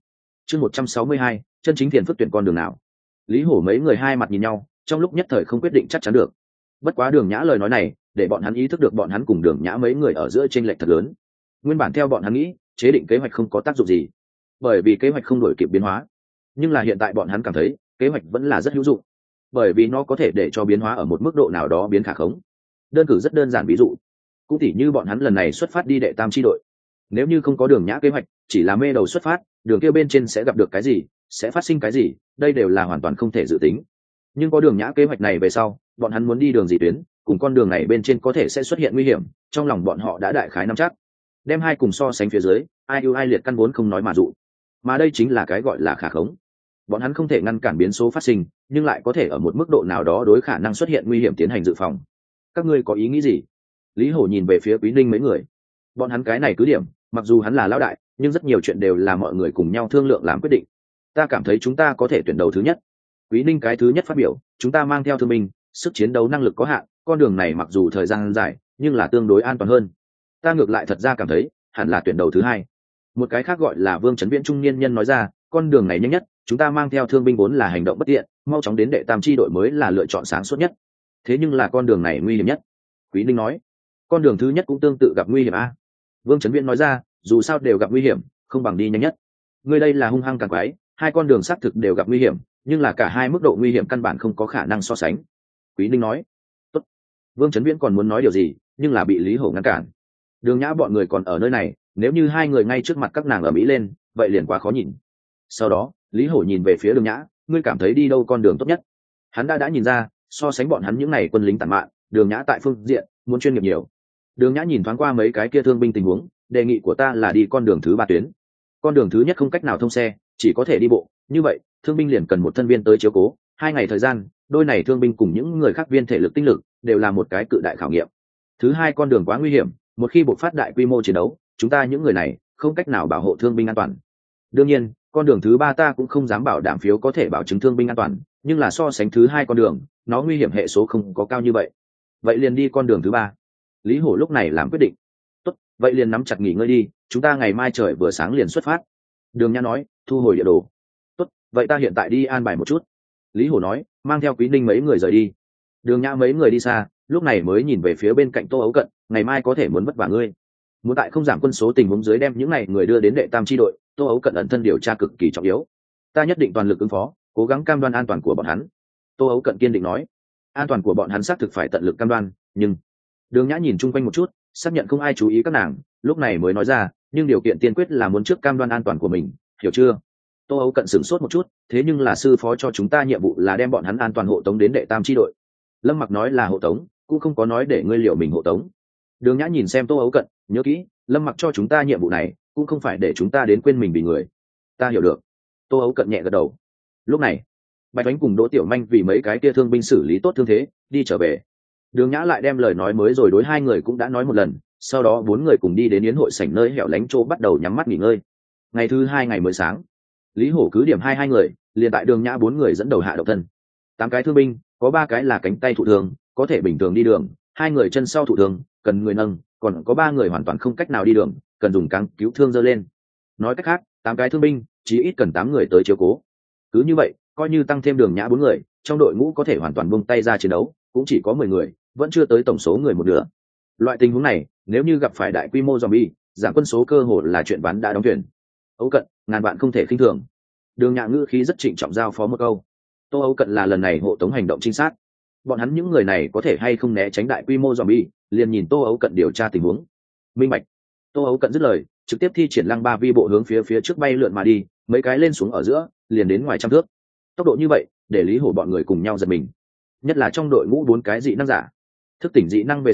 162, chân chính tiền phức tuyển con đường nào. Lý Hổ mấy người hai mặt nhìn nhau, trong lúc nhất thời không quyết định chắc chắn được. Bất quá Đường Nhã lời nói này để bọn hắn ý thức được bọn hắn cùng Đường Nhã mấy người ở giữa chênh lệch thật lớn. Nguyên bản theo bọn hắn nghĩ, chế định kế hoạch không có tác dụng gì, bởi vì kế hoạch không đổi kịp biến hóa. Nhưng là hiện tại bọn hắn cảm thấy kế hoạch vẫn là rất hữu dụng, bởi vì nó có thể để cho biến hóa ở một mức độ nào đó biến khả khống. Đơn cử rất đơn giản ví dụ, cũng tỉ như bọn hắn lần này xuất phát đi đệ tam chi đội, nếu như không có Đường Nhã kế hoạch, chỉ là mê đầu xuất phát, đường kia bên trên sẽ gặp được cái gì, sẽ phát sinh cái gì, đây đều là hoàn toàn không thể dự tính. Nhưng có Đường Nhã kế hoạch này về sau, bọn hắn muốn đi đường gì tuyến, cùng con đường này bên trên có thể sẽ xuất hiện nguy hiểm, trong lòng bọn họ đã đại khái nắm chắc. Đem hai cùng so sánh phía dưới, ai ưu ai liệt căn vốn không nói mà dụ, mà đây chính là cái gọi là khả khống. Bọn hắn không thể ngăn cản biến số phát sinh, nhưng lại có thể ở một mức độ nào đó đối khả năng xuất hiện nguy hiểm tiến hành dự phòng. Các ngươi có ý nghĩ gì? Lý Hổ nhìn về phía Quý Ninh mấy người. Bọn hắn cái này cứ điểm, mặc dù hắn là lão đại, nhưng rất nhiều chuyện đều là mọi người cùng nhau thương lượng làm quyết định. Ta cảm thấy chúng ta có thể tuyển đầu thứ nhất. Quý Ninh cái thứ nhất phát biểu, chúng ta mang theo thương binh, sức chiến đấu năng lực có hạn, con đường này mặc dù thời gian dài, nhưng là tương đối an toàn hơn. Ta ngược lại thật ra cảm thấy, hẳn là tuyển đầu thứ hai. Một cái khác gọi là Vương Chấn Viễn trung niên nhân nói ra, con đường này nhanh nhất, chúng ta mang theo thương binh vốn là hành động bất tiện, mau chóng đến đệ tam chi đội mới là lựa chọn sáng suốt nhất. Thế nhưng là con đường này nguy hiểm nhất. Quý Ninh nói, con đường thứ nhất cũng tương tự gặp nguy hiểm a. Vương Chấn Viễn nói ra, dù sao đều gặp nguy hiểm, không bằng đi nhanh nhất. Ngươi đây là hung hăng càng quái, hai con đường xác thực đều gặp nguy hiểm, nhưng là cả hai mức độ nguy hiểm căn bản không có khả năng so sánh. Quý Ninh nói, tốt. Vương Chấn Viễn còn muốn nói điều gì, nhưng là bị Lý Hổ ngăn cản. Đường Nhã bọn người còn ở nơi này, nếu như hai người ngay trước mặt các nàng ở mỹ lên, vậy liền quá khó nhìn. Sau đó, Lý Hổ nhìn về phía Đường Nhã, ngươi cảm thấy đi đâu con đường tốt nhất? Hắn đã nhìn ra, so sánh bọn hắn những này quân lính tàn mạn, Đường Nhã tại phương diện muốn chuyên nghiệp nhiều. Đường Nhã nhìn thoáng qua mấy cái kia thương binh tình huống, đề nghị của ta là đi con đường thứ 3 tuyến. Con đường thứ nhất không cách nào thông xe, chỉ có thể đi bộ, như vậy thương binh liền cần một thân viên tới chiếu cố, 2 ngày thời gian, đôi này thương binh cùng những người khác viên thể lực tinh lực đều là một cái cự đại khảo nghiệm. Thứ hai con đường quá nguy hiểm, một khi bộc phát đại quy mô chiến đấu, chúng ta những người này không cách nào bảo hộ thương binh an toàn. Đương nhiên, con đường thứ 3 ta cũng không dám bảo đảm phiếu có thể bảo chứng thương binh an toàn, nhưng là so sánh thứ hai con đường, nó nguy hiểm hệ số không có cao như vậy. Vậy liền đi con đường thứ 3. Lý Hổ lúc này làm quyết định. Tốt, vậy liền nắm chặt nghỉ ngơi đi, chúng ta ngày mai trời vừa sáng liền xuất phát. Đường Nhã nói, thu hồi địa đồ. Tốt, vậy ta hiện tại đi an bài một chút. Lý Hổ nói, mang theo Quý Ninh mấy người rời đi. Đường Nhã mấy người đi xa, lúc này mới nhìn về phía bên cạnh Tô Ấu Cận, ngày mai có thể muốn vất vả ngươi. Muốn tại không giảm quân số tình huống dưới đem những này người đưa đến đệ tam chi đội, Tô Ấu Cận ẩn thân điều tra cực kỳ trọng yếu. Ta nhất định toàn lực ứng phó, cố gắng cam đoan an toàn của bọn hắn. Tô Ấu Cận kiên định nói, an toàn của bọn hắn xác thực phải tận lực cam đoan, nhưng Đường Nhã nhìn chung quanh một chút, xác nhận không ai chú ý các nàng, lúc này mới nói ra, nhưng điều kiện tiên quyết là muốn trước cam đoan an toàn của mình, hiểu chưa? Tô Ấu Cận sửng sốt một chút, thế nhưng là sư phó cho chúng ta nhiệm vụ là đem bọn hắn an toàn hộ tống đến đệ tam chi đội. Lâm Mặc nói là hộ tống, cũng không có nói để ngươi liệu mình hộ tống. Đường Nhã nhìn xem Tô Ấu Cận, nhớ kỹ, Lâm Mặc cho chúng ta nhiệm vụ này, cũng không phải để chúng ta đến quên mình vì người. Ta hiểu được. Tô Ấu Cận nhẹ gật đầu. Lúc này, Bạch Ánh cùng Đỗ Tiểu Manh vì mấy cái kia thương binh xử lý tốt thương thế, đi trở về. Đường Nhã lại đem lời nói mới rồi đối hai người cũng đã nói một lần, sau đó 4 người cùng đi đến yến hội sảnh nơi hẻo lánh chỗ bắt đầu nhắm mắt nghỉ ngơi. Ngày thứ 2 ngày mới sáng, Lý Hổ cứ điểm hai người, liền tại Đường Nhã 4 người dẫn đầu hạ độc thân. 8 cái thương binh, có 3 cái là cánh tay thụ thương, có thể bình thường đi đường, 2 người chân sau thụ thương, cần người nâng, còn có 3 người hoàn toàn không cách nào đi đường, cần dùng cáng cứu thương giơ lên. Nói cách khác, 8 cái thương binh, chí ít cần 8 người tới chiếu cố. Cứ như vậy, coi như tăng thêm Đường Nhã 4 người, trong đội ngũ có thể hoàn toàn buông tay ra chiến đấu, cũng chỉ có 10 người, vẫn chưa tới tổng số người một nửa. Loại tình huống này, nếu như gặp phải đại quy mô zombie, giảm quân số cơ hội là chuyện ván đã đóng thuyền. Ấu Cận, ngàn vạn không thể khinh thường. Đường Nhã ngữ khí rất trịnh trọng giao phó một câu. Tô Ấu Cận là lần này hộ tống hành động trinh sát, bọn hắn những người này có thể hay không né tránh đại quy mô zombie, liền nhìn Tô Ấu Cận điều tra tình huống. Minh bạch. Tô Ấu Cận dứt lời, trực tiếp thi triển lăng ba vi bộ hướng phía trước bay lượn mà đi, mấy cái lên xuống ở giữa, liền đến ngoài trăm thước. Tốc độ như vậy, để Lý Hổ bọn người cùng nhau giật mình. Nhất là trong đội ngũ 4 cái dị năng giả. Thức tỉnh dị năng về sau,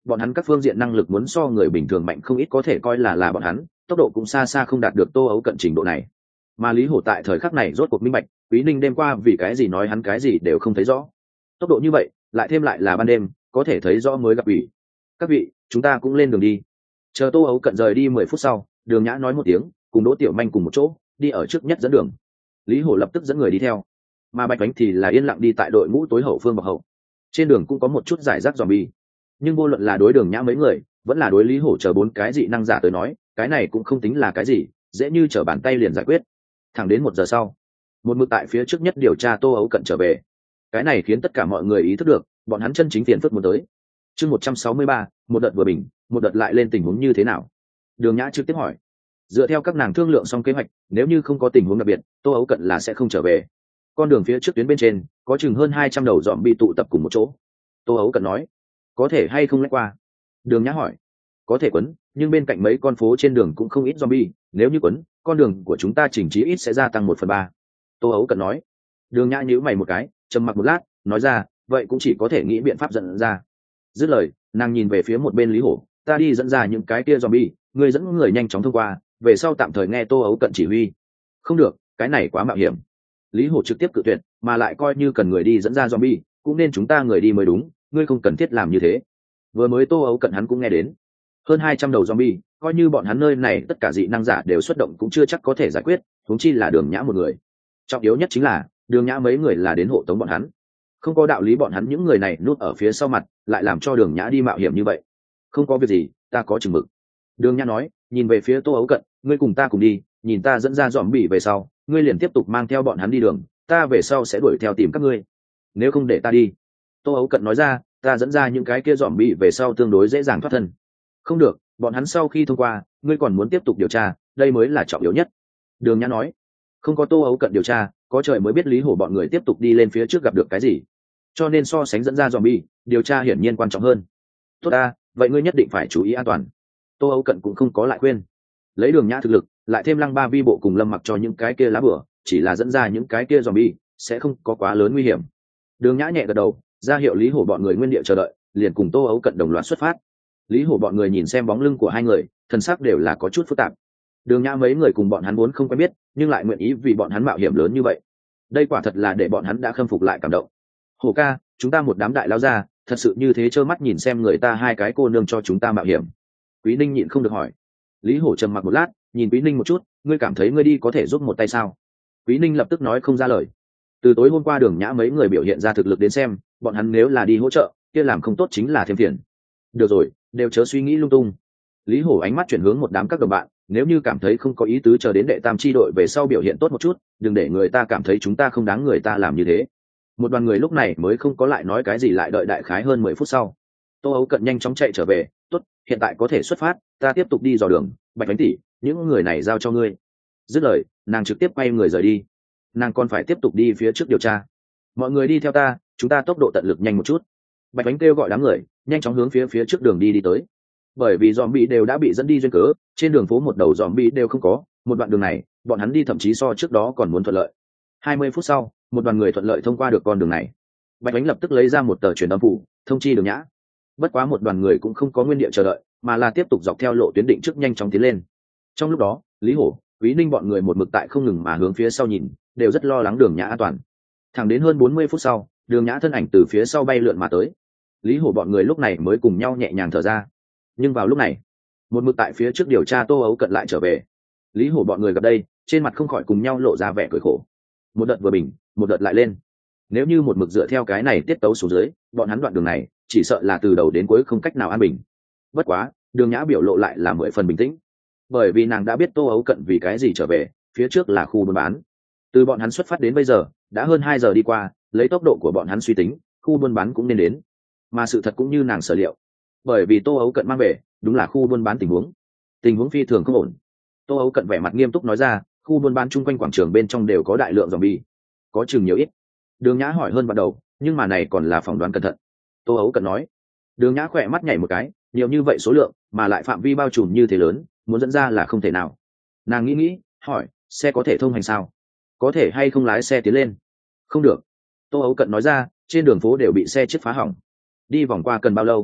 bọn hắn các phương diện năng lực muốn so người bình thường mạnh không ít, có thể coi là bọn hắn tốc độ cũng xa xa không đạt được Tô Ấu Cận trình độ này. Mà Lý Hổ tại thời khắc này rốt cuộc minh bạch, Quý Ninh đêm qua vì cái gì nói hắn cái gì đều không thấy rõ. Tốc độ như vậy, lại thêm lại là ban đêm, có thể thấy rõ mới gặp ủy. Các vị, chúng ta cũng lên đường đi. Chờ Tô Ấu Cận rời đi 10 phút sau, Đường Nhã nói một tiếng, cùng Đỗ Tiểu Manh cùng một chỗ, đi ở trước nhất dẫn đường. Lý Hổ lập tức dẫn người đi theo, mà Bạch Bánh thì là yên lặng đi tại đội ngũ tối hậu phương bọc hậu. Trên đường cũng có một chút giải rác zombie, nhưng vô luận là đối Đường Nhã mấy người, vẫn là đối Lý Hổ chờ 4 cái dị năng giả tới nói, cái này cũng không tính là cái gì, dễ như trở bàn tay liền giải quyết. Thẳng đến 1 giờ sau, một mực tại phía trước nhất điều tra Tô Ấu Cận trở về. Cái này khiến tất cả mọi người ý thức được, bọn hắn chân chính phiền phức muốn tới. Chương 163, một đợt vừa bình, một đợt lại lên, tình huống như thế nào? Đường Nhã trực tiếp hỏi. Dựa theo các nàng thương lượng xong kế hoạch, nếu như không có tình huống đặc biệt, Tô Ấu Cận là sẽ không trở về. Con đường phía trước tuyến bên trên, có chừng hơn 200 đầu dòm bị tụ tập cùng một chỗ. Tô Ấu Cận nói, có thể hay không lách qua? Đường Nhã hỏi. Có thể quấn, nhưng bên cạnh mấy con phố trên đường cũng không ít zombie, nếu như quấn, con đường của chúng ta chỉnh chí ít sẽ gia tăng 1/3. Tô Ấu Cận nói. Đường Nhã nhíu mày một cái, trầm mặc một lát, nói ra, vậy cũng chỉ có thể nghĩ biện pháp dẫn ra. Dứt lời, nàng nhìn về phía một bên Lý Hổ, ta đi dẫn ra những cái kia zombie, ngươi dẫn người nhanh chóng thông qua, về sau tạm thời nghe Tô Ấu Cận chỉ huy. Không được, cái này quá mạo hiểm. Lý Hổ trực tiếp cự tuyệt, mà lại coi như cần người đi dẫn ra zombie, cũng nên chúng ta người đi mới đúng, ngươi không cần thiết làm như thế. Vừa mới Tô Ấu Cận hắn cũng nghe đến, hơn 200 đầu zombie, coi như bọn hắn nơi này tất cả dị năng giả đều xuất động cũng chưa chắc có thể giải quyết, huống chi là Đường Nhã một người. Trọng yếu nhất chính là, Đường Nhã mấy người là đến hộ tống bọn hắn. Không có đạo lý bọn hắn những người này núp ở phía sau mặt, lại làm cho Đường Nhã đi mạo hiểm như vậy. Không có việc gì, ta có chừng mực. Đường Nhã nói, nhìn về phía Tô Ấu Cận, ngươi cùng ta cùng đi, nhìn ta dẫn ra zombie về sau, ngươi liền tiếp tục mang theo bọn hắn đi đường, ta về sau sẽ đuổi theo tìm các ngươi. Nếu không để ta đi. Tô Ấu Cận nói ra, ta dẫn ra những cái kia zombie về sau tương đối dễ dàng thoát thân. Không được, bọn hắn sau khi thông qua, ngươi còn muốn tiếp tục điều tra, đây mới là trọng yếu nhất. Đường Nhã nói, không có Tô Ấu Cận điều tra, có trời mới biết Lý Hổ bọn người tiếp tục đi lên phía trước gặp được cái gì. Cho nên so sánh dẫn ra zombie, điều tra hiển nhiên quan trọng hơn. Tốt ta, vậy ngươi nhất định phải chú ý an toàn. Tô Ấu Cận cũng không có lại khuyên. Lấy Đường Nhã thực lực, lại thêm Lăng Ba Vi bộ cùng Lâm Mặc cho những cái kia lá bửa, chỉ là dẫn ra những cái kia zombie, sẽ không có quá lớn nguy hiểm. Đường Nhã nhẹ gật đầu, ra hiệu Lý Hổ bọn người nguyên địa chờ đợi, liền cùng Tô Ấu Cận đồng loạt xuất phát. Lý Hổ bọn người nhìn xem bóng lưng của hai người, thần sắc đều là có chút phức tạp. Đường Nhã mấy người cùng bọn hắn vốn không quen biết, nhưng lại nguyện ý vì bọn hắn mạo hiểm lớn như vậy. Đây quả thật là để bọn hắn đã khâm phục lại cảm động. Hổ ca, chúng ta một đám đại lao ra, thật sự như thế trơ mắt nhìn xem người ta hai cái cô nương cho chúng ta mạo hiểm. Quý Ninh nhịn không được hỏi. Lý Hổ trầm mặc một lát, nhìn Quý Ninh một chút, ngươi cảm thấy ngươi đi có thể giúp một tay sao? Quý Ninh lập tức nói không ra lời. Từ tối hôm qua Đường Nhã mấy người biểu hiện ra thực lực đến xem, bọn hắn nếu là đi hỗ trợ, kia làm không tốt chính là thêm phiền. Được rồi, đều chớ suy nghĩ lung tung. Lý Hổ ánh mắt chuyển hướng một đám các đồng bạn, nếu như cảm thấy không có ý tứ chờ đến đệ tam chi đội về sau biểu hiện tốt một chút, đừng để người ta cảm thấy chúng ta không đáng người ta làm như thế. Một đoàn người lúc này mới không có lại nói cái gì, lại đợi đại khái hơn 10 phút sau. Tô Ấu Cận nhanh chóng chạy trở về, tốt, hiện tại có thể xuất phát, ta tiếp tục đi dò đường, Bạch Bánh tỷ, những người này giao cho ngươi. Dứt lời, nàng trực tiếp quay người rời đi. Nàng còn phải tiếp tục đi phía trước điều tra. Mọi người đi theo ta, chúng ta tốc độ tận lực nhanh một chút. Bạch Bánh kêu gọi đám người, nhanh chóng hướng phía trước đường đi tới. Bởi vì zombie đều đã bị dẫn đi duyên cớ, trên đường phố một đầu zombie đều không có, một đoạn đường này, bọn hắn đi thậm chí so trước đó còn muốn thuận lợi. 20 phút sau, một đoàn người thuận lợi thông qua được con đường này. Bạch Bánh lập tức lấy ra một tờ truyền âm phủ, thông chi Đường Nhã. Bất quá một đoàn người cũng không có nguyên địa chờ đợi, mà là tiếp tục dọc theo lộ tuyến định trước nhanh chóng tiến lên. Trong lúc đó, Lý Hổ, Quý Ninh bọn người một mực tại không ngừng mà hướng phía sau nhìn, đều rất lo lắng Đường Nhã an toàn. Thẳng đến hơn 40 phút sau, Đường Nhã thân ảnh từ phía sau bay lượn mà tới. Lý Hổ bọn người lúc này mới cùng nhau nhẹ nhàng thở ra. Nhưng vào lúc này, một mực tại phía trước điều tra Tô Ấu Cận lại trở về. Lý Hổ bọn người gặp đây, trên mặt không khỏi cùng nhau lộ ra vẻ cười khổ. Một đợt vừa bình, một đợt lại lên. Nếu như một mực dựa theo cái này tiết tấu xuống dưới, bọn hắn đoạn đường này chỉ sợ là từ đầu đến cuối không cách nào an bình. Bất quá, Đường Nhã biểu lộ lại là 10 phần bình tĩnh, bởi vì nàng đã biết Tô Ấu Cận vì cái gì trở về, phía trước là khu buôn bán. Từ bọn hắn xuất phát đến bây giờ, đã hơn 2 giờ đi qua, lấy tốc độ của bọn hắn suy tính, khu buôn bán cũng nên đến. Mà sự thật cũng như nàng sở liệu, bởi vì Tô Ấu Cận mang về, đúng là khu buôn bán tình huống phi thường không ổn. Tô Ấu Cận vẻ mặt nghiêm túc nói ra, khu buôn bán chung quanh quảng trường bên trong đều có đại lượng zombie. Có chừng nhiều ít? Đường Nhã hỏi hơn ban đầu, nhưng mà này còn là phỏng đoán cẩn thận. Tô Ấu Cận nói. Đường Nhã khỏe mắt nhảy một cái, nhiều như vậy số lượng, mà lại phạm vi bao trùm như thế lớn, muốn dẫn ra là không thể nào. Nàng nghĩ, hỏi, xe có thể thông hành sao? Có thể hay không lái xe tiến lên? Không được. Tô Ấu Cận nói ra, trên đường phố đều bị xe chiếc phá hỏng. Đi vòng qua cần bao lâu?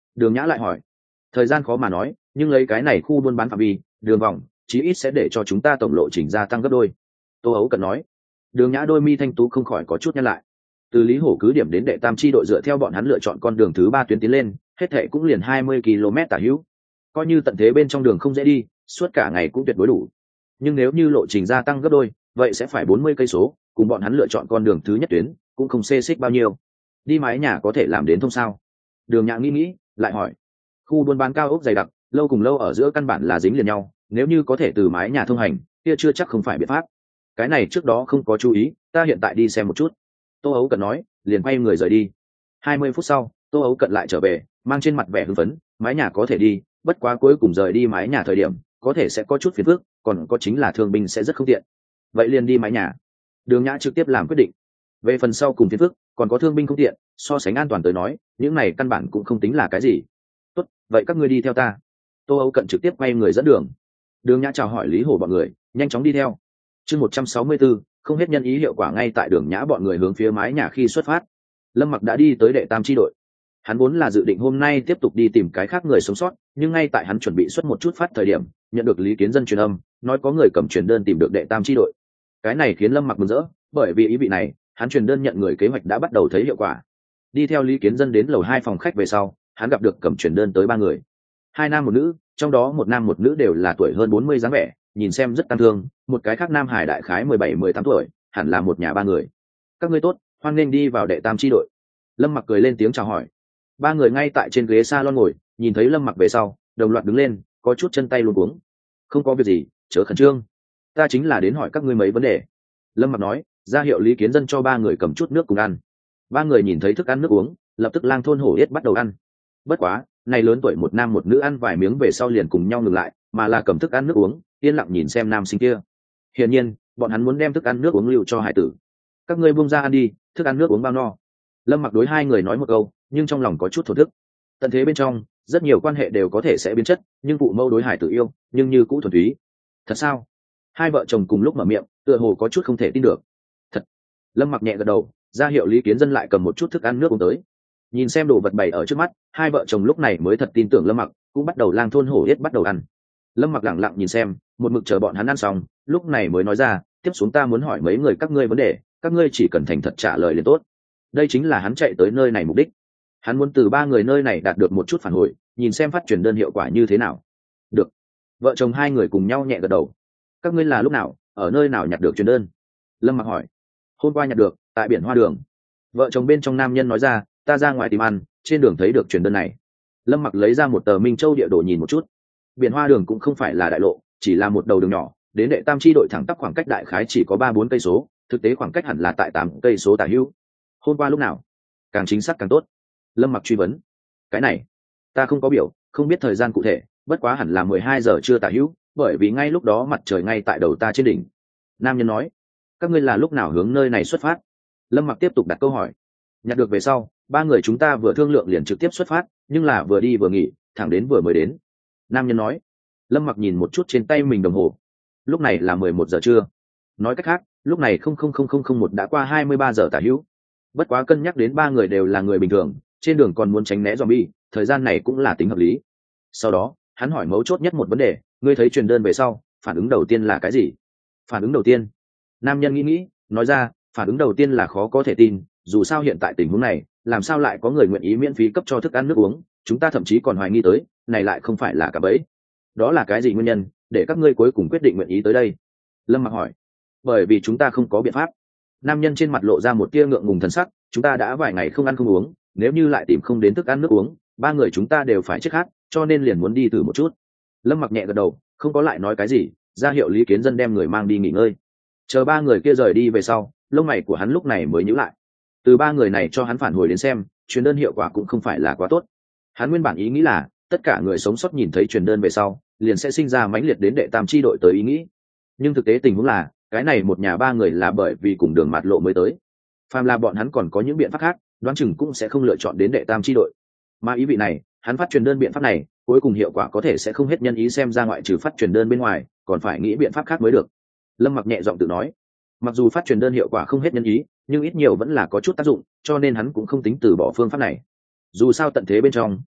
Đường Nhã lại hỏi. Thời gian khó mà nói, nhưng lấy cái này khu buôn bán phạm vi đường vòng chí ít sẽ để cho chúng ta tổng lộ trình gia tăng gấp đôi. Tô Ấu Cận nói. Đường Nhã đôi mi thanh tú không khỏi có chút nhăn lại. Từ Lý Hổ cứ điểm đến đệ tam chi đội dựa theo bọn hắn lựa chọn con đường thứ 3 tuyến tiến lên, hết thệ cũng liền 20 km tả hữu. Coi như tận thế bên trong đường không dễ đi, suốt cả ngày cũng tuyệt đối đủ. Nhưng nếu như lộ trình gia tăng gấp đôi, vậy sẽ phải 40 cây số, cùng bọn hắn lựa chọn con đường thứ nhất tuyến, cũng không xê xích bao nhiêu. Đi mái nhà có thể làm đến thông sao? Đường Nhã nghĩ, lại hỏi. Khu buôn bán cao ốc dày đặc, lâu cùng lâu ở giữa căn bản là dính liền nhau, nếu như có thể từ mái nhà thông hành, kia chưa chắc không phải biện pháp. Cái này trước đó không có chú ý, ta hiện tại đi xem một chút. Tô Ấu Cận nói, liền quay người rời đi. 20 phút sau, Tô Ấu Cận lại trở về, mang trên mặt vẻ hưng phấn, mái nhà có thể đi, bất quá cuối cùng rời đi mái nhà thời điểm, có thể sẽ có chút phiền phức, còn có chính là thương binh sẽ rất không tiện. Vậy liền đi mái nhà. Đường Nhã trực tiếp làm quyết định. Về phần sau cùng phiền phức, còn có thương binh không tiện, so sánh an toàn tới nói, những này căn bản cũng không tính là cái gì. Tốt, vậy các ngươi đi theo ta. Tô Ấu Cận trực tiếp quay người dẫn đường. Đường Nhã chào hỏi Lý Hổ bọn người, nhanh chóng đi theo. Chương 164, không hết nhân ý hiệu quả. Ngay tại Đường Nhã bọn người hướng phía mái nhà khi xuất phát, Lâm Mặc đã đi tới đệ tam chi đội. Hắn vốn là dự định hôm nay tiếp tục đi tìm cái khác người sống sót, nhưng ngay tại hắn chuẩn bị xuất một chút phát thời điểm, nhận được Lý Kiến Dân truyền âm, nói có người cầm truyền đơn tìm được đệ tam chi đội. Cái này khiến Lâm Mặc mừng rỡ, bởi vì ý vị này, hắn truyền đơn nhận người kế hoạch đã bắt đầu thấy hiệu quả. Đi theo Lý Kiến Dân đến lầu 2 phòng khách về sau, hắn gặp được cầm truyền đơn tới 3 người. 2 nam một nữ, trong đó một nam một nữ đều là tuổi hơn 40 dáng vẻ, nhìn xem rất tăng thương, một cái khác nam hải đại khái 17-18 tuổi, hẳn là một nhà 3 người. Các ngươi tốt, hoan nghênh đi vào đệ tam chi đội. Lâm Mặc cười lên tiếng chào hỏi. 3 người ngay tại trên ghế salon ngồi, nhìn thấy Lâm Mặc về sau, đồng loạt đứng lên, có chút chân tay luống cuống. Không có việc gì, chớ khẩn trương. Ta chính là đến hỏi các ngươi mấy vấn đề. Lâm Mặc nói, ra hiệu Lý Kiến Dân cho 3 người cầm chút nước cùng ăn. 3 người nhìn thấy thức ăn nước uống, lập tức lang thôn hổ yết bắt đầu ăn. Bất quá, này lớn tuổi một nam một nữ ăn vài miếng về sau liền cùng nhau ngừng lại, mà là cầm thức ăn nước uống, yên lặng nhìn xem nam sinh kia. Hiển nhiên, bọn hắn muốn đem thức ăn nước uống lưu cho hải tử. Các ngươi buông ra ăn đi, thức ăn nước uống bao no. Lâm Mặc đối 2 người nói một câu, nhưng trong lòng có chút thổ thức. Tận thế bên trong, rất nhiều quan hệ đều có thể sẽ biến chất, nhưng phụ mẫu đối hải tử yêu, nhưng như cũ thuần túy. Thật sao? 2 vợ chồng cùng lúc mở miệng, tựa hồ có chút không thể tin được. Thật. Lâm Mặc nhẹ gật đầu, ra hiệu Lý Kiến Dân lại cầm một chút thức ăn nước uống tới. Nhìn xem đồ vật bày ở trước mắt, 2 vợ chồng lúc này mới thật tin tưởng Lâm Mặc, cũng bắt đầu lang thôn hổ yết bắt đầu ăn. Lâm Mặc lặng lặng nhìn xem, một mực chờ bọn hắn ăn xong, lúc này mới nói ra, tiếp xuống ta muốn hỏi mấy người các ngươi vấn đề, các ngươi chỉ cần thành thật trả lời liền tốt. Đây chính là hắn chạy tới nơi này mục đích. Hắn muốn từ 3 người nơi này đạt được một chút phản hồi, nhìn xem phát truyền đơn hiệu quả như thế nào. Được. Vợ chồng 2 người cùng nhau nhẹ gật đầu. Các ngươi là lúc nào, ở nơi nào nhặt được truyền đơn? Lâm Mặc hỏi. Hôm qua nhặt được, tại biển Hoa Đường. Vợ chồng bên trong nam nhân nói ra, ta ra ngoài tìm ăn, trên đường thấy được truyền đơn này. Lâm Mặc lấy ra một tờ Minh Châu địa đồ nhìn một chút. Biển Hoa Đường cũng không phải là đại lộ, chỉ là một đầu đường nhỏ, đến đệ tam chi đội thẳng tắp khoảng cách đại khái chỉ có 3-4 cây số, thực tế khoảng cách hẳn là tại 8 cây số tả hữu. Hôm qua lúc nào? Càng chính xác càng tốt. Lâm Mặc truy vấn. Cái này, ta không có biểu, không biết thời gian cụ thể, bất quá hẳn là 12 giờ trưa tả hữu, bởi vì ngay lúc đó mặt trời ngay tại đầu ta trên đỉnh. Nam nhân nói. Các ngươi là lúc nào hướng nơi này xuất phát? Lâm Mặc tiếp tục đặt câu hỏi. Nhặt được về sau, 3 người chúng ta vừa thương lượng liền trực tiếp xuất phát, nhưng là vừa đi vừa nghỉ, thẳng đến vừa mới đến. Nam nhân nói. Lâm Mặc nhìn một chút trên tay mình đồng hồ. Lúc này là 11 giờ trưa. Nói cách khác, lúc này 000001 đã qua 23 giờ tả hữu. Bất quá cân nhắc đến 3 người đều là người bình thường, trên đường còn muốn tránh né zombie, thời gian này cũng là tính hợp lý. Sau đó, hắn hỏi mấu chốt nhất một vấn đề, ngươi thấy truyền đơn về sau, phản ứng đầu tiên là cái gì? Phản ứng đầu tiên. Nam nhân nghĩ, nói ra, phản ứng đầu tiên là khó có thể tin, dù sao hiện tại tình huống này, làm sao lại có người nguyện ý miễn phí cấp cho thức ăn nước uống, chúng ta thậm chí còn hoài nghi tới, này lại không phải là cả bẫy. Đó là cái gì nguyên nhân, để các ngươi cuối cùng quyết định nguyện ý tới đây? Lâm Mặc hỏi. Bởi vì chúng ta không có biện pháp. Nam nhân trên mặt lộ ra một tia ngượng ngùng thần sắc, chúng ta đã vài ngày không ăn không uống, nếu như lại tìm không đến thức ăn nước uống, 3 người chúng ta đều phải chết khát, cho nên liền muốn đi thử một chút. Lâm Mặc nhẹ gật đầu, không có lại nói cái gì, ra hiệu Lý Kiến Dân đem người mang đi nghỉ ngơi. Chờ 3 người kia rời đi về sau, lông mày của hắn lúc này mới nhíu lại. Từ 3 người này cho hắn phản hồi đến xem, truyền đơn hiệu quả cũng không phải là quá tốt. Hắn nguyên bản ý nghĩ là, tất cả người sống sót nhìn thấy truyền đơn về sau, liền sẽ sinh ra mãnh liệt đến đệ tam chi đội tới ý nghĩ. Nhưng thực tế tình huống là, cái này một nhà 3 người là bởi vì cùng đường mạt lộ mới tới. Phàm là bọn hắn còn có những biện pháp khác, đoán chừng cũng sẽ không lựa chọn đến đệ tam chi đội. Mà ý vị này, hắn phát truyền đơn biện pháp này, cuối cùng hiệu quả có thể sẽ không hết nhân ý, xem ra ngoại trừ phát truyền đơn bên ngoài, còn phải nghĩ biện pháp khác mới được. Lâm Mặc nhẹ giọng tự nói. Mặc dù phát truyền đơn hiệu quả không hết nhân ý, nhưng ít nhiều vẫn là có chút tác dụng, cho nên hắn cũng không tính từ bỏ phương pháp này. Dù sao tận thế bên trong,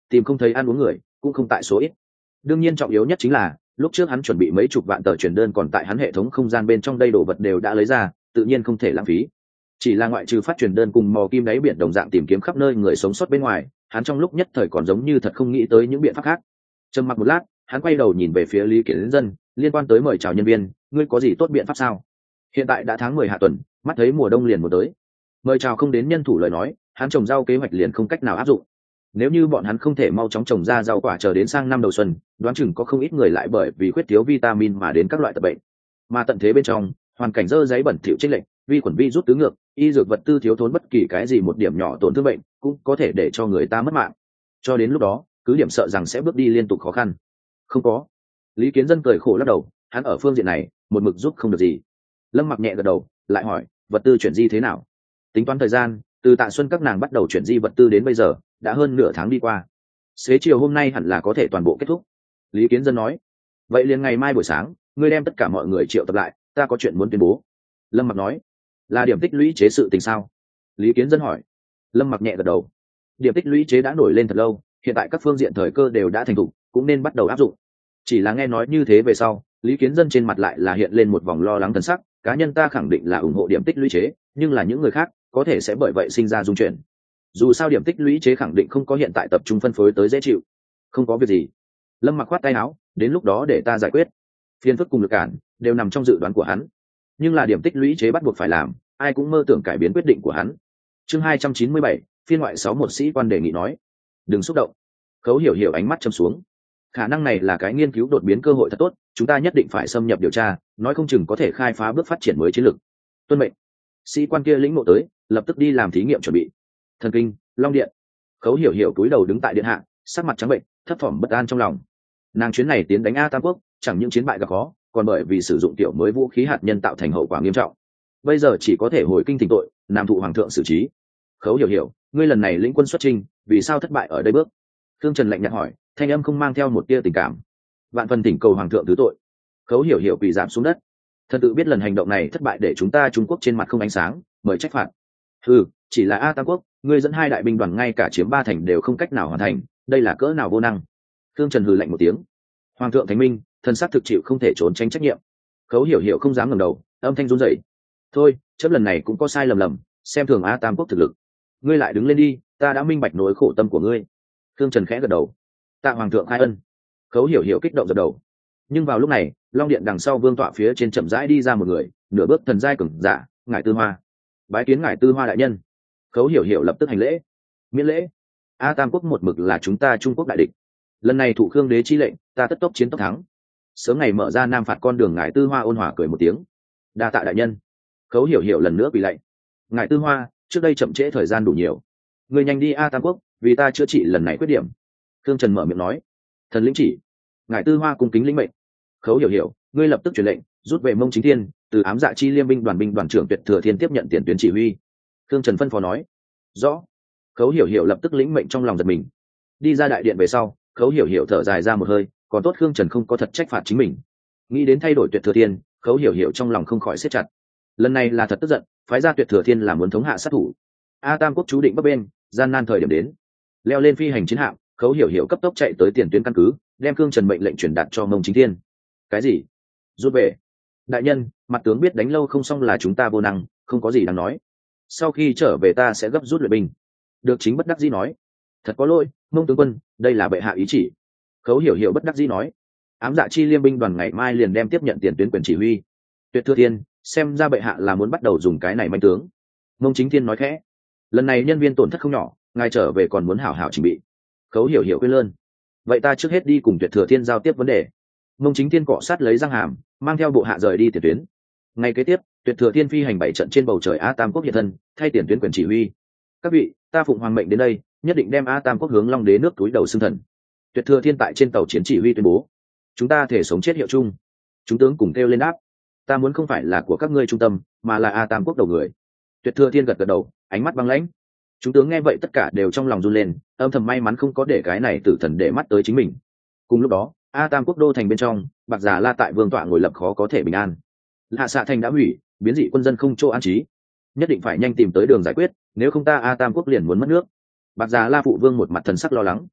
tìm không thấy ăn uống người cũng không tại số ít. Đương nhiên trọng yếu nhất chính là lúc trước hắn chuẩn bị mấy chục vạn tờ truyền đơn còn tại hắn hệ thống không gian bên trong đây, đồ vật đều đã lấy ra, tự nhiên không thể lãng phí. Chỉ là ngoại trừ phát truyền đơn cùng mò kim đáy biển đồng dạng tìm kiếm khắp nơi người sống sót bên ngoài, hắn trong lúc nhất thời còn giống như thật không nghĩ tới những biện pháp khác. Trầm mặc một lát, hắn quay đầu nhìn về phía Lý Kiến Dân, liên quan tới mời chào nhân viên, ngươi có gì tốt biện pháp sao? Hiện tại đã tháng 10 hạ tuần, mắt thấy mùa đông liền một tới, mời chào không đến nhân thủ lời nói, hắn trồng rau kế hoạch liền không cách nào áp dụng. Nếu như bọn hắn không thể mau chóng trồng ra rau quả chờ đến sang năm đầu xuân, đoán chừng có không ít người lại bởi vì khuyết thiếu vitamin mà đến các loại tật bệnh. Mà tận thế bên trong, hoàn cảnh dơ giấy bẩn thỉu chênh lệch, vi khuẩn vi rút tứ ngược, y dược vật tư thiếu thốn, bất kỳ cái gì một điểm nhỏ tổn thương bệnh cũng có thể để cho người ta mất mạng. Cho đến lúc đó, cứ điểm sợ rằng sẽ bước đi liên tục khó khăn. Không có. Lý Kiến Dân cười khổ lắc đầu, hắn ở phương diện này một mực giúp không được gì. Lâm Mặc nhẹ gật đầu, lại hỏi, vật tư chuyển di thế nào? Tính toán thời gian, từ Tạ Xuân các nàng bắt đầu chuyển di vật tư đến bây giờ, đã hơn nửa tháng đi qua. Xế chiều hôm nay hẳn là có thể toàn bộ kết thúc. Lý Kiến Dân nói. Vậy liền ngày mai buổi sáng, ngươi đem tất cả mọi người triệu tập lại, ta có chuyện muốn tuyên bố. Lâm Mặc nói. Là điểm tích lũy chế sự tình sao? Lý Kiến Dân hỏi. Lâm Mặc nhẹ gật đầu. Điểm tích lũy chế đã nổi lên thật lâu, hiện tại các phương diện thời cơ đều đã thành thục, cũng nên bắt đầu áp dụng. Chỉ là nghe nói như thế về sau, Lý Kiến Dân trên mặt lại là hiện lên một vòng lo lắng thần sắc. Cá nhân ta khẳng định là ủng hộ điểm tích lũy chế, nhưng là những người khác có thể sẽ bởi vậy sinh ra dung chuyển. Dù sao điểm tích lũy chế khẳng định không có hiện tại tập trung phân phối tới dễ chịu. Không có việc gì. Lâm Mặc khoát tay áo, đến lúc đó để ta giải quyết. Phiền phức cùng lực cản đều nằm trong dự đoán của hắn, nhưng là điểm tích lũy chế bắt buộc phải làm, ai cũng mơ tưởng cải biến quyết định của hắn. Chương 297, phiên ngoại 6, một sĩ quan đề nghị nói. Đừng xúc động. Khấu Hiểu Hiểu ánh mắt châm xuống. Khả năng này là cái nghiên cứu đột biến cơ hội thật tốt, chúng ta nhất định phải xâm nhập điều tra, nói không chừng có thể khai phá bước phát triển mới chiến lược. Tuân mệnh. Sĩ quan kia lĩnh ngộ tới, lập tức đi làm thí nghiệm chuẩn bị. Thần kinh, Long Điện. Khấu Hiểu Hiểu cúi đầu đứng tại điện hạ, sắc mặt trắng bệnh, thấp thỏm bất an trong lòng. Nàng chuyến này tiến đánh A Tam Quốc, chẳng những chiến bại gặp khó, còn bởi vì sử dụng tiểu mới vũ khí hạt nhân tạo thành hậu quả nghiêm trọng. Bây giờ chỉ có thể hồi kinh thỉnh tội, nam thụ hoàng thượng xử trí. Khấu Hiểu Hiểu, ngươi lần này lĩnh quân xuất chinh, vì sao thất bại ở đây bước? Thương Trần lạnh nhạt hỏi, thanh âm không mang theo một tia tình cảm. Vạn phần thỉnh cầu hoàng thượng thứ tội. Khấu Hiểu Hiểu quỳ giảm xuống đất. Thần tự biết lần hành động này thất bại để chúng ta Trung Quốc trên mặt không ánh sáng, mời trách phạt. Chỉ là A Tam Quốc, ngươi dẫn 2 đại binh đoàn ngay cả chiếm 3 thành đều không cách nào hoàn thành, đây là cỡ nào vô năng. Thương Trần hừ lạnh một tiếng. Hoàng thượng thánh minh, thần sắc thực chịu không thể trốn tránh trách nhiệm. Khấu Hiểu Hiểu không dám ngẩng đầu, âm thanh run rẩy. Thôi, chấm lần này cũng có sai lầm, xem thường A Tam Quốc thực lực. Ngươi lại đứng lên đi, ta đã minh bạch nỗi khổ tâm của ngươi. Thương Trần khẽ gật đầu. Tạ hoàng thượng khai ân. Khấu Hiểu Hiểu kích động dập đầu. Nhưng vào lúc này, Long Điện đằng sau vương tọa phía trên chậm rãi đi ra một người, nửa bước thần giai cường giả, Ngải Tư Hoa. Bái kiến Ngải Tư Hoa đại nhân. Khấu Hiểu Hiểu lập tức hành lễ. Miễn lễ. A Tam Quốc một mực là chúng ta Trung Quốc đại địch, lần này thụ Khương đế chi lệnh, ta tất tốc chiến tốc thắng. Sớm ngày mở ra Nam phạt con đường. Ngải Tư Hoa ôn hòa cười một tiếng. Đa tạ đại nhân. Khấu Hiểu Hiểu lần nữa quỳ lạy. Ngải Tư Hoa, trước đây chậm trễ thời gian đủ nhiều, người nhanh đi A Tam Quốc, vì ta chữa trị lần này khuyết điểm. Thương Trần mở miệng nói. Thần lĩnh chỉ. Ngải Tư Hoa cung kính lĩnh mệnh. Khấu Hiểu Hiểu, ngươi lập tức truyền lệnh rút về Mông Chính Thiên, từ ám dạ chi liêm binh đoàn trưởng Tuyệt Thừa Thiên tiếp nhận tiền tuyến chỉ huy. Thương Trần phân phó nói. Rõ. Khấu Hiểu Hiểu lập tức lĩnh mệnh trong lòng giật mình. Đi ra đại điện về sau, Khấu Hiểu Hiểu thở dài ra một hơi, còn tốt Khương Trần không có thật trách phạt chính mình. Nghĩ đến thay đổi Tuyệt Thừa Thiên, Khấu Hiểu Hiểu trong lòng không khỏi siết chặt. Lần này là thật tức giận, phái ra Tuyệt Thừa Thiên là muốn thống hạ sát thủ. A Tam Quốc chú định bấp bên, gian nan thời điểm đến. Leo lên phi hành chiến hạm, Khấu Hiểu Hiểu cấp tốc chạy tới tiền tuyến căn cứ, đem Khương Trần mệnh lệnh truyền đạt cho Mông Chính Thiên. Cái gì? Rút về? Đại nhân, mặt tướng biết đánh lâu không xong là chúng ta vô năng, không có gì đáng nói. Sau khi trở về ta sẽ gấp rút luyện binh. Được Chính bất đắc dĩ nói. Thật có lỗi, Mông tướng quân, đây là bệ hạ ý chỉ. Khấu Hiểu Hiểu bất đắc dĩ nói. Ám dạ chi liêm binh đoàn ngày mai liền đem tiếp nhận tiền tuyến quyền chỉ huy. Tuyệt Thừa Thiên, xem ra bệ hạ là muốn bắt đầu dùng cái này manh tướng. Mông Chính Thiên nói khẽ. Lần này nhân viên tổn thất không nhỏ, ngài trở về còn muốn hảo hảo chuẩn bị. Khấu Hiểu Hiểu quên lơn. Vậy ta trước hết đi cùng Tuyệt Thừa Thiên giao tiếp vấn đề. Mông Chính Thiên cọ sát lấy răng hàm, mang theo bộ hạ rời đi tiền tuyến. Ngày kế tiếp, Tuyệt Thừa Thiên phi hành 7 trận trên bầu trời A Tam Quốc hiện thân, thay tiền tuyến quyền chỉ huy. Các vị, ta phụng hoàng mệnh đến đây, nhất định đem A Tam Quốc hướng Long Đế nước túi đầu xương thần. Tuyệt Thừa Thiên tại trên tàu chiến chỉ huy tuyên bố, chúng ta thể sống chết hiệu chung. Chúng tướng cùng kêu lên đáp, ta muốn không phải là của các ngươi trung tâm, mà là A Tam Quốc đầu người. Tuyệt Thừa Thiên gật gật đầu, ánh mắt băng lãnh. Chúng tướng nghe vậy tất cả đều trong lòng run lên, âm thầm may mắn không có để cái này tử thần để mắt tới chính mình. Cùng lúc đó, A Tam Quốc đô thành bên trong, Bạc Già La tại vương tọa ngồi lập khó có thể bình an. Hạ Xạ Thành đã hủy, biến dị quân dân không chỗ an trí, nhất định phải nhanh tìm tới đường giải quyết, nếu không ta A Tam Quốc liền muốn mất nước. Bạc Già La phụ vương một mặt thần sắc lo lắng.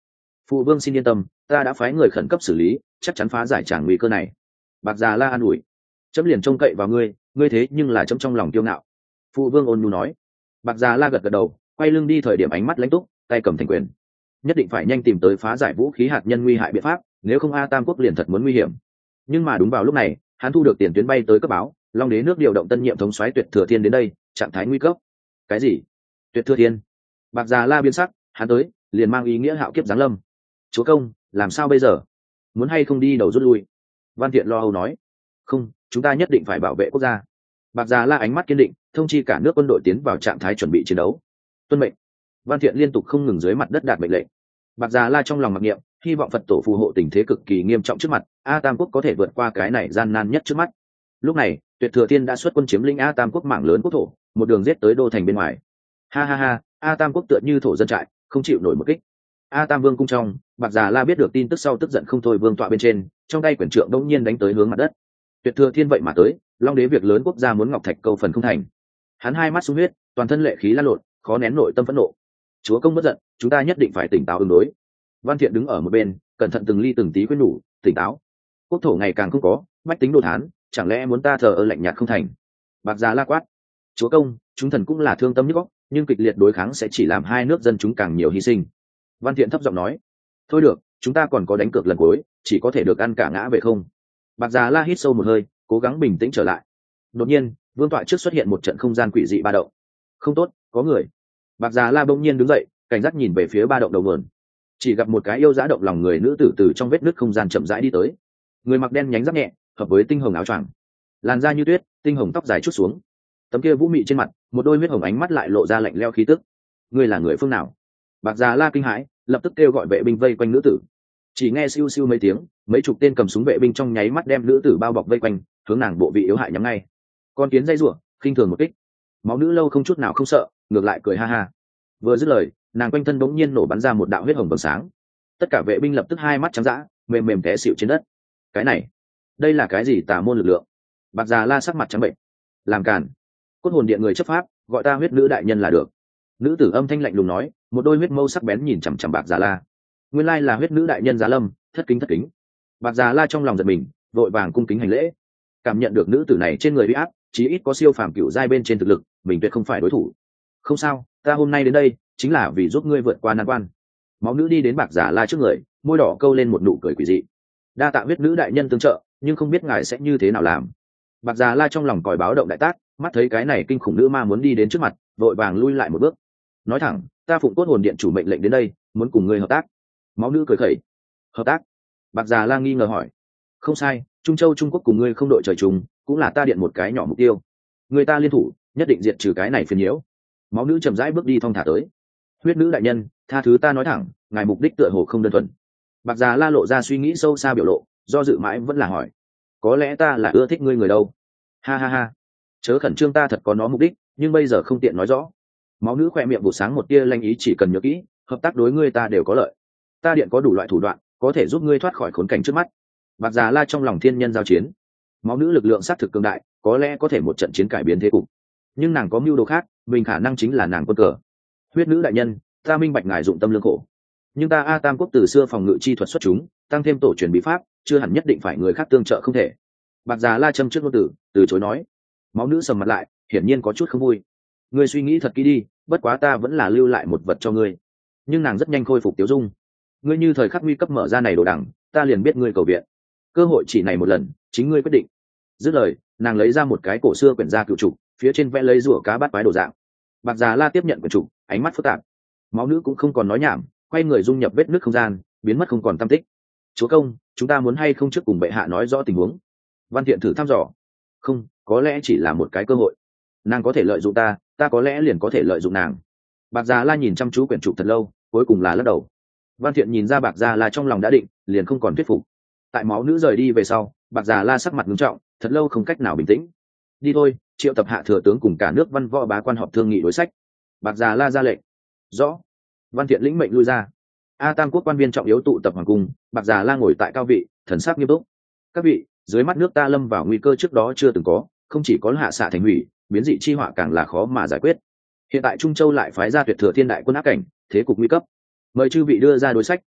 Phụ vương xin yên tâm, ta đã phái người khẩn cấp xử lý, chắc chắn phá giải tràng nguy cơ này. Bạc Già La an ủi. Chấm liền trông cậy vào ngươi, ngươi thế nhưng là chấm trong lòng kiêu ngạo. Phụ vương ôn nhu nói. Bạc Già La gật gật đầu, quay lưng đi, thời điểm ánh mắt lãnh túc, tay cầm thành quyền. Nhất định phải nhanh tìm tới phá giải vũ khí hạt nhân nguy hại biện pháp, nếu không A Tam quốc liền thật muốn nguy hiểm. Nhưng mà đúng vào lúc này, hắn thu được tiền tuyến bay tới cấp báo, Long Đế nước điều động tân nhiệm thống soái Tuyệt Thừa Thiên đến đây, trạng thái nguy cấp. Cái gì? Tuyệt Thừa Thiên? Bạc Già La biến sắc, hắn tới, liền mang ý nghĩa hạo kiếp giáng lâm. Chúa công, làm sao bây giờ? Muốn hay không đi đầu rút lui? Văn Thiện lo âu nói. Không, chúng ta nhất định phải bảo vệ quốc gia. Bạc Già La ánh mắt kiên định, thông chi cả nước quân đội tiến vào trạng thái chuẩn bị chiến đấu. Tuân mệnh. Văn Thiện liên tục không ngừng dưới mặt đất đạt mệnh lệnh. Bạc Già La trong lòng mặc niệm, hy vọng Phật tổ phù hộ tình thế cực kỳ nghiêm trọng trước mặt, A Tam quốc có thể vượt qua cái này gian nan nhất trước mắt. Lúc này, Tuyệt Thừa Thiên đã xuất quân chiếm lĩnh A Tam quốc mảng lớn quốc thổ, một đường giết tới đô thành bên ngoài. Ha ha ha, A Tam quốc tựa như thổ dân trại, không chịu nổi một kích. A Tam vương cung trong, Bạc Già La biết được tin tức sau tức giận không thôi, vương tọa bên trên, trong tay quyển trượng đông nhiên đánh tới hướng mặt đất. Tuyệt Thừa Thiên vậy mà tới, Long Đế việc lớn quốc gia muốn ngọc thạch câu phần không thành. Hắn hai mắt sung huyết, toàn thân lệ khí lan lộn, khó nén nội tâm phẫn nộ. Chúa công bất giận, chúng ta nhất định phải tỉnh táo ứng đối. Văn Thiện đứng ở một bên, cẩn thận từng ly từng tí khuyên nhủ, tỉnh táo. Quốc thổ ngày càng không có, bách tính đồ thán, chẳng lẽ muốn ta thờ ơ lạnh nhạt không thành? Bạc Già La quát. Chúa công, chúng thần cũng là thương tâm nhức óc, nhưng kịch liệt đối kháng sẽ chỉ làm hai nước dân chúng càng nhiều hy sinh. Văn Thiện thấp giọng nói. Thôi được, chúng ta còn có đánh cược lần cuối, chỉ có thể được ăn cả ngã về không. Bạc Già La hít sâu một hơi, cố gắng bình tĩnh trở lại. Đột nhiên, vương tọa trước xuất hiện một trận không gian quỷ dị ba động. Không tốt, có người. Bạc Già La bỗng nhiên đứng dậy, cảnh giác nhìn về phía ba động đầu nguồn. Chỉ gặp một cái yêu dã động lòng người nữ tử từ trong vết nứt không gian chậm rãi đi tới. Người mặc đen nhánh giáp nhẹ, hợp với tinh hồng áo choàng, làn da như tuyết, tinh hồng tóc dài trút xuống. Tấm kia vũ mị trên mặt, một đôi huyết hồng ánh mắt lại lộ ra lạnh lẽo khí tức. Ngươi là người phương nào? Bạc Già La kinh hãi, lập tức kêu gọi vệ binh vây quanh nữ tử. Chỉ nghe siêu siêu mấy tiếng, mấy chục tên cầm súng vệ binh trong nháy mắt đem nữ tử bao bọc vây quanh, hướng nàng bộ vị yếu hại nhắm ngay. Con kiến dây rủa, khinh thường một kích. Máu nữ lâu không chút nào không sợ, ngược lại cười ha ha. Vừa dứt lời, nàng quanh thân bỗng nhiên nổ bắn ra một đạo huyết hồng vầng sáng. Tất cả vệ binh lập tức hai mắt trắng dã, mềm mềm té xỉu trên đất. Cái này, đây là cái gì tà môn lực lượng? Bạc Già La sắc mặt trắng bệnh. Làm càn. Cốt hồn điện người chấp pháp, gọi ta huyết nữ đại nhân là được. Nữ tử âm thanh lạnh lùng nói, một đôi huyết mâu sắc bén nhìn chằm chằm Bạc Già La. Nguyên lai là huyết nữ đại nhân Giá Lâm, thất kính thất kính. Bạc Già La trong lòng giật mình, vội vàng cung kính hành lễ. Cảm nhận được nữ tử này trên người uy áp, chí ít có siêu phàm cửu giai bên trên thực lực, mình tuyệt không phải đối thủ. Không sao, ta hôm nay đến đây chính là vì giúp ngươi vượt qua nan quan. Máu nữ đi đến Bạc Già La trước người, môi đỏ câu lên một nụ cười quỷ dị. Đa tạ huyết nữ đại nhân tương trợ, nhưng không biết ngài sẽ như thế nào làm. Bạc Già La trong lòng còi báo động đại tác, mắt thấy cái này kinh khủng nữ ma muốn đi đến trước mặt, vội vàng lui lại một bước. Nói thẳng, ta phụng cốt hồn điện chủ mệnh lệnh đến đây, muốn cùng ngươi hợp tác. Máu nữ cười khẩy. Hợp tác? Bạc Già La nghi ngờ hỏi. Không sai, Trung Châu Trung Quốc cùng ngươi không đội trời chung, cũng là ta điện một cái nhỏ mục tiêu. Người ta liên thủ, nhất định diệt trừ cái này phiền nhiễu. Máu nữ chậm rãi bước đi thong thả tới. Huyết nữ đại nhân, tha thứ ta nói thẳng, ngài mục đích tựa hồ không đơn thuần. Bạc Già La lộ ra suy nghĩ sâu xa biểu lộ, do dự mãi vẫn là hỏi. Có lẽ ta là ưa thích ngươi người đâu? Ha ha ha. Chớ khẩn trương, ta thật có nó mục đích, nhưng bây giờ không tiện nói rõ. Máu nữ khỏe miệng vụ sáng một tia lanh ý, chỉ cần nhớ kỹ, hợp tác đối ngươi ta đều có lợi. Ta điện có đủ loại thủ đoạn, có thể giúp ngươi thoát khỏi khốn cảnh trước mắt. Bạc Già La trong lòng thiên nhân giao chiến. Máu nữ lực lượng sát thực cường đại, có lẽ có thể một trận chiến cải biến thế cục. Nhưng nàng có mưu đồ khác, mình khả năng chính là nàng quân cờ. Huyết nữ đại nhân, ta minh bạch ngài dụng tâm lương khổ, nhưng ta A Tam quốc từ xưa phòng ngự chi thuật xuất chúng, tăng thêm tổ truyền bí pháp, chưa hẳn nhất định phải người khác tương trợ không thể. Bạc Già La châm trước ngôn tử, từ chối nói. Máu nữ sầm mặt lại, hiển nhiên có chút không vui. Ngươi suy nghĩ thật kỹ đi, bất quá ta vẫn là lưu lại một vật cho ngươi. Nhưng nàng rất nhanh khôi phục tiêu dung. Ngươi như thời khắc nguy cấp mở ra này đồ đằng, ta liền biết ngươi cầu viện. Cơ hội chỉ này một lần, chính ngươi quyết định. Dứt lời, nàng lấy ra một cái cổ xưa quyển gia cựu trục, phía trên vẽ lấy rùa cá bát quái đồ dạng. Bạc Già La tiếp nhận quyển trục, ánh mắt phức tạp. Máu nữ cũng không còn nói nhảm, quay người dung nhập vết nước không gian, biến mất không còn tăm tích. Chúa công, chúng ta muốn hay không trước cùng bệ hạ nói rõ tình huống? Văn Thiện thử thăm dò. Không, có lẽ chỉ là một cái cơ hội. Nàng có thể lợi dụng ta, ta có lẽ liền có thể lợi dụng nàng. Bạc Già La nhìn chăm chú quyển trục thật lâu, cuối cùng là lắc đầu. Văn Thiện nhìn ra Bạc Già La trong lòng đã định, liền không còn thuyết phục. Tại máu nữ rời đi về sau, Bạc Già La sắc mặt nghiêm trọng, thật lâu không cách nào bình tĩnh. Đi thôi, triệu tập hạ thừa tướng cùng cả nước văn võ bá quan họp thương nghị đối sách. Bạc Già La ra lệnh. Rõ. Văn Thiện lĩnh mệnh lui ra. A Tam quốc quan viên trọng yếu tụ tập hoàng cung, Bạc Già La ngồi tại cao vị, thần sắc nghiêm túc. Các vị, dưới mắt nước ta lâm vào nguy cơ trước đó chưa từng có, không chỉ có hạ xạ thành hủy, biến dị chi họa càng là khó mà giải quyết. Hiện tại Trung Châu lại phái ra Tuyệt Thừa Thiên đại quân áp cảnh, thế cục nguy cấp. Mời chư vị đưa ra đối sách,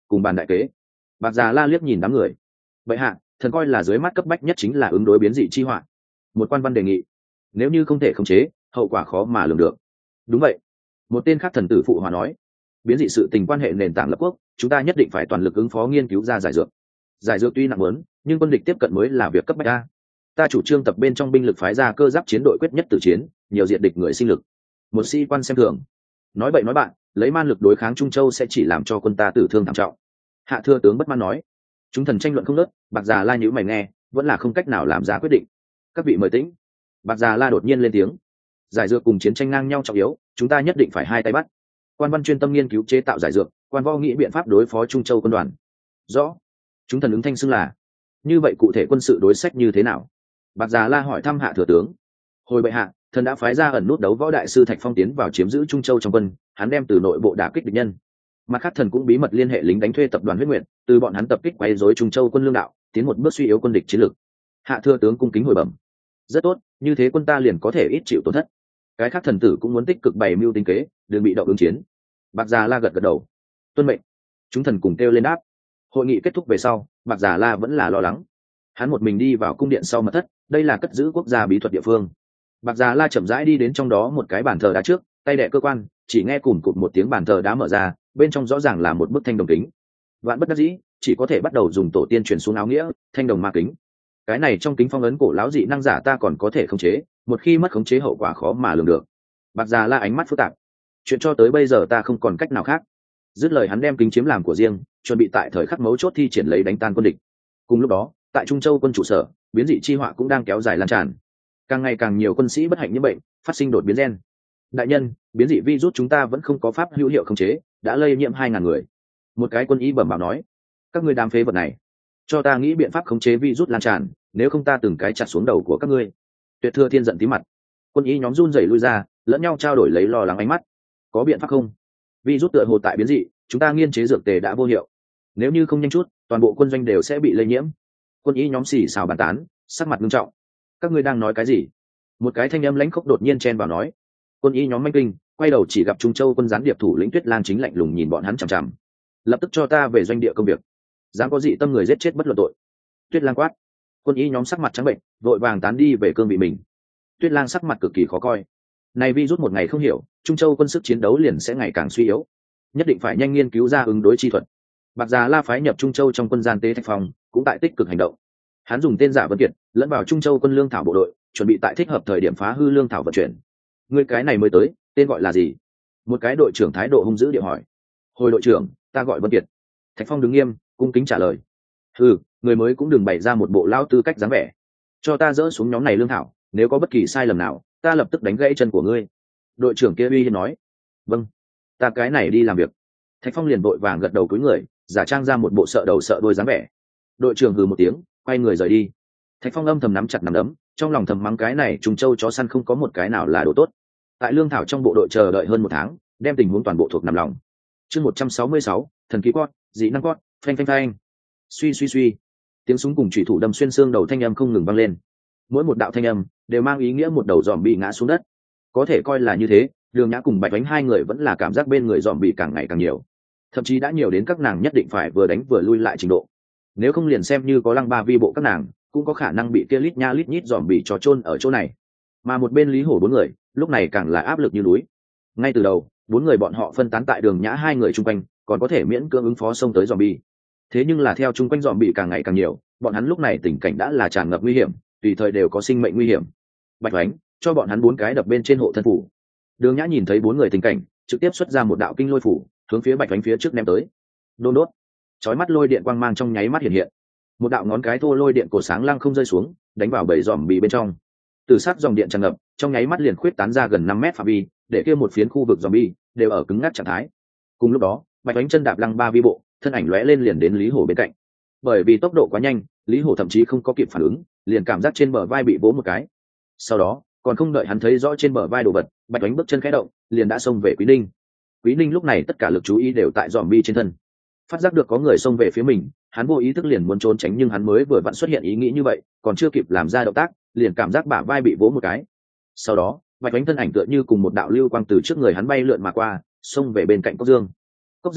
cùng bàn đại kế. Bạc Già La liếc nhìn đám người. Bệ hạ, thần coi là dưới mắt cấp bách nhất chính là ứng đối biến dị chi họa. Một quan văn đề nghị, nếu như không thể khống chế, hậu quả khó mà lường được. Đúng vậy. Một tên khác thần tử phụ hòa nói, biến dị sự tình quan hệ nền tảng lập quốc, chúng ta nhất định phải toàn lực ứng phó nghiên cứu ra giải dược. Giải dược tuy nặng lớn, nhưng quân địch tiếp cận mới là việc cấp bách ta. Ta chủ trương tập bên trong binh lực phái ra cơ giáp chiến đội quyết nhất tử chiến, nhiều diện địch người sinh lực. Một sĩ quan xem thường, nói bậy nói bạn, lấy man lực đối kháng Trung Châu sẽ chỉ làm cho quân ta tử thương thảm trọng. Hạ thừa tướng bất mãn nói, chúng thần tranh luận không nớt. Bạc Già La nhíu mày nghe, vẫn là không cách nào làm ra quyết định. Các vị mời tĩnh. Bạc Già La đột nhiên lên tiếng, giải dược cùng chiến tranh ngang nhau trọng yếu, chúng ta nhất định phải hai tay bắt. Quan văn chuyên tâm nghiên cứu chế tạo giải dược, quan võ nghĩ biện pháp đối phó Trung Châu quân đoàn. Rõ. Chúng thần ứng thanh xưng là. Như vậy cụ thể quân sự đối sách như thế nào? Bạc Già La hỏi thăm Hạ thừa tướng. Hồi bệ hạ, thần đã phái ra ẩn nút đấu võ đại sư Thạch Phong tiến vào chiếm giữ Trung Châu trong quân, hắn đem từ nội bộ đả kích địch nhân. Mặt khác thần cũng bí mật liên hệ lính đánh thuê tập đoàn Huyết Nguyện, từ bọn hắn tập kích quấy rối Trung Châu quân lương đạo, tiến một bước suy yếu quân địch chiến lược. Hạ thừa tướng cung kính hồi bẩm. Rất tốt, như thế quân ta liền có thể ít chịu tổn thất. Cái khác thần tử cũng muốn tích cực bày mưu tính kế, đừng bị động ứng chiến. Bạc Già La gật gật đầu. Tuân mệnh. Chúng thần cùng kêu lên đáp. Hội nghị kết thúc về sau, Bạc Già La vẫn là lo lắng. Hắn một mình đi vào cung điện sau mật thất, đây là cất giữ quốc gia bí thuật địa phương. Bạc Già La chậm rãi đi đến trong đó một cái bàn thờ đá trước, tay đè cơ quan, chỉ nghe cùn cụt một tiếng bàn thờ đá mở ra, bên trong rõ ràng là một bức thanh đồng kính. Vạn bất đắc dĩ, chỉ có thể bắt đầu dùng tổ tiên truyền xuống áo nghĩa, thanh đồng ma kính. Cái này trong kính phong ấn cổ lão dị năng giả ta còn có thể khống chế, một khi mất khống chế hậu quả khó mà lường được. Bạc Già La ánh mắt phức tạp. Chuyện cho tới bây giờ ta không còn cách nào khác. Dứt lời hắn đem kính chiếm làm của riêng, chuẩn bị tại thời khắc mấu chốt thi triển lấy đánh tan quân địch. Cùng lúc đó, tại Trung Châu quân trụ sở, biến dị chi họa cũng đang kéo dài lan tràn. Càng ngày càng nhiều quân sĩ bất hạnh nhiễm bệnh, phát sinh đột biến gen. Đại nhân, biến dị virus chúng ta vẫn không có pháp hữu hiệu khống chế, đã lây nhiễm 2.000 người. Một cái quân y bẩm báo nói, các ngươi đám phế vật này, cho ta nghĩ biện pháp khống chế virus lan tràn, nếu không ta từng cái chặt xuống đầu của các ngươi. Tuyệt Thừa Thiên giận tí mặt. Quân y nhóm run rẩy lui ra, lẫn nhau trao đổi lấy lo lắng ánh mắt. Có biện pháp không? Virus tựa hồ tại biến dị, chúng ta nghiên chế dược tề đã vô hiệu. Nếu như không nhanh chút, toàn bộ quân doanh đều sẽ bị lây nhiễm. Quân y nhóm xì xào bàn tán, sắc mặt nghiêm trọng. Các ngươi đang nói cái gì? Một cái thanh âm lãnh khốc đột nhiên chen vào nói. Quân y nhóm manh kinh, quay đầu chỉ gặp Trung Châu quân gián điệp thủ lĩnh Tuyết Lan chính lạnh lùng nhìn bọn hắn chằm chằm. Lập tức cho ta về doanh địa công việc. Dám có dị tâm người giết chết bất luận tội. Tuyết Lan quát. Quân y nhóm sắc mặt trắng bệnh, vội vàng tán đi về cương vị mình. Tuyết Lan sắc mặt cực kỳ khó coi. Này virus một ngày không hiểu, Trung Châu quân sức chiến đấu liền sẽ ngày càng suy yếu. Nhất định phải nhanh nghiên cứu ra ứng đối chi thuật. Bạc Già La phái nhập Trung Châu trong quân gian tế Thạch Phong, cũng tại tích cực hành động. Hắn dùng tên giả Vân Kiệt lẫn vào Trung Châu quân lương thảo bộ đội, chuẩn bị tại thích hợp thời điểm phá hư lương thảo vận chuyển. Người cái này mới tới, tên gọi là gì? Một cái đội trưởng thái độ hung dữ điệu hỏi. Hồi đội trưởng, ta gọi Vân Kiệt. Thạch Phong đứng nghiêm, cung kính trả lời. Người mới cũng đừng bày ra một bộ lao tư cách dáng vẻ. Cho ta dỡ xuống nhóm này lương thảo, nếu có bất kỳ sai lầm nào, ta lập tức đánh gãy chân của ngươi. Đội trưởng kia uy hiếp nói. Vâng, ta cái này đi làm việc. Thạch Phong liền vội vàng gật đầu cúi người, giả trang ra một bộ sợ đầu sợ đuôi dáng vẻ. Đội trưởng hừ một tiếng, quay người rời đi. Thạch Phong âm thầm nắm chặt nắm đấm, trong lòng thầm mắng cái này Trung Châu chó săn không có một cái nào là đồ tốt. Tại lương thảo trong bộ đội chờ đợi hơn 1 tháng, đem tình huống toàn bộ thuộc nằm lòng. Chương 166, thần ký quát, dị năng quát, phanh phanh phanh. Suy suy suy. Tiếng súng cùng chủy thủ đâm xuyên xương đầu thanh âm không ngừng vang lên. Mỗi một đạo thanh âm đều mang ý nghĩa một đầu giòm bị ngã xuống đất. Có thể coi là như thế, Đường Nhã cùng Bạch Vánh hai người vẫn là cảm giác bên người giòm bị càng ngày càng nhiều. Thậm chí đã nhiều đến các nàng nhất định phải vừa đánh vừa lui lại trình độ. Nếu không liền xem như có Lăng Ba Vi bộ các nàng, cũng có khả năng bị kia lít nha lít nhít giòm bị trò chôn ở chỗ này. Mà một bên Lý Hổ 4 người, lúc này càng là áp lực như núi. Ngay từ đầu, 4 người bọn họ phân tán tại Đường Nhã hai người chung quanh, còn có thể miễn cưỡng ứng phó xông tới giòm bị. Thế nhưng là theo chung quanh giòm bị càng ngày càng nhiều, bọn hắn lúc này tình cảnh đã là tràn ngập nguy hiểm, tùy thời đều có sinh mệnh nguy hiểm. Bạch Vánh, cho bọn hắn 4 cái đập bên trên hộ thân phủ. Đường Nhã nhìn thấy 4 người tình cảnh, trực tiếp xuất ra một đạo kinh lôi phủ, hướng phía Bạch Vánh phía trước ném tới. Đôn đốt, chói mắt lôi điện quang mang trong nháy mắt hiện hiện. Một đạo ngón cái thô lôi điện cổ sáng lăng không rơi xuống, đánh vào bầy giòm bị bên trong. Từ sát dòng điện tràn ngập, trong nháy mắt liền khuyết tán ra gần 5 mét phạm vi, để kia một phiến khu vực giòm bị đều ở cứng ngắc trạng thái. Cùng lúc đó, Bạch Vánh chân đạp Lăng Ba Vi bộ, thân ảnh lóe lên liền đến Lý Hổ bên cạnh. Bởi vì tốc độ quá nhanh, Lý Hổ thậm chí không có kịp phản ứng, liền cảm giác trên bờ vai bị vỗ một cái. Sau đó, còn không đợi hắn thấy rõ trên bờ vai đồ vật, Bạch Vánh bước chân khẽ động, liền đã xông về Quý Ninh. Quý Ninh lúc này tất cả lực chú ý đều tại giòm bi trên thân. Phát giác được có người xông về phía mình, hắn vô ý thức liền muốn trốn tránh, nhưng hắn mới vừa vặn xuất hiện ý nghĩ như vậy, còn chưa kịp làm ra động tác, liền cảm giác bả vai bị vỗ một cái. Sau đó, Bạch Vánh thân ảnh tựa như cùng một đạo lưu quang từ trước người hắn bay lượn mà qua, xông về bên cạnh Cốc Dương. Cốc Dương thực lực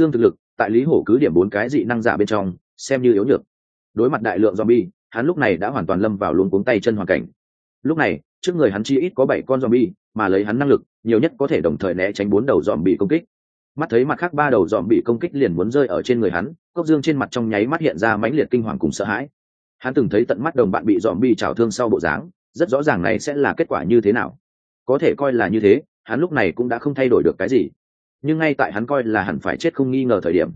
tại Lý Hổ cứ điểm 4 cái dị năng giả bên trong xem như yếu nhược. Đối mặt đại lượng zombie, hắn lúc này đã hoàn toàn lâm vào luống cuống tay chân hoàn cảnh. Lúc này trước người hắn chỉ ít có 7 con zombie, mà lấy hắn năng lực nhiều nhất có thể đồng thời né tránh 4 đầu zombie công kích. Mắt thấy mặt khác 3 đầu zombie công kích liền muốn rơi ở trên người hắn, Cốc Dương trên mặt trong nháy mắt hiện ra mãnh liệt kinh hoàng cùng sợ hãi. Hắn từng thấy tận mắt đồng bạn bị zombie chảo thương sau bộ dáng, rất rõ ràng này sẽ là kết quả như thế nào. Có thể coi là như thế, hắn lúc này cũng đã không thay đổi được cái gì. Nhưng ngay tại hắn coi là hẳn phải chết không nghi ngờ thời điểm,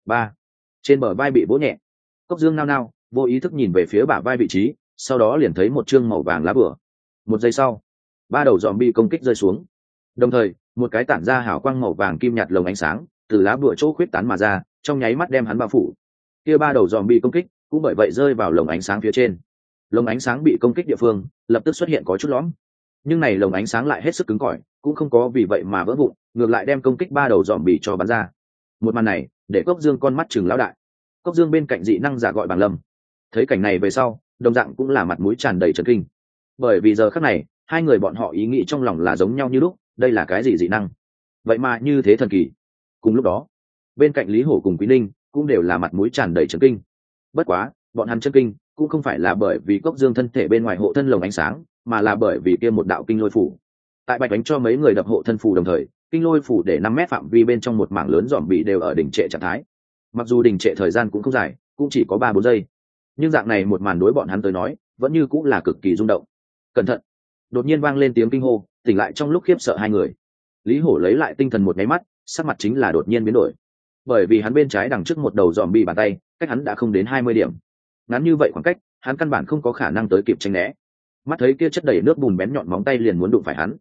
trên bờ vai bị vỗ nhẹ. Cốc Dương nao nao, vô ý thức nhìn về phía bả vai vị trí, sau đó liền thấy một chương màu vàng lá bùa. Một giây sau, 3 đầu zombie công kích rơi xuống. Đồng thời, một cái tản ra hào quang màu vàng kim nhạt lồng ánh sáng từ lá bùa chỗ khuyết tán mà ra, trong nháy mắt đem hắn bao phủ. Kia 3 đầu zombie công kích cũng bởi vậy rơi vào lồng ánh sáng phía trên. Lồng ánh sáng bị công kích địa phương lập tức xuất hiện có chút lõm, nhưng này lồng ánh sáng lại hết sức cứng cỏi, cũng không có vì vậy mà vỡ vụn, ngược lại đem công kích 3 đầu zombie cho bắn ra. Một màn này để Cốc Dương con mắt trừng lão đại. Cốc Dương bên cạnh dị năng giả gọi Bàng Lâm, thấy cảnh này về sau đồng dạng cũng là mặt mũi tràn đầy chấn kinh, bởi vì giờ khắc này hai người bọn họ ý nghĩ trong lòng là giống nhau như lúc. Đây là cái gì dị năng vậy mà như thế thần kỳ? Cùng lúc đó bên cạnh Lý Hổ cùng Quý Ninh cũng đều là mặt mũi tràn đầy chấn kinh. Bất quá bọn hắn chấn kinh cũng không phải là bởi vì Cốc Dương thân thể bên ngoài hộ thân lồng ánh sáng, mà là bởi vì kia một đạo kinh lôi phủ. Tại Bạch đánh cho mấy người đập hộ thân phủ đồng thời, kinh lôi phủ để 5 mét phạm vi bên trong một mảng lớn zombie đều ở đỉnh trệ trạng thái. Mặc dù đình trệ thời gian cũng không dài, cũng chỉ có 3-4 giây, nhưng dạng này một màn đối bọn hắn tới nói vẫn như cũng là cực kỳ rung động. Cẩn thận! Đột nhiên vang lên tiếng kinh hô, tỉnh lại trong lúc khiếp sợ hai người. Lý Hổ lấy lại tinh thần một nháy mắt, sắc mặt chính là đột nhiên biến đổi, bởi vì hắn bên trái đằng trước một đầu zombie bàn tay cách hắn đã không đến 20 điểm. Ngắn như vậy khoảng cách, hắn căn bản không có khả năng tới kịp tránh né. Mắt thấy kia chất đầy nước bùn bén nhọn móng tay liền muốn đụng phải hắn,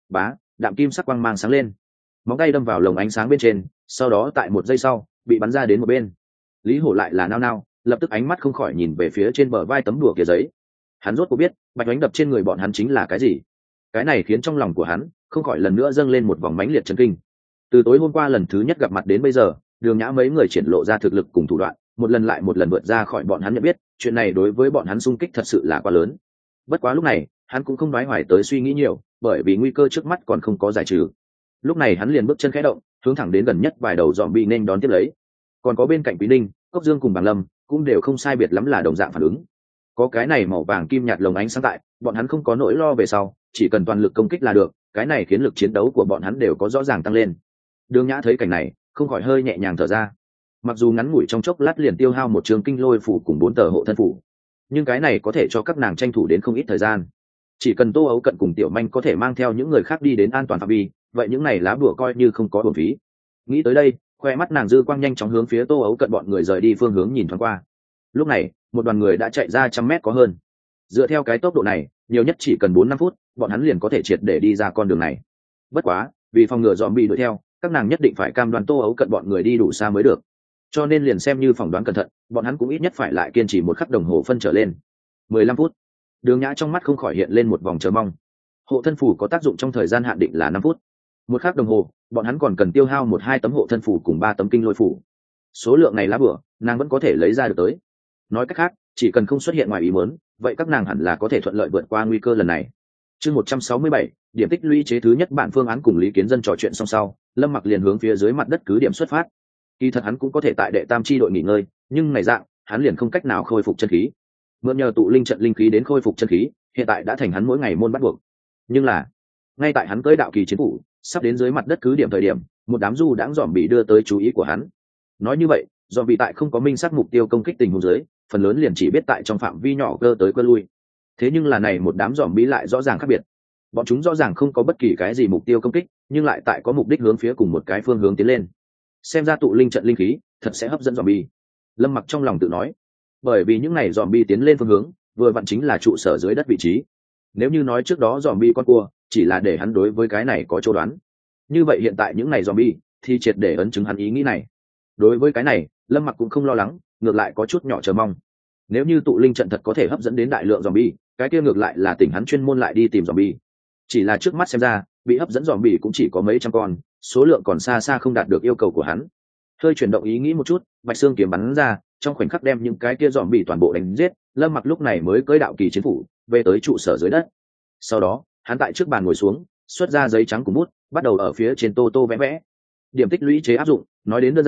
đạm kim sắc quang mang sáng lên, móng tay đâm vào lồng ánh sáng bên trên, sau đó tại 1 giây sau bị bắn ra đến một bên. Lý Hổ lại là nao nao, lập tức ánh mắt không khỏi nhìn về phía trên bờ vai tấm đùa kia giấy. Hắn rốt cuộc biết Bạch đánh đập trên người bọn hắn chính là cái gì. Cái này khiến trong lòng của hắn không khỏi lần nữa dâng lên một vòng mãnh liệt chấn kinh. Từ tối hôm qua lần thứ nhất gặp mặt đến bây giờ, Đường Nhã mấy người triển lộ ra thực lực cùng thủ đoạn, một lần lại một lần vượt ra khỏi bọn hắn nhận biết, chuyện này đối với bọn hắn xung kích thật sự là quá lớn. Bất quá lúc này hắn cũng không nói hoài tới suy nghĩ nhiều, bởi vì nguy cơ trước mắt còn không có giải trừ. Lúc này hắn liền bước chân khẽ động, hướng thẳng đến gần nhất vài đầu zombie nên đón tiếp lấy. Còn có bên cạnh Quý Ninh, Cốc Dương cùng Bàng Lâm cũng đều không sai biệt lắm là đồng dạng phản ứng. Có cái này màu vàng kim nhạt lồng ánh sáng tại, bọn hắn không có nỗi lo về sau, chỉ cần toàn lực công kích là được, cái này khiến lực chiến đấu của bọn hắn đều có rõ ràng tăng lên. Đường Nhã thấy cảnh này không khỏi hơi nhẹ nhàng thở ra. Mặc dù ngắn ngủi trong chốc lát liền tiêu hao một trường kinh lôi phủ cùng 4 tờ hộ thân phủ, nhưng cái này có thể cho các nàng tranh thủ đến không ít thời gian. Chỉ cần Tô Ấu Cận cùng Tiểu Manh có thể mang theo những người khác đi đến an toàn phạm vi, vậy những này lá bùa coi như không có uổng phí. Nghĩ tới đây, khoe mắt nàng dư quang nhanh chóng hướng phía Tô Ấu Cận bọn người rời đi phương hướng nhìn thoáng qua. Lúc này một đoàn người đã chạy ra 100 mét có hơn. Dựa theo cái tốc độ này, nhiều nhất chỉ cần 4-5 phút, bọn hắn liền có thể triệt để đi ra con đường này. Bất quá vì phòng ngừa zombie đuổi theo, các nàng nhất định phải cam đoan Tô Ấu Cận bọn người đi đủ xa mới được. Cho nên liền xem như phỏng đoán cẩn thận, bọn hắn cũng ít nhất phải lại kiên trì 1 khắc đồng hồ phân trở lên. 15 phút. Đường Nhã trong mắt không khỏi hiện lên một vòng chờ mong. Hộ thân phủ có tác dụng trong thời gian hạn định là 5 phút. 1 khắc đồng hồ, bọn hắn còn cần tiêu hao 1-2 tấm hộ thân phủ cùng 3 tấm kinh lôi phủ. Số lượng này lá bửa, nàng vẫn có thể lấy ra được tới. Nói cách khác, chỉ cần không xuất hiện ngoài ý muốn, vậy các nàng hẳn là có thể thuận lợi vượt qua nguy cơ lần này. Chương 167, điểm tích lũy chế thứ nhất bản phương án cùng Lý Kiến Dân trò chuyện xong sau, Lâm Mặc liền hướng phía dưới mặt đất cứ điểm xuất phát. Kỳ thật hắn cũng có thể tại đệ tam chi đội nghỉ ngơi, nhưng này dạng, hắn liền không cách nào khôi phục chân khí. Mượn nhờ tụ linh trận linh khí đến khôi phục chân khí, hiện tại đã thành hắn mỗi ngày môn bắt buộc. Nhưng là, ngay tại hắn cưỡi đạo kỳ chiến phủ, sắp đến dưới mặt đất cứ điểm thời điểm, một đám du đãng dòm bị đưa tới chú ý của hắn. Nói như vậy, dòm bị tại không có minh xác mục tiêu công kích tình huống dưới, phần lớn liền chỉ biết tại trong phạm vi nhỏ cơ tới cơ lui. Thế nhưng là này một đám dòm bị lại rõ ràng khác biệt. Bọn chúng rõ ràng không có bất kỳ cái gì mục tiêu công kích, nhưng lại tại có mục đích hướng phía cùng một cái phương hướng tiến lên. Xem ra tụ linh trận linh khí thật sẽ hấp dẫn dòm bi. Lâm Mặc trong lòng tự nói, bởi vì những này dòm bi tiến lên phương hướng vừa vặn chính là trụ sở dưới đất vị trí. Nếu như nói trước đó dòm bi con cua chỉ là để hắn đối với cái này có chỗ đoán, như vậy hiện tại những này dòm bi thì triệt để ấn chứng hắn ý nghĩ này. Đối với cái này, Lâm Mặc cũng không lo lắng, ngược lại có chút nhỏ chờ mong. Nếu như tụ linh trận thật có thể hấp dẫn đến đại lượng dòm bi, cái kia ngược lại là tỉnh hắn chuyên môn lại đi tìm dòm bi. Chỉ là trước mắt xem ra, bị hấp dẫn dòm bi cũng chỉ có mấy trăm con, số lượng còn xa xa không đạt được yêu cầu của hắn. Hơi chuyển động ý nghĩ một chút, Bạch Xương kiếm bắn ra, trong khoảnh khắc đem những cái kia dòm bị toàn bộ đánh giết. Lâm Mặc lúc này mới cưỡi đạo kỳ chiến phủ về tới trụ sở dưới đất. Sau đó hắn tại trước bàn ngồi xuống, xuất ra giấy trắng cùng bút, bắt đầu ở phía trên tô tô vẽ vẽ. Điểm tích lũy chế áp dụng, nói đến đơn giản,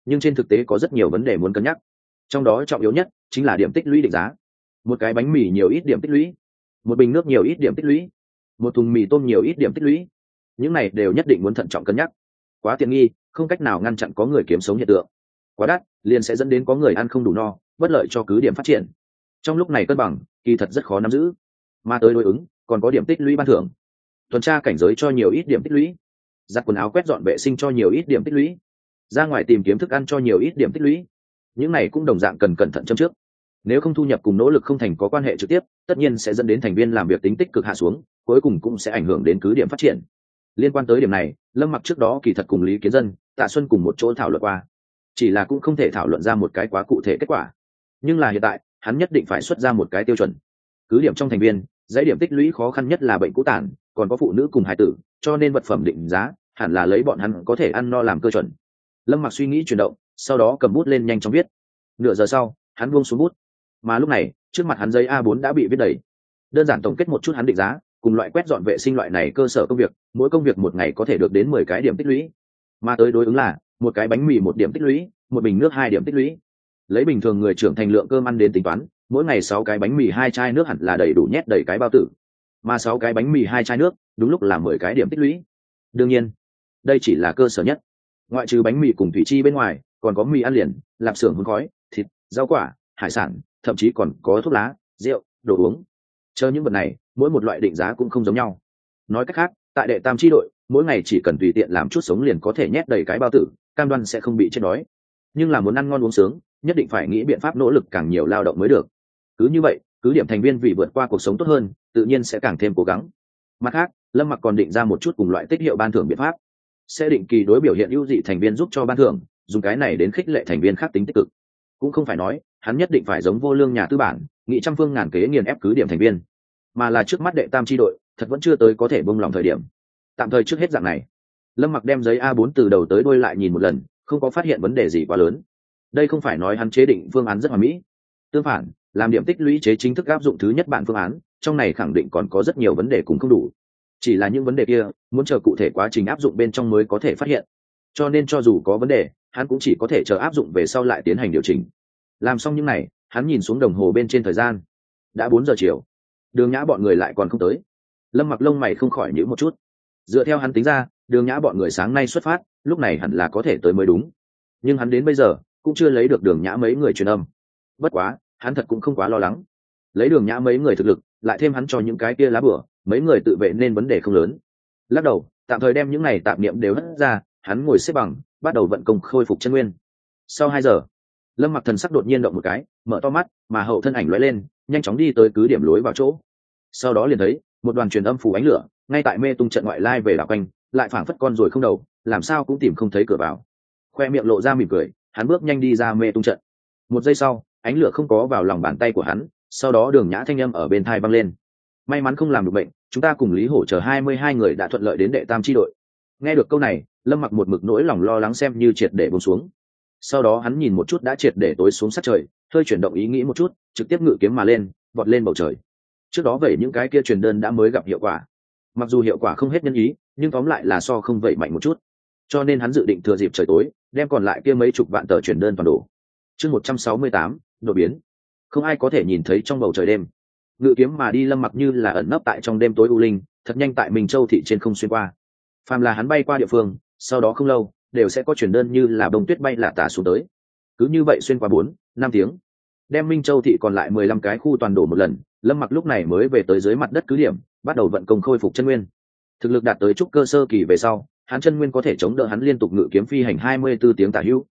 nhưng trên thực tế có rất nhiều vấn đề muốn cân nhắc, trong đó trọng yếu nhất chính là điểm tích lũy định giá. Một cái bánh mì nhiều ít điểm tích lũy, một bình nước nhiều ít điểm tích lũy, một thùng mì tôm nhiều ít điểm tích lũy, những này đều nhất định muốn thận trọng cân nhắc. Quá tiện nghi không cách nào ngăn chặn có người kiếm sống hiện tượng, quá đắt liền sẽ dẫn đến có người ăn không đủ no, bất lợi cho cứ điểm phát triển. Trong lúc này cân bằng kỳ thật rất khó nắm giữ, mà tới đối ứng còn có điểm tích lũy ban thưởng. Tuần tra cảnh giới cho nhiều ít điểm tích lũy, giặt quần áo quét dọn vệ sinh cho nhiều ít điểm tích lũy, ra ngoài tìm kiếm thức ăn cho nhiều ít điểm tích lũy, những này cũng đồng dạng cần cẩn thận châm trước. Nếu không thu nhập cùng nỗ lực không thành có quan hệ trực tiếp, tất nhiên sẽ dẫn đến thành viên làm việc tính tích cực hạ xuống, cuối cùng cũng sẽ ảnh hưởng đến cứ điểm phát triển. Liên quan tới điểm này, Lâm Mặc trước đó kỳ thật cùng Lý Kiến Dân, Tạ Xuân cùng một chỗ thảo luận qua, chỉ là cũng không thể thảo luận ra một cái quá cụ thể kết quả. Nhưng là hiện tại hắn nhất định phải xuất ra một cái tiêu chuẩn. Cứ điểm trong thành viên dãy điểm tích lũy khó khăn nhất là bệnh cũ tàn, còn có phụ nữ cùng hài tử, cho nên vật phẩm định giá hẳn là lấy bọn hắn có thể ăn no làm cơ chuẩn. Lâm Mặc suy nghĩ chuyển động, sau đó cầm bút lên nhanh chóng viết. Nửa giờ sau hắn buông xuống bút, mà lúc này trước mặt hắn giấy A4 đã bị viết đầy. Đơn giản tổng kết một chút hắn định giá, cùng loại quét dọn vệ sinh loại này cơ sở công việc, mỗi công việc một ngày có thể được đến 10 cái điểm tích lũy, mà tới đối ứng là một cái bánh mì 1 điểm tích lũy, một bình nước 2 điểm tích lũy. Lấy bình thường người trưởng thành lượng cơm ăn đến tính toán, mỗi ngày 6 cái bánh mì 2 chai nước hẳn là đầy đủ nhét đầy cái bao tử, mà 6 cái bánh mì 2 chai nước đúng lúc là 10 cái điểm tích lũy. Đương nhiên đây chỉ là cơ sở nhất, ngoại trừ bánh mì cùng thủy chi bên ngoài còn có mì ăn liền, lạp xưởng hun khói, thịt, rau quả, hải sản, thậm chí còn có thuốc lá, rượu, đồ uống. Chờ những vật này mỗi một loại định giá cũng không giống nhau. Nói cách khác, tại đệ tam chi đội mỗi ngày chỉ cần tùy tiện làm chút sống liền có thể nhét đầy cái bao tử, cam đoan sẽ không bị chết đói. Nhưng là muốn ăn ngon uống sướng, nhất định phải nghĩ biện pháp nỗ lực càng nhiều lao động mới được. Cứ như vậy, cứ điểm thành viên vì vượt qua cuộc sống tốt hơn, tự nhiên sẽ càng thêm cố gắng. Mặt khác, Lâm Mặc còn định ra một chút cùng loại tích hiệu ban thưởng biện pháp, sẽ định kỳ đối biểu hiện ưu dị thành viên giúp cho ban thưởng, dùng cái này đến khích lệ thành viên khác tính tích cực. Cũng không phải nói hắn nhất định phải giống Vô Lương nhà tư bản, nghị trăm phương ngàn kế nghiền ép cứ điểm thành viên, mà là trước mắt đệ tam chi đội thật vẫn chưa tới có thể buông lòng thời điểm. Tạm thời trước hết dạng này, Lâm Mặc đem giấy A4 từ đầu tới đuôi lại nhìn một lần, không có phát hiện vấn đề gì quá lớn. Đây không phải nói hắn chế định phương án rất hoàn mỹ, tương phản, làm điểm tích lũy chế chính thức áp dụng thứ nhất bản phương án, trong này khẳng định còn có rất nhiều vấn đề cùng không đủ. Chỉ là những vấn đề kia muốn chờ cụ thể quá trình áp dụng bên trong mới có thể phát hiện, cho nên cho dù có vấn đề hắn cũng chỉ có thể chờ áp dụng về sau lại tiến hành điều chỉnh. Làm xong những này, hắn nhìn xuống đồng hồ bên trên thời gian, đã 4 giờ chiều. Đường Nhã bọn người lại còn không tới. Lâm Mặc lông mày không khỏi nhíu một chút. Dựa theo hắn tính ra, Đường Nhã bọn người sáng nay xuất phát, lúc này hẳn là có thể tới mới đúng, nhưng hắn đến bây giờ cũng chưa lấy được Đường Nhã mấy người truyền âm. Bất quá hắn thật cũng không quá lo lắng, lấy Đường Nhã mấy người thực lực, lại thêm hắn cho những cái kia lá bửa, mấy người tự vệ nên vấn đề không lớn. Lắc đầu, tạm thời đem những này tạp niệm đều hất ra, hắn ngồi xếp bằng, bắt đầu vận công khôi phục chân nguyên. Sau 2 giờ, Lâm Mặc thần sắc đột nhiên động một cái, mở to mắt, mà hậu thân ảnh lóe lên, nhanh chóng đi tới cứ điểm lối vào chỗ. Sau đó liền thấy một đoàn truyền âm phủ ánh lửa ngay tại mê tung trận ngoại lai về đảo quanh, lại phảng phất con rồi không đầu, làm sao cũng tìm không thấy cửa vào. Khoe miệng lộ ra mỉm cười, hắn bước nhanh đi ra mê tung trận. Một giây sau, ánh lửa không có vào lòng bàn tay của hắn, sau đó Đường Nhã thanh âm ở bên tai vang lên: may mắn không làm được bệnh, chúng ta cùng Lý Hổ chờ 22 người đã thuận lợi đến đệ tam chi đội. Nghe được câu này, Lâm Mặc một mực nỗi lòng lo lắng xem như triệt để buông xuống. Sau đó hắn nhìn một chút đã triệt để tối xuống sát trời, hơi chuyển động ý nghĩ một chút, trực tiếp ngự kiếm mà lên, vọt lên bầu trời. Trước đó vậy những cái kia truyền đơn đã mới gặp hiệu quả, mặc dù hiệu quả không hết nhân ý, nhưng tóm lại là so không vậy mạnh một chút, cho nên hắn dự định thừa dịp trời tối đem còn lại kia mấy chục vạn tờ truyền đơn toàn đổ. Chương 168, đột biến. Không ai có thể nhìn thấy trong bầu trời đêm, ngự kiếm mà đi Lâm Mặc như là ẩn nấp tại trong đêm tối u linh, thật nhanh tại Minh Châu thị trên không xuyên qua. Phàm là hắn bay qua địa phương, sau đó không lâu đều sẽ có truyền đơn như là bông tuyết bay lả tả xuống tới. Cứ như vậy xuyên qua 4-5 tiếng, đem Minh Châu thị còn lại 15 cái khu toàn đổ một lần. Lâm Mặc lúc này mới về tới dưới mặt đất cứ điểm, bắt đầu vận công khôi phục chân nguyên. Thực lực đạt tới trúc cơ sơ kỳ về sau, hắn chân nguyên có thể chống đỡ hắn liên tục ngự kiếm phi hành 24 tiếng tả hữu.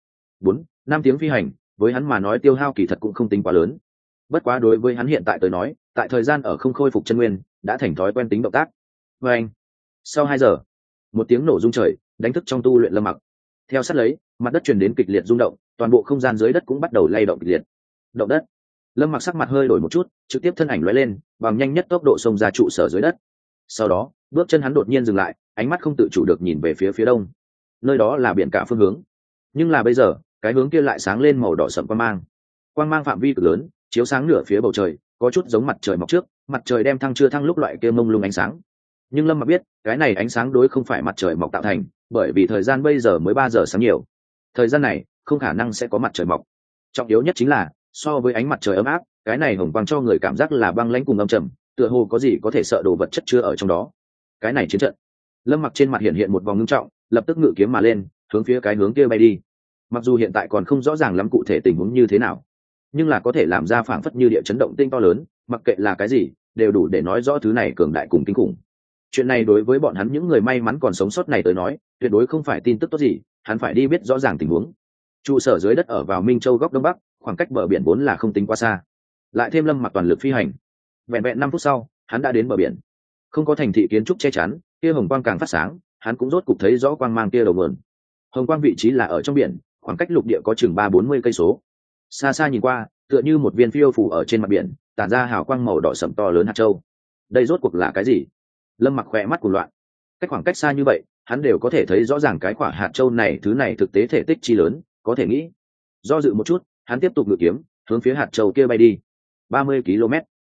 4-5 tiếng phi hành, với hắn mà nói tiêu hao kỳ thật cũng không tính quá lớn. Bất quá đối với hắn hiện tại tới nói, tại thời gian ở không khôi phục chân nguyên, đã thành thói quen tính động tác. Và anh, sau 2 giờ, một tiếng nổ rung trời đánh thức trong tu luyện Lâm Mặc. Theo sát lấy, mặt đất truyền đến kịch liệt rung động, toàn bộ không gian dưới đất cũng bắt đầu lay động kịch liệt. Động đất. Lâm Mặc sắc mặt hơi đổi một chút, trực tiếp thân ảnh lóe lên, bằng nhanh nhất tốc độ xông ra trụ sở dưới đất. Sau đó, bước chân hắn đột nhiên dừng lại, ánh mắt không tự chủ được nhìn về phía đông. Nơi đó là biển cả phương hướng, nhưng là bây giờ, cái hướng kia lại sáng lên màu đỏ sẫm quang mang. Quang mang phạm vi cực lớn, chiếu sáng nửa phía bầu trời, có chút giống mặt trời mọc trước, mặt trời đem thăng chưa thăng lúc loại kia mông lung ánh sáng. Nhưng Lâm Mặc biết, cái này ánh sáng đối không phải mặt trời mọc tạo thành, bởi vì thời gian bây giờ mới 3 giờ sáng nhiều. Thời gian này không khả năng sẽ có mặt trời mọc. Trọng yếu nhất chính là so với ánh mặt trời ấm áp, cái này hồng quang cho người cảm giác là băng lãnh cùng âm trầm, tựa hồ có gì có thể sợ đồ vật chất chưa ở trong đó. Cái này chiến trận. Lâm Mặc trên mặt hiện hiện một vòng ngưng trọng, lập tức ngự kiếm mà lên, hướng phía cái hướng kia bay đi. Mặc dù hiện tại còn không rõ ràng lắm cụ thể tình huống như thế nào, nhưng là có thể làm ra phảng phất như địa chấn động tinh to lớn, mặc kệ là cái gì đều đủ để nói rõ thứ này cường đại cùng kinh khủng. Chuyện này đối với bọn hắn những người may mắn còn sống sót này tới nói tuyệt đối không phải tin tức tốt gì, hắn phải đi biết rõ ràng tình huống. Trụ sở dưới đất ở vào Minh Châu góc đông bắc, khoảng cách bờ biển vốn là không tính quá xa, lại thêm Lâm Mặc toàn lực phi hành, vẹn vẹn 5 phút sau hắn đã đến bờ biển. Không có thành thị kiến trúc che chắn, kia hồng quang càng phát sáng, hắn cũng rốt cục thấy rõ quang mang kia đầu nguồn. Hồng quang vị trí là ở trong biển, khoảng cách lục địa có chừng 30-40 cây số. Xa xa nhìn qua tựa như một viên phiêu phù ở trên mặt biển, tản ra hào quang màu đỏ sẫm to lớn hạt châu. Đây rốt cuộc là cái gì? Lâm Mặc khỏe mắt cuồng loạn. Khoảng cách xa như vậy hắn đều có thể thấy rõ ràng cái quả hạt châu này, thứ này thực tế thể tích chi lớn, có thể nghĩ. Do dự một chút hắn tiếp tục ngự kiếm hướng phía hạt châu kia bay đi. 30 km,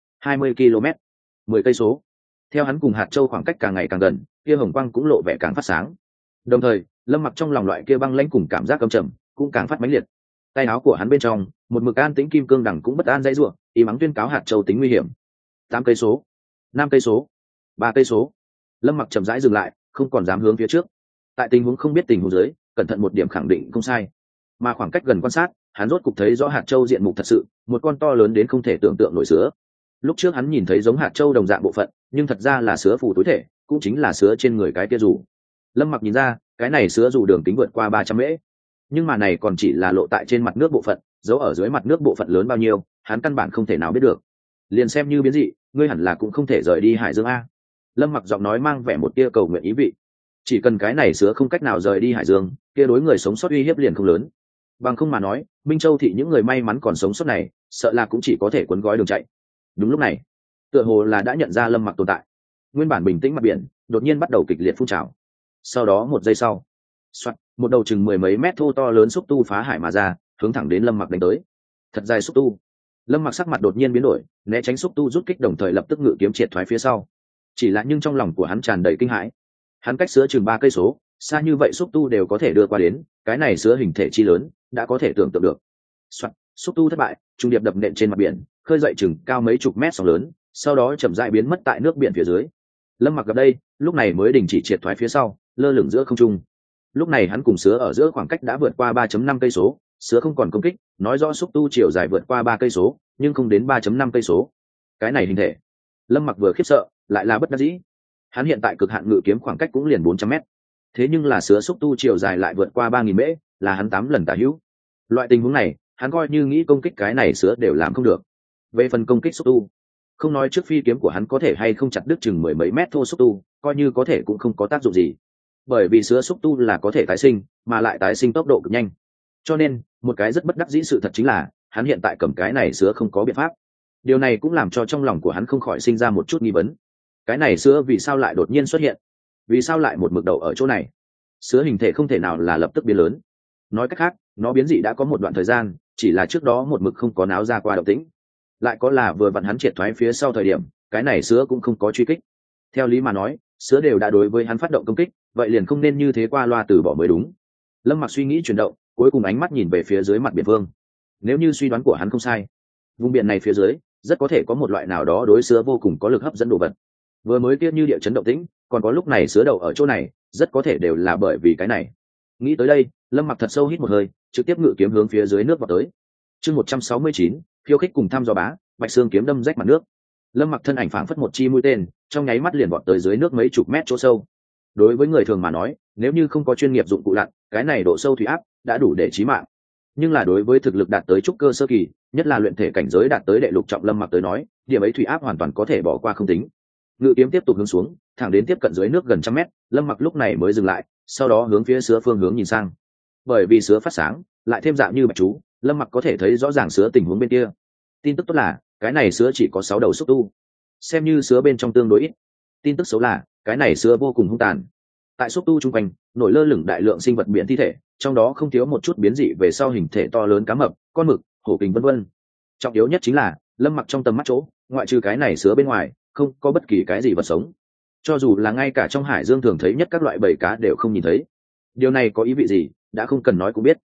20 km, 10 cây số. Theo hắn cùng hạt châu khoảng cách càng ngày càng gần, kia hồng quang cũng lộ vẻ càng phát sáng. Đồng thời Lâm Mặc trong lòng loại kia băng lãnh cùng cảm giác căm trầm cũng càng phát mãnh liệt. Tay áo của hắn bên trong một mực an tĩnh kim cương đằng cũng bất an dãy rủa, y mắng tuyên cáo hạt châu tính nguy hiểm. 8 cây số, 5 cây số, 3 cây số. Lâm Mặc chậm rãi dừng lại, không còn dám hướng phía trước. Tại tình huống không biết tình huống dưới, cẩn thận một điểm khẳng định không sai. Mà khoảng cách gần quan sát, hắn rốt cục thấy rõ hạt châu diện mục thật sự, một con to lớn đến không thể tưởng tượng nổi sứa. Lúc trước hắn nhìn thấy giống hạt châu đồng dạng bộ phận, nhưng thật ra là sứa phù tối thể, cũng chính là sứa trên người cái kia dù. Lâm Mặc nhìn ra, cái này sứa dù đường kính vượt qua 300 mễ, nhưng mà này còn chỉ là lộ tại trên mặt nước bộ phận, giấu ở dưới mặt nước bộ phận lớn bao nhiêu, hắn căn bản không thể nào biết được. Liền xem như biến dị, ngươi hẳn là cũng không thể rời đi Hải Dương a. Lâm Mặc giọng nói mang vẻ một tia cầu nguyện ý vị. Chỉ cần cái này sứa không cách nào rời đi Hải Dương, kia đối người sống sót uy hiếp liền không lớn. Bằng không mà nói, Minh Châu thị những người may mắn còn sống sót này, sợ là cũng chỉ có thể cuốn gói đường chạy. Đúng lúc này, tựa hồ là đã nhận ra Lâm Mặc tồn tại. Nguyên bản bình tĩnh mặt biển, đột nhiên bắt đầu kịch liệt phun trào. Sau đó một giây sau, xoạt, một đầu chừng 10 mấy mét thô to lớn xúc tu phá hải mà ra, hướng thẳng đến Lâm Mặc đánh tới. Thật dài xúc tu. Lâm Mặc sắc mặt đột nhiên biến đổi, né tránh xúc tu rút kích, đồng thời lập tức ngự kiếm triệt thoái phía sau. Chỉ là nhưng trong lòng của hắn tràn đầy kinh hãi. Hắn cách sứa chừng 3 cây số, xa như vậy xúc tu đều có thể đưa qua đến, cái này sứa hình thể chi lớn, đã có thể tưởng tượng được. Soạt, xúc tu thất bại, trung điệp đập nện trên mặt biển, khơi dậy chừng cao mấy chục mét sóng lớn, sau đó chậm rãi biến mất tại nước biển phía dưới. Lâm Mặc gặp đây, lúc này mới đình chỉ triệt thoái phía sau, lơ lửng giữa không trung. Lúc này hắn cùng sứa ở giữa khoảng cách đã vượt qua 3.5 cây số, sứa không còn công kích, nói rõ xúc tu chiều dài vượt qua 3 cây số, nhưng không đến 3.5 cây số. Cái này hình thể. Lâm Mặc vừa khiếp sợ, lại là bất đắc dĩ. Hắn hiện tại cực hạn ngự kiếm khoảng cách cũng liền 400 mét. Thế nhưng là sứa xúc tu chiều dài lại vượt qua 3.000 mễ, là hắn 8 lần tả hữu. Loại tình huống này, hắn coi như nghĩ công kích cái này sứa đều làm không được. Về phần công kích xúc tu, không nói trước phi kiếm của hắn có thể hay không chặt đứt chừng 10 mấy mét thô xúc tu, coi như có thể cũng không có tác dụng gì. Bởi vì sứa xúc tu là có thể tái sinh, mà lại tái sinh tốc độ cực nhanh. Cho nên, một cái rất bất đắc dĩ sự thật chính là, hắn hiện tại cầm cái này sứa không có biện pháp. Điều này cũng làm cho trong lòng của hắn không khỏi sinh ra một chút nghi vấn. Cái này sứa vì sao lại đột nhiên xuất hiện? Vì sao lại một mực đầu ở chỗ này? Sứa hình thể không thể nào là lập tức biến lớn. Nói cách khác, nó biến dị đã có một đoạn thời gian, chỉ là trước đó một mực không có náo ra qua động tĩnh. Lại có là vừa vặn hắn triệt thoái phía sau thời điểm, cái này sứa cũng không có truy kích. Theo lý mà nói, sứa đều đã đối với hắn phát động công kích, vậy liền không nên như thế qua loa từ bỏ mới đúng. Lâm Mặc suy nghĩ chuyển động, cuối cùng ánh mắt nhìn về phía dưới mặt biển vương. Nếu như suy đoán của hắn không sai, vùng biển này phía dưới rất có thể có một loại nào đó đối sứa vô cùng có lực hấp dẫn đồ vật. Vừa mới kia như địa chấn động tĩnh, còn có lúc này sứa đầu ở chỗ này, rất có thể đều là bởi vì cái này. Nghĩ tới đây, Lâm Mặc thật sâu hít một hơi, trực tiếp ngự kiếm hướng phía dưới nước vào tới. Chương 169, khiêu khích cùng thăm dò bá, bạch xương kiếm đâm rách mặt nước. Lâm Mặc thân ảnh phảng phất một chi mũi tên, trong nháy mắt liền vọt tới dưới nước mấy chục mét chỗ sâu. Đối với người thường mà nói, nếu như không có chuyên nghiệp dụng cụ lặn, cái này độ sâu thủy áp đã đủ để chí mạng. Nhưng là đối với thực lực đạt tới trúc cơ sơ kỳ, nhất là luyện thể cảnh giới đạt tới đệ lục trọng Lâm Mặc tới nói, điểm ấy thủy áp hoàn toàn có thể bỏ qua không tính. Ngự kiếm tiếp tục hướng xuống, thẳng đến tiếp cận dưới nước gần 100 mét, Lâm Mặc lúc này mới dừng lại, sau đó hướng phía sứa phương hướng nhìn sang. Bởi vì sứa phát sáng, lại thêm dạng như bạch chú, Lâm Mặc có thể thấy rõ ràng sứa tình huống bên kia. Tin tức tốt là, cái này sứa chỉ có 6 đầu xúc tu, xem như sứa bên trong tương đối ít. Tin tức xấu là, cái này sứa vô cùng hung tàn. Tại xúc tu chung quanh, nổi lơ lửng đại lượng sinh vật biển thi thể, trong đó không thiếu một chút biến dị về sau hình thể to lớn cá mập, con mực, hổ kình vân vân. Trọng yếu nhất chính là, Lâm Mặc trong tầm mắt chỗ, ngoại trừ cái này sứa bên ngoài, không có bất kỳ cái gì vật sống. Cho dù là ngay cả trong hải dương thường thấy nhất các loại bầy cá đều không nhìn thấy. Điều này có ý vị gì, đã không cần nói cũng biết.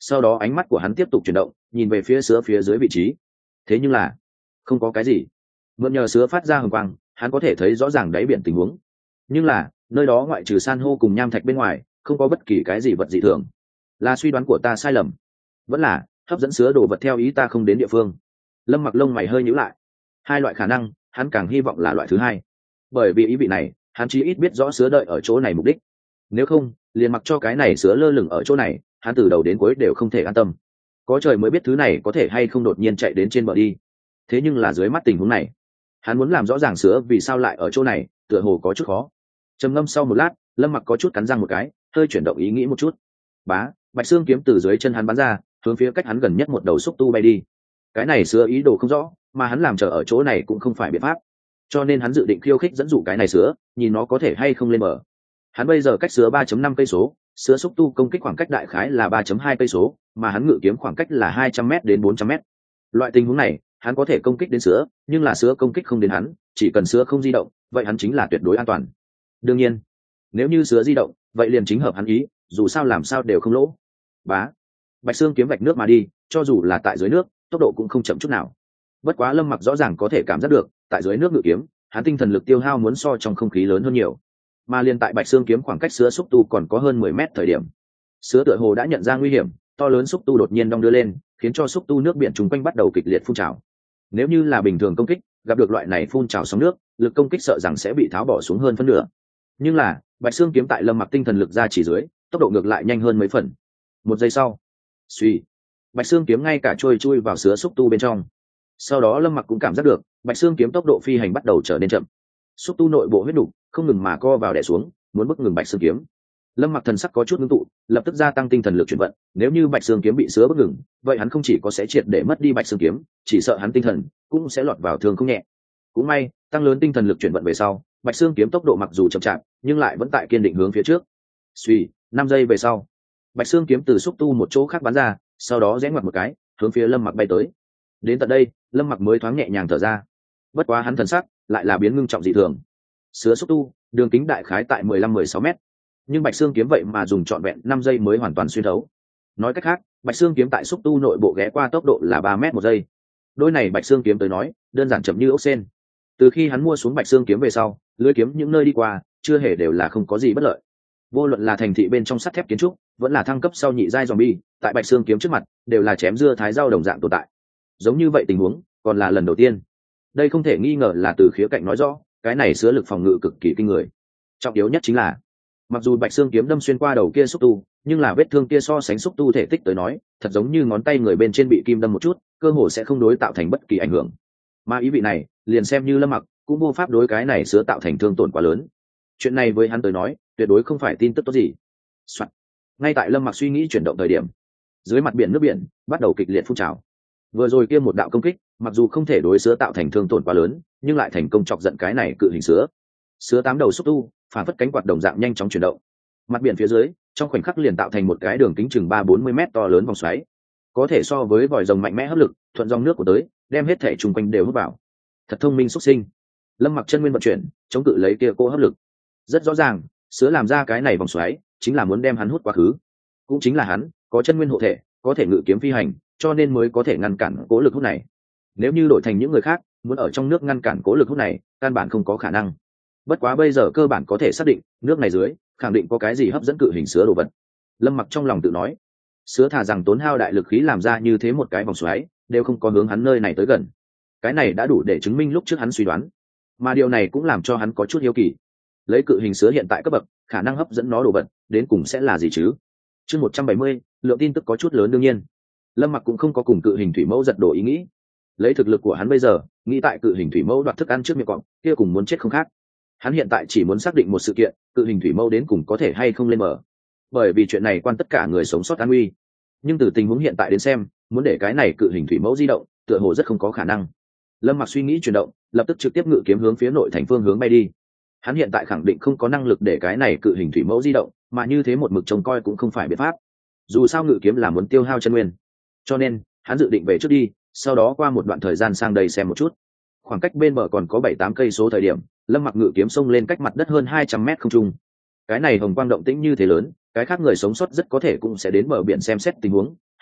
sau đó ánh mắt của hắn tiếp tục chuyển động, nhìn về phía sứa phía dưới vị trí. Thế nhưng là không có cái gì. Mượn nhờ sứa phát ra hồng quang, hắn có thể thấy rõ ràng đáy biển tình huống. Nhưng là nơi đó ngoại trừ san hô cùng nham thạch bên ngoài, không có bất kỳ cái gì vật dị thường. Là suy đoán của ta sai lầm, vẫn là hấp dẫn sứa đồ vật theo ý ta không đến địa phương? Lâm Mặc lông mày hơi nhíu lại. Hai loại khả năng, hắn càng hy vọng là loại thứ hai, bởi vì ý vị này hắn chí ít biết rõ sứa đợi ở chỗ này mục đích. Nếu không, liền mặc cho cái này sứa lơ lửng ở chỗ này, hắn từ đầu đến cuối đều không thể an tâm. Có trời mới biết thứ này có thể hay không đột nhiên chạy đến trên bờ đi. Thế nhưng là dưới mắt tình huống này, hắn muốn làm rõ ràng sứa vì sao lại ở chỗ này, tựa hồ có chút khó. Trầm ngâm sau một lát, Lâm Mặc có chút cắn răng một cái, hơi chuyển động ý nghĩ một chút. Bá, bạch xương kiếm từ dưới chân hắn bắn ra, hướng phía cách hắn gần nhất một đầu xúc tu bay đi. Cái này sứa ý đồ không rõ, mà hắn làm chờ ở chỗ này cũng không phải biện pháp, cho nên hắn dự định khiêu khích dẫn dụ cái này sứa, nhìn nó có thể hay không lên bờ. Hắn bây giờ cách sứa 3.5 cây số, sứa xúc tu công kích khoảng cách đại khái là 3.2 cây số, mà hắn ngự kiếm khoảng cách là 200m đến 400m. Loại tình huống này, hắn có thể công kích đến sứa, nhưng là sứa công kích không đến hắn, chỉ cần sứa không di động, vậy hắn chính là tuyệt đối an toàn. Đương nhiên, nếu như sứa di động, vậy liền chính hợp hắn ý, dù sao làm sao đều không lỗ. Bá, bạch xương kiếm vạch nước mà đi, cho dù là tại dưới nước, tốc độ cũng không chậm chút nào. Bất quá Lâm Mặc rõ ràng có thể cảm giác được, tại dưới nước ngự kiếm, hắn tinh thần lực tiêu hao muốn so trong không khí lớn hơn nhiều. Mà liên tại bạch xương kiếm khoảng cách sứa xúc tu còn có hơn 10 mét thời điểm, sứa tựa hồ đã nhận ra nguy hiểm, to lớn xúc tu đột nhiên đong đưa lên, khiến cho xúc tu nước biển chung quanh bắt đầu kịch liệt phun trào. Nếu như là bình thường công kích, gặp được loại này phun trào sóng nước, lực công kích sợ rằng sẽ bị tháo bỏ xuống hơn phân nửa. Nhưng là bạch xương kiếm tại Lâm Mặc tinh thần lực ra chỉ dưới, tốc độ ngược lại nhanh hơn mấy phần. Một giây sau, suy, bạch xương kiếm ngay cả trôi chui vào sứa xúc tu bên trong. Sau đó Lâm Mặc cũng cảm giác được bạch xương kiếm tốc độ phi hành bắt đầu trở nên chậm, xúc tu nội bộ huyết đục không ngừng mà co vào đè xuống, muốn bức ngừng bạch xương kiếm. Lâm Mặc thần sắc có chút ngưng tụ, lập tức gia tăng tinh thần lực chuyển vận. Nếu như bạch xương kiếm bị sứa bức ngừng, vậy hắn không chỉ có sẽ triệt để mất đi bạch xương kiếm, chỉ sợ hắn tinh thần cũng sẽ lọt vào thương không nhẹ. Cũng may tăng lớn tinh thần lực chuyển vận về sau, bạch xương kiếm tốc độ mặc dù chậm chạp, nhưng lại vẫn tại kiên định hướng phía trước. Suy, 5 giây về sau, bạch xương kiếm từ xúc tu một chỗ khác bắn ra, sau đó rẽ ngoặt một cái, hướng phía Lâm Mặc bay tới. Đến tận đây, Lâm Mặc mới thoáng nhẹ nhàng thở ra. Bất quá hắn thần sắc lại là biến ngưng trọng dị thường. Sứa xúc tu đường kính đại khái tại 15-16 mét, nhưng bạch xương kiếm vậy mà dùng trọn vẹn 5 giây mới hoàn toàn xuyên thấu. Nói cách khác, bạch xương kiếm tại xúc tu nội bộ ghé qua tốc độ là 3 mét một giây. Đôi này bạch xương kiếm tới nói đơn giản chậm như ốc sên. Từ khi hắn mua xuống bạch xương kiếm về sau, lưới kiếm những nơi đi qua chưa hề đều là không có gì bất lợi. Vô luận là thành thị bên trong sắt thép kiến trúc, vẫn là thăng cấp sau nhị giai zombie, tại bạch xương kiếm trước mặt đều là chém dưa thái rau đồng dạng tồn tại. Giống như vậy tình huống còn là lần đầu tiên. Đây không thể nghi ngờ là từ khía cạnh nói rõ cái này sứa lực phòng ngự cực kỳ kinh người. Trọng yếu nhất chính là, mặc dù bạch xương kiếm đâm xuyên qua đầu kia xúc tu, nhưng là vết thương kia so sánh xúc tu thể tích tới nói thật giống như ngón tay người bên trên bị kim đâm một chút, cơ hồ sẽ không đối tạo thành bất kỳ ảnh hưởng. Mà ý vị này liền xem như Lâm Mặc cũng vô pháp đối cái này sứa tạo thành thương tổn quá lớn. Chuyện này với hắn tới nói tuyệt đối không phải tin tức tốt gì. Ngay tại Lâm Mặc suy nghĩ chuyển động thời điểm, dưới mặt biển nước biển bắt đầu kịch liệt phun trào. Vừa rồi kia một đạo công kích mặc dù không thể đối sứa tạo thành thương tổn quá lớn, nhưng lại thành công chọc giận cái này cự hình sứa 8 đầu xúc tu phản phất cánh quạt đồng dạng nhanh chóng chuyển động. Mặt biển phía dưới trong khoảnh khắc liền tạo thành một cái đường kính chừng 30-40 mét to lớn vòng xoáy, có thể so với vòi rồng mạnh mẽ hấp lực thuận dòng nước của tới, đem hết thể chung quanh đều hút vào. Thật thông minh xuất sinh. Lâm Mặc chân nguyên vận chuyển chống cự lấy kia cô hấp lực. Rất rõ ràng sứa làm ra cái này vòng xoáy chính là muốn đem hắn hút quá khứ. Cũng chính là hắn có chân nguyên hộ thể, có thể ngự kiếm phi hành, cho nên mới có thể ngăn cản cố lực hút này. Nếu như đổi thành những người khác, muốn ở trong nước ngăn cản cố lực hút này căn bản không có khả năng. Bất quá bây giờ cơ bản có thể xác định nước này dưới khẳng định có cái gì hấp dẫn cự hình sứa đồ vật. Lâm Mặc trong lòng tự nói, sứa thà rằng tốn hao đại lực khí làm ra như thế một cái vòng xoáy đều không có hướng hắn nơi này tới gần. Cái này đã đủ để chứng minh lúc trước hắn suy đoán, mà điều này cũng làm cho hắn có chút hiếu kỳ. Lấy cự hình sứa hiện tại cấp bậc, khả năng hấp dẫn nó đồ vật đến cùng sẽ là gì chứ? Chương 170, lượng tin tức có chút lớn. Đương nhiên Lâm Mặc cũng không có cùng cự hình thủy mẫu giật đổ ý nghĩ. Lấy thực lực của hắn bây giờ, nghĩ tại cự hình thủy mẫu đoạt thức ăn trước miệng cọp kia cùng muốn chết không khác. Hắn hiện tại chỉ muốn xác định một sự kiện, cự hình thủy mẫu đến cùng có thể hay không lên bờ, bởi vì chuyện này quan tất cả người sống sót an nguy. Nhưng từ tình huống hiện tại đến xem, muốn để cái này cự hình thủy mẫu di động tựa hồ rất không có khả năng. Lâm Mặc suy nghĩ chuyển động, lập tức trực tiếp ngự kiếm hướng phía nội thành phương hướng bay đi. Hắn hiện tại khẳng định không có năng lực để cái này cự hình thủy mẫu di động, mà như thế một mực trông coi cũng không phải biện pháp. Dù sao ngự kiếm là muốn tiêu hao chân nguyên, cho nên hắn dự định về trước đi, sau đó qua một đoạn thời gian sang đây xem một chút. Khoảng cách bên bờ còn có 7-8 cây số thời điểm, Lâm Mặc ngự kiếm xông lên cách mặt đất hơn 200 mét không trung. Cái này hồng quang động tĩnh như thế lớn, cái khác người sống sót rất có thể cũng sẽ đến bờ biển xem xét tình huống,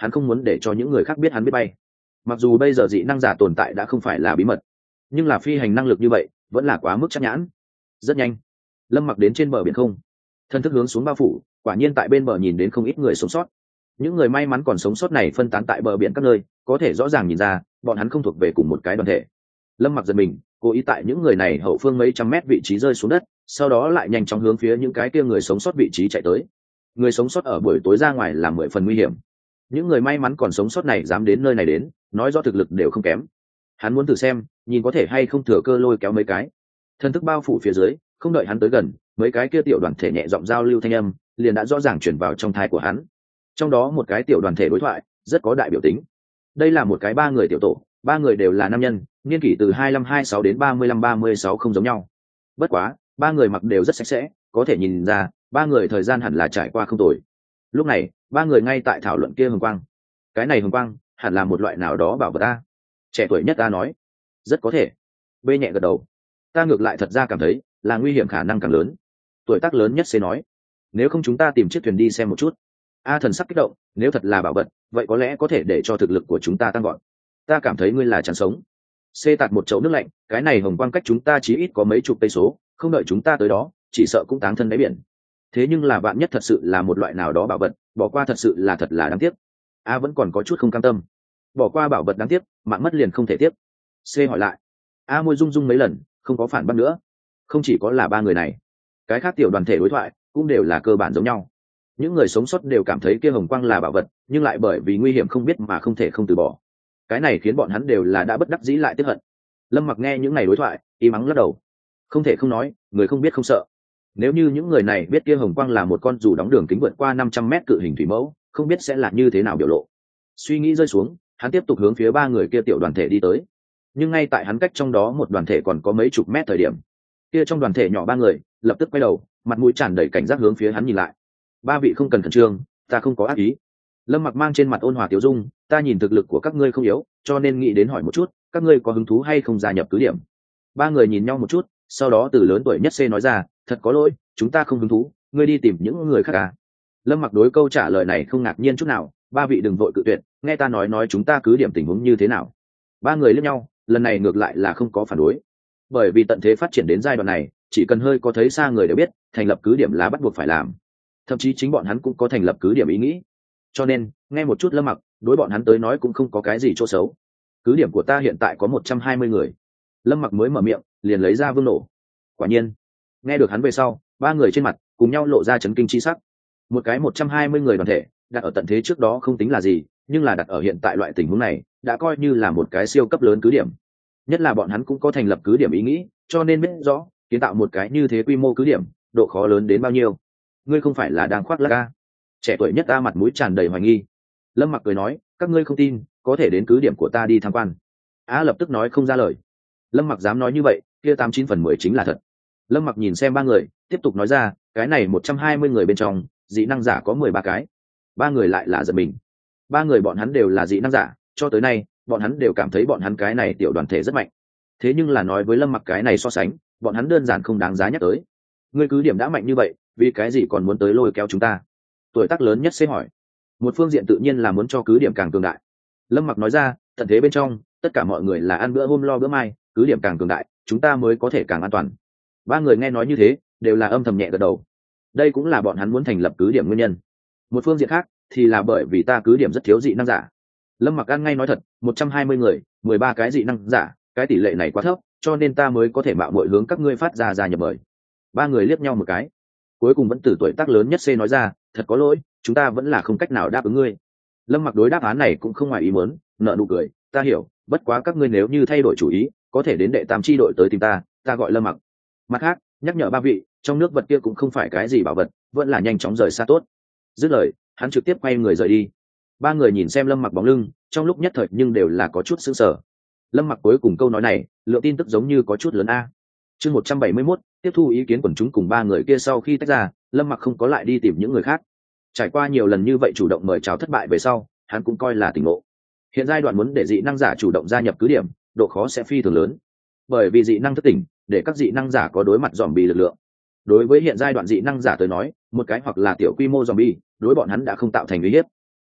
hắn không muốn để cho những người khác biết hắn biết bay. Mặc dù bây giờ dị năng giả tồn tại đã không phải là bí mật, nhưng là phi hành năng lực như vậy vẫn là quá mức chắc nhãn. Rất nhanh, Lâm Mặc đến trên bờ biển không, thân thức hướng xuống bao phủ, quả nhiên tại bên bờ nhìn đến không ít người sống sót. Những người may mắn còn sống sót này phân tán tại bờ biển các nơi, có thể rõ ràng nhìn ra bọn hắn không thuộc về cùng một cái đoàn thể. Lâm Mặc giật mình, cố ý tại những người này hậu phương mấy trăm mét vị trí rơi xuống đất, sau đó lại nhanh chóng hướng phía những cái kia người sống sót vị trí chạy tới. Người sống sót ở buổi tối ra ngoài là 10 phần nguy hiểm. Những người may mắn còn sống sót này dám đến nơi này đến, nói rõ thực lực đều không kém. Hắn muốn thử xem, nhìn có thể hay không thừa cơ lôi kéo mấy cái. Thân thức bao phủ phía dưới, không đợi hắn tới gần, mấy cái kia tiểu đoàn thể nhẹ giọng giao lưu thanh âm, liền đã rõ ràng truyền vào trong tai của hắn. Trong đó một cái tiểu đoàn thể đối thoại, rất có đại biểu tính. Đây là một cái 3 người tiểu tổ, 3 người đều là nam nhân, niên kỷ từ 25-26 đến 35-36 không giống nhau. Bất quá, 3 người mặc đều rất sạch sẽ, có thể nhìn ra, 3 người thời gian hẳn là trải qua không tồi. Lúc này, 3 người ngay tại thảo luận kia hồng quang. Cái này hồng quang, hẳn là một loại nào đó bảo vật ta. Trẻ tuổi nhất ta nói, rất có thể. B nhẹ gật đầu. Ta ngược lại thật ra cảm thấy, là nguy hiểm khả năng càng lớn. Tuổi tác lớn nhất C nói, nếu không chúng ta tìm chiếc thuyền đi xem một chút. A thần sắc kích động, nếu thật là bảo vật, vậy có lẽ có thể để cho thực lực của chúng ta tăng gọn. Ta cảm thấy ngươi là chẳng sống. C tạt một chậu nước lạnh, cái này hồng quang cách chúng ta chí ít có mấy chục cây số, không đợi chúng ta tới đó, chỉ sợ cũng táng thân đáy biển. Thế nhưng là vạn nhất thật sự là một loại nào đó bảo vật, bỏ qua thật sự là thật là đáng tiếc. A vẫn còn có chút không cam tâm. Bỏ qua bảo vật đáng tiếc, mạng mất liền không thể tiếp. C hỏi lại. A môi rung rung mấy lần, không có phản bác nữa. Không chỉ có là 3 người này, cái khác tiểu đoàn thể đối thoại cũng đều là cơ bản giống nhau. Những người sống sót đều cảm thấy kia hồng quang là bảo vật, nhưng lại bởi vì nguy hiểm không biết mà không thể không từ bỏ. Cái này khiến bọn hắn đều là đã bất đắc dĩ lại tiếc hận. Lâm Mặc nghe những này đối thoại, im ắng lắc đầu. Không thể không nói, người không biết không sợ. Nếu như những người này biết kia hồng quang là một con dù đóng đường kính vượt qua 500 mét cự hình thủy mẫu, không biết sẽ là như thế nào biểu lộ. Suy nghĩ rơi xuống, hắn tiếp tục hướng phía 3 người kia tiểu đoàn thể đi tới. Nhưng ngay tại hắn cách trong đó một đoàn thể còn có mấy chục mét thời điểm, kia trong đoàn thể nhỏ 3 người lập tức quay đầu, mặt mũi tràn đầy cảnh giác hướng phía hắn nhìn lại. 3 vị không cần khẩn trương, ta không có ác ý. Lâm Mặc mang trên mặt ôn hòa tiểu dung, ta nhìn thực lực của các ngươi không yếu, cho nên nghĩ đến hỏi một chút, các ngươi có hứng thú hay không gia nhập cứ điểm. 3 người nhìn nhau một chút, sau đó từ lớn tuổi nhất C nói ra, thật có lỗi, chúng ta không hứng thú, ngươi đi tìm những người khác à. Lâm Mặc đối câu trả lời này không ngạc nhiên chút nào, 3 vị đừng vội cự tuyệt, nghe ta nói chúng ta cứ điểm tình huống như thế nào. 3 người liếc nhau, lần này ngược lại là không có phản đối. Bởi vì tận thế phát triển đến giai đoạn này, chỉ cần hơi có thấy xa người đều biết, thành lập cứ điểm là bắt buộc phải làm. Thậm chí chính bọn hắn cũng có thành lập cứ điểm ý nghĩ. Cho nên, nghe một chút Lâm Mặc, đối bọn hắn tới nói cũng không có cái gì chỗ xấu. Cứ điểm của ta hiện tại có 120 người. Lâm Mặc mới mở miệng, liền lấy ra vương nổ. Quả nhiên, nghe được hắn về sau, 3 người trên mặt cùng nhau lộ ra chấn kinh chi sắc. Một cái 120 người đoàn thể, đặt ở tận thế trước đó không tính là gì, nhưng là đặt ở hiện tại loại tình huống này, đã coi như là một cái siêu cấp lớn cứ điểm. Nhất là bọn hắn cũng có thành lập cứ điểm ý nghĩ, cho nên biết rõ, kiến tạo một cái như thế quy mô cứ điểm, độ khó lớn đến bao nhiêu. Ngươi không phải là đang khoác lác à? Trẻ tuổi nhất ta mặt mũi tràn đầy hoài nghi. Lâm Mặc cười nói, các ngươi không tin, có thể đến cứ điểm của ta đi tham quan. Á lập tức nói không ra lời. Lâm Mặc dám nói như vậy, kia 89 phần 10 chính là thật. Lâm Mặc nhìn xem 3 người, tiếp tục nói ra, cái này 120 người bên trong, dị năng giả có 13 cái. 3 người lại là giật mình. 3 người bọn hắn đều là dị năng giả, cho tới nay, bọn hắn đều cảm thấy bọn hắn cái này tiểu đoàn thể rất mạnh. Thế nhưng là nói với Lâm Mặc cái này so sánh, bọn hắn đơn giản không đáng giá nhắc tới. Ngươi cứ điểm đã mạnh như vậy, vì cái gì còn muốn tới lôi kéo chúng ta? Tuổi tác lớn nhất sẽ hỏi. Một phương diện tự nhiên là muốn cho cứ điểm càng cường đại. Lâm Mặc nói ra, tận thế bên trong, tất cả mọi người là ăn bữa hôm lo bữa mai, cứ điểm càng cường đại, chúng ta mới có thể càng an toàn. 3 người nghe nói như thế, đều là âm thầm nhẹ gật đầu. Đây cũng là bọn hắn muốn thành lập cứ điểm nguyên nhân. Một phương diện khác, thì là bởi vì ta cứ điểm rất thiếu dị năng giả. Lâm Mặc ăn ngay nói thật, 120 người, 13 cái dị năng giả, cái tỷ lệ này quá thấp, cho nên ta mới có thể mạo muội hướng các ngươi phát ra gia nhập mời. 3 người liếc nhau một cái, cuối cùng vẫn từ tuổi tác lớn nhất C nói ra, thật có lỗi, chúng ta vẫn là không cách nào đáp ứng ngươi. Lâm Mặc đối đáp án này cũng không ngoài ý muốn, nợ nụ cười, ta hiểu, bất quá các ngươi nếu như thay đổi chủ ý, có thể đến đệ tam chi đội tới tìm ta, ta gọi Lâm Mặc. Mặt khác, nhắc nhở 3 vị, trong nước vật kia cũng không phải cái gì bảo vật, vẫn là nhanh chóng rời xa tốt. Dứt lời, hắn trực tiếp quay người rời đi. 3 người nhìn xem Lâm Mặc bóng lưng, trong lúc nhất thời nhưng đều là có chút sững sờ. Lâm Mặc cuối cùng câu nói này, lượng tin tức giống như có chút lớn a. Chương 171, tiếp thu ý kiến quần chúng cùng 3 người kia sau khi tách ra, Lâm Mặc không có lại đi tìm những người khác. Trải qua nhiều lần như vậy chủ động mời chào thất bại về sau, hắn cũng coi là tỉnh ngộ. Hiện giai đoạn muốn để dị năng giả chủ động gia nhập cứ điểm, độ khó sẽ phi thường lớn. Bởi vì dị năng thất tỉnh, để các dị năng giả có đối mặt zombie lực lượng. Đối với hiện giai đoạn dị năng giả tới nói, một cái hoặc là tiểu quy mô zombie, đối bọn hắn đã không tạo thành uy hiếp.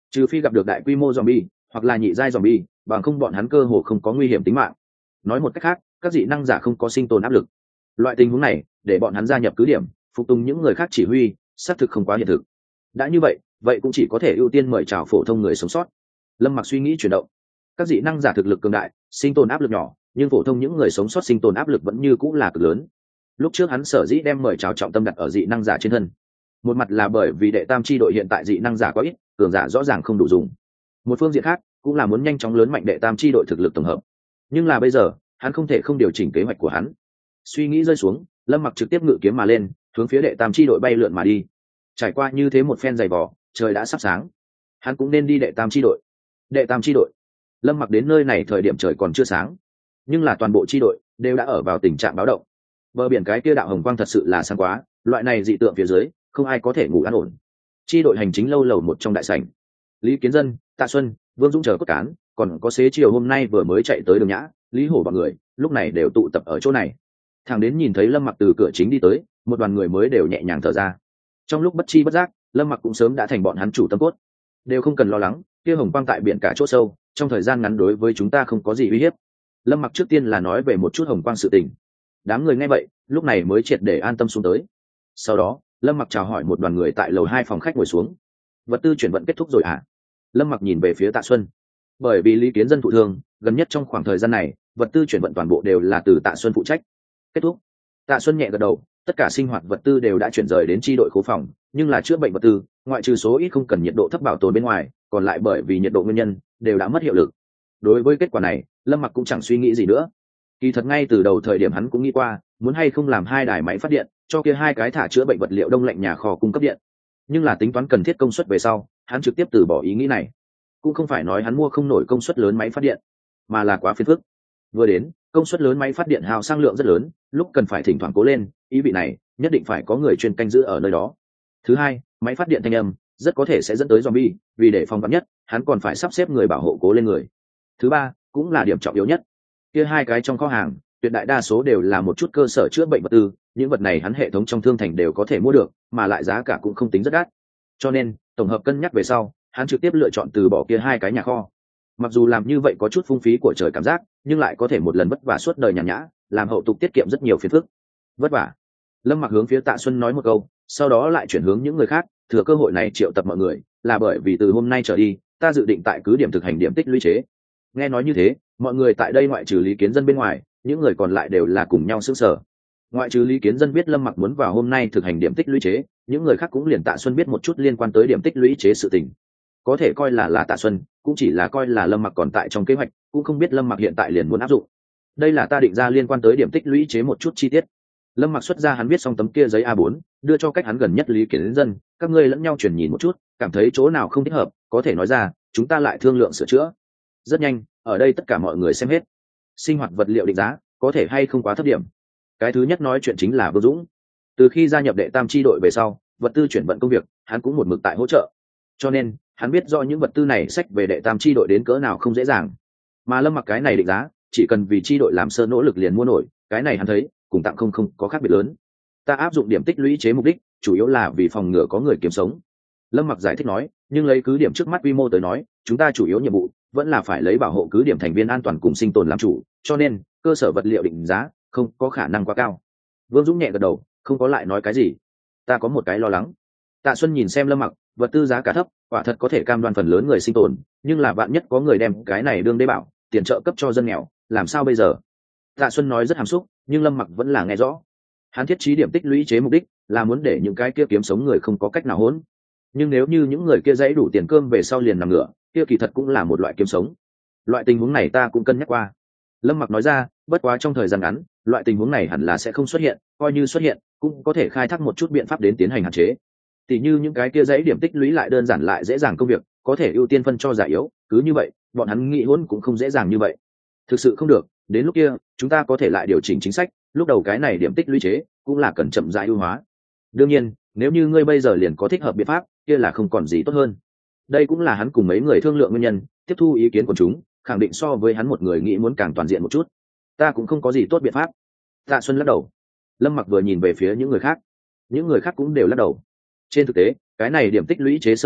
trừ phi gặp được đại quy mô zombie hoặc là nhị giai zombie, bằng không bọn hắn cơ hồ không có nguy hiểm tính mạng. Nói một cách khác, các dị năng giả không có sinh tồn áp lực. Loại tình huống này để bọn hắn gia nhập cứ điểm, phục tùng những người khác chỉ huy, xác thực không quá hiện thực. Đã như vậy, vậy cũng chỉ có thể ưu tiên mời chào phổ thông người sống sót. Lâm Mặc suy nghĩ chuyển động. Các dị năng giả thực lực cường đại, sinh tồn áp lực nhỏ, nhưng phổ thông những người sống sót sinh tồn áp lực vẫn như cũng là cực lớn. Lúc trước hắn sở dĩ đem mời chào trọng tâm đặt ở dị năng giả trên thân, một mặt là bởi vì đệ tam chi đội hiện tại dị năng giả quá ít, cường giả rõ ràng không đủ dùng. Một phương diện khác cũng là muốn nhanh chóng lớn mạnh đệ tam chi đội thực lực tổng hợp. Nhưng là bây giờ hắn không thể không điều chỉnh kế hoạch của hắn. Suy nghĩ rơi xuống, Lâm Mặc trực tiếp ngự kiếm mà lên, hướng phía đệ tam chi đội bay lượn mà đi. Trải qua như thế một phen dày vò, trời đã sắp sáng, hắn cũng nên đi đệ tam chi đội. Đệ tam chi đội. Lâm Mặc đến nơi này thời điểm trời còn chưa sáng, nhưng là toàn bộ chi đội đều đã ở vào tình trạng báo động. Bờ biển cái kia đạo hồng quang thật sự là sáng quá, loại này dị tượng phía dưới không ai có thể ngủ an ổn. Chi đội hành chính lâu lầu một trong đại sảnh, Lý Kiến Dân, Tạ Xuân, Vương Dũng chờ cốt cán, còn có xế chiều hôm nay vừa mới chạy tới Đường Nhã, Lý Hổ bọn người lúc này đều tụ tập ở chỗ này. Thằng đến nhìn thấy Lâm Mặc từ cửa chính đi tới, một đoàn người mới đều nhẹ nhàng thở ra. Trong lúc bất chi bất giác, Lâm Mặc cũng sớm đã thành bọn hắn chủ tâm cốt, đều không cần lo lắng kia hồng quang tại biển cả chỗ sâu, trong thời gian ngắn đối với chúng ta không có gì uy hiếp. Lâm Mặc trước tiên là nói về một chút hồng quang sự tình. Đám người nghe vậy lúc này mới triệt để an tâm xuống tới. Sau đó Lâm Mặc chào hỏi một đoàn người tại lầu 2 phòng khách ngồi xuống. Vật tư chuyển vận kết thúc rồi à? Lâm Mặc nhìn về phía Tạ Xuân. Bởi vì Lý Kiến Dân thụ thương, gần nhất trong khoảng thời gian này vật tư chuyển vận toàn bộ đều là từ Tạ Xuân phụ trách. Kết thúc. Tạ Xuân nhẹ gật đầu, tất cả sinh hoạt vật tư đều đã chuyển rời đến chi đội khố phòng, nhưng là chữa bệnh vật tư, ngoại trừ số ít không cần nhiệt độ thấp bảo tồn bên ngoài, còn lại bởi vì nhiệt độ nguyên nhân đều đã mất hiệu lực. Đối với kết quả này, Lâm Mặc cũng chẳng suy nghĩ gì nữa. Kỳ thật ngay từ đầu thời điểm hắn cũng nghĩ qua, muốn hay không làm 2 đài máy phát điện, cho kia 2 cái thả chữa bệnh vật liệu đông lạnh nhà kho cung cấp điện. Nhưng là tính toán cần thiết công suất về sau, hắn trực tiếp từ bỏ ý nghĩ này. Cũng không phải nói hắn mua không nổi công suất lớn máy phát điện, mà là quá phiền phức. Vừa đến, công suất lớn máy phát điện hao sang lượng rất lớn, lúc cần phải thỉnh thoảng cố lên, ý vị này nhất định phải có người chuyên canh giữ ở nơi đó. Thứ hai, máy phát điện thanh âm rất có thể sẽ dẫn tới zombie, vì để phòng vắn nhất, hắn còn phải sắp xếp người bảo hộ cố lên người. Thứ ba, cũng là điểm trọng yếu nhất, kia 2 cái trong kho hàng tuyệt đại đa số đều là một chút cơ sở chữa bệnh vật tư, những vật này hắn hệ thống trong thương thành đều có thể mua được, mà lại giá cả cũng không tính rất đắt. Cho nên tổng hợp cân nhắc về sau, hắn trực tiếp lựa chọn từ bỏ kia 2 cái nhà kho. Mặc dù làm như vậy có chút phung phí của trời cảm giác, nhưng lại có thể một lần vất vả suốt đời nhàn nhã, làm hậu tục tiết kiệm rất nhiều phiền phức. Vất vả. Lâm Mặc hướng phía Tạ Xuân nói một câu, sau đó lại chuyển hướng những người khác, thừa cơ hội này triệu tập mọi người, là bởi vì từ hôm nay trở đi, ta dự định tại cứ điểm thực hành điểm tích lũy chế. Nghe nói như thế, mọi người tại đây ngoại trừ Lý Kiến Dân bên ngoài, những người còn lại đều là cùng nhau sững sờ. Ngoại trừ Lý Kiến Dân biết Lâm Mặc muốn vào hôm nay thực hành điểm tích lũy chế, những người khác cũng liền Tạ Xuân biết một chút liên quan tới điểm tích lũy chế sự tình. Có thể coi là Tạ Xuân, cũng chỉ là coi là Lâm Mặc còn tại trong kế hoạch, cũng không biết Lâm Mặc hiện tại liền muốn áp dụng. Đây là ta định ra liên quan tới điểm tích lũy chế một chút chi tiết. Lâm Mặc xuất ra hắn viết xong tấm kia giấy A4, đưa cho cách hắn gần nhất Lý Kiến Dân, các ngươi lẫn nhau chuyển nhìn một chút, cảm thấy chỗ nào không thích hợp, có thể nói ra, chúng ta lại thương lượng sửa chữa. Rất nhanh, ở đây tất cả mọi người xem hết. Sinh hoạt vật liệu định giá, có thể hay không quá thấp điểm. Cái thứ nhất nói chuyện chính là Vương Dũng. Từ khi gia nhập đệ tam chi đội về sau, vật tư chuyển vận công việc, hắn cũng một mực tại hỗ trợ. Cho nên, hắn biết rõ những vật tư này sách về đệ tam chi đội đến cỡ nào không dễ dàng. Mà Lâm Mặc cái này định giá, chỉ cần vì chi đội làm sơ nỗ lực liền mua nổi, cái này hắn thấy, cùng tặng không có khác biệt lớn. Ta áp dụng điểm tích lũy chế mục đích, chủ yếu là vì phòng ngừa có người kiếm sống. Lâm Mặc giải thích nói, nhưng lấy cứ điểm trước mắt quy mô tới nói, chúng ta chủ yếu nhiệm vụ vẫn là phải lấy bảo hộ cứ điểm thành viên an toàn cùng sinh tồn làm chủ, cho nên cơ sở vật liệu định giá không có khả năng quá cao. Vương Dũng nhẹ gật đầu, không có lại nói cái gì. Ta có một cái lo lắng. Tạ Xuân nhìn xem Lâm Mặc, vật tư giá cả thấp, quả thật có thể cam đoan phần lớn người sinh tồn, nhưng là vạn nhất có người đem cái này đương đế bảo, tiền trợ cấp cho dân nghèo, làm sao bây giờ? Tạ Xuân nói rất hàm xúc, nhưng Lâm Mặc vẫn là nghe rõ. Hắn thiết trí điểm tích lũy chế mục đích là muốn để những cái kia kiếm sống người không có cách nào hỗn. Nhưng nếu như những người kia dãy đủ tiền cơm về sau liền nằm ngửa, kia kỳ thật cũng là một loại kiếm sống. Loại tình huống này ta cũng cân nhắc qua. Lâm Mặc nói ra, bất quá trong thời gian ngắn, loại tình huống này hẳn là sẽ không xuất hiện, coi như xuất hiện, cũng có thể khai thác một chút biện pháp đến tiến hành hạn chế. Tỷ như những cái kia dãy điểm tích lũy lại đơn giản lại dễ dàng công việc, có thể ưu tiên phân cho già yếu, cứ như vậy, bọn hắn nghĩ hỗn cũng không dễ dàng như vậy. Thực sự không được, đến lúc kia, chúng ta có thể lại điều chỉnh chính sách, lúc đầu cái này điểm tích lũy chế cũng là cần chậm rãi ưu hóa. Đương nhiên, nếu như ngươi bây giờ liền có thích hợp biện pháp, kia là không còn gì tốt hơn. Đây cũng là hắn cùng mấy người thương lượng nguyên nhân, tiếp thu ý kiến của chúng, khẳng định so với hắn một người nghĩ muốn càng toàn diện một chút. Ta cũng không có gì tốt biện pháp. Tạ Xuân lắc đầu. Lâm Mặc vừa nhìn về phía những người khác cũng đều lắc đầu. Trên thực tế, cái này điểm tích lũy chế sơ thảo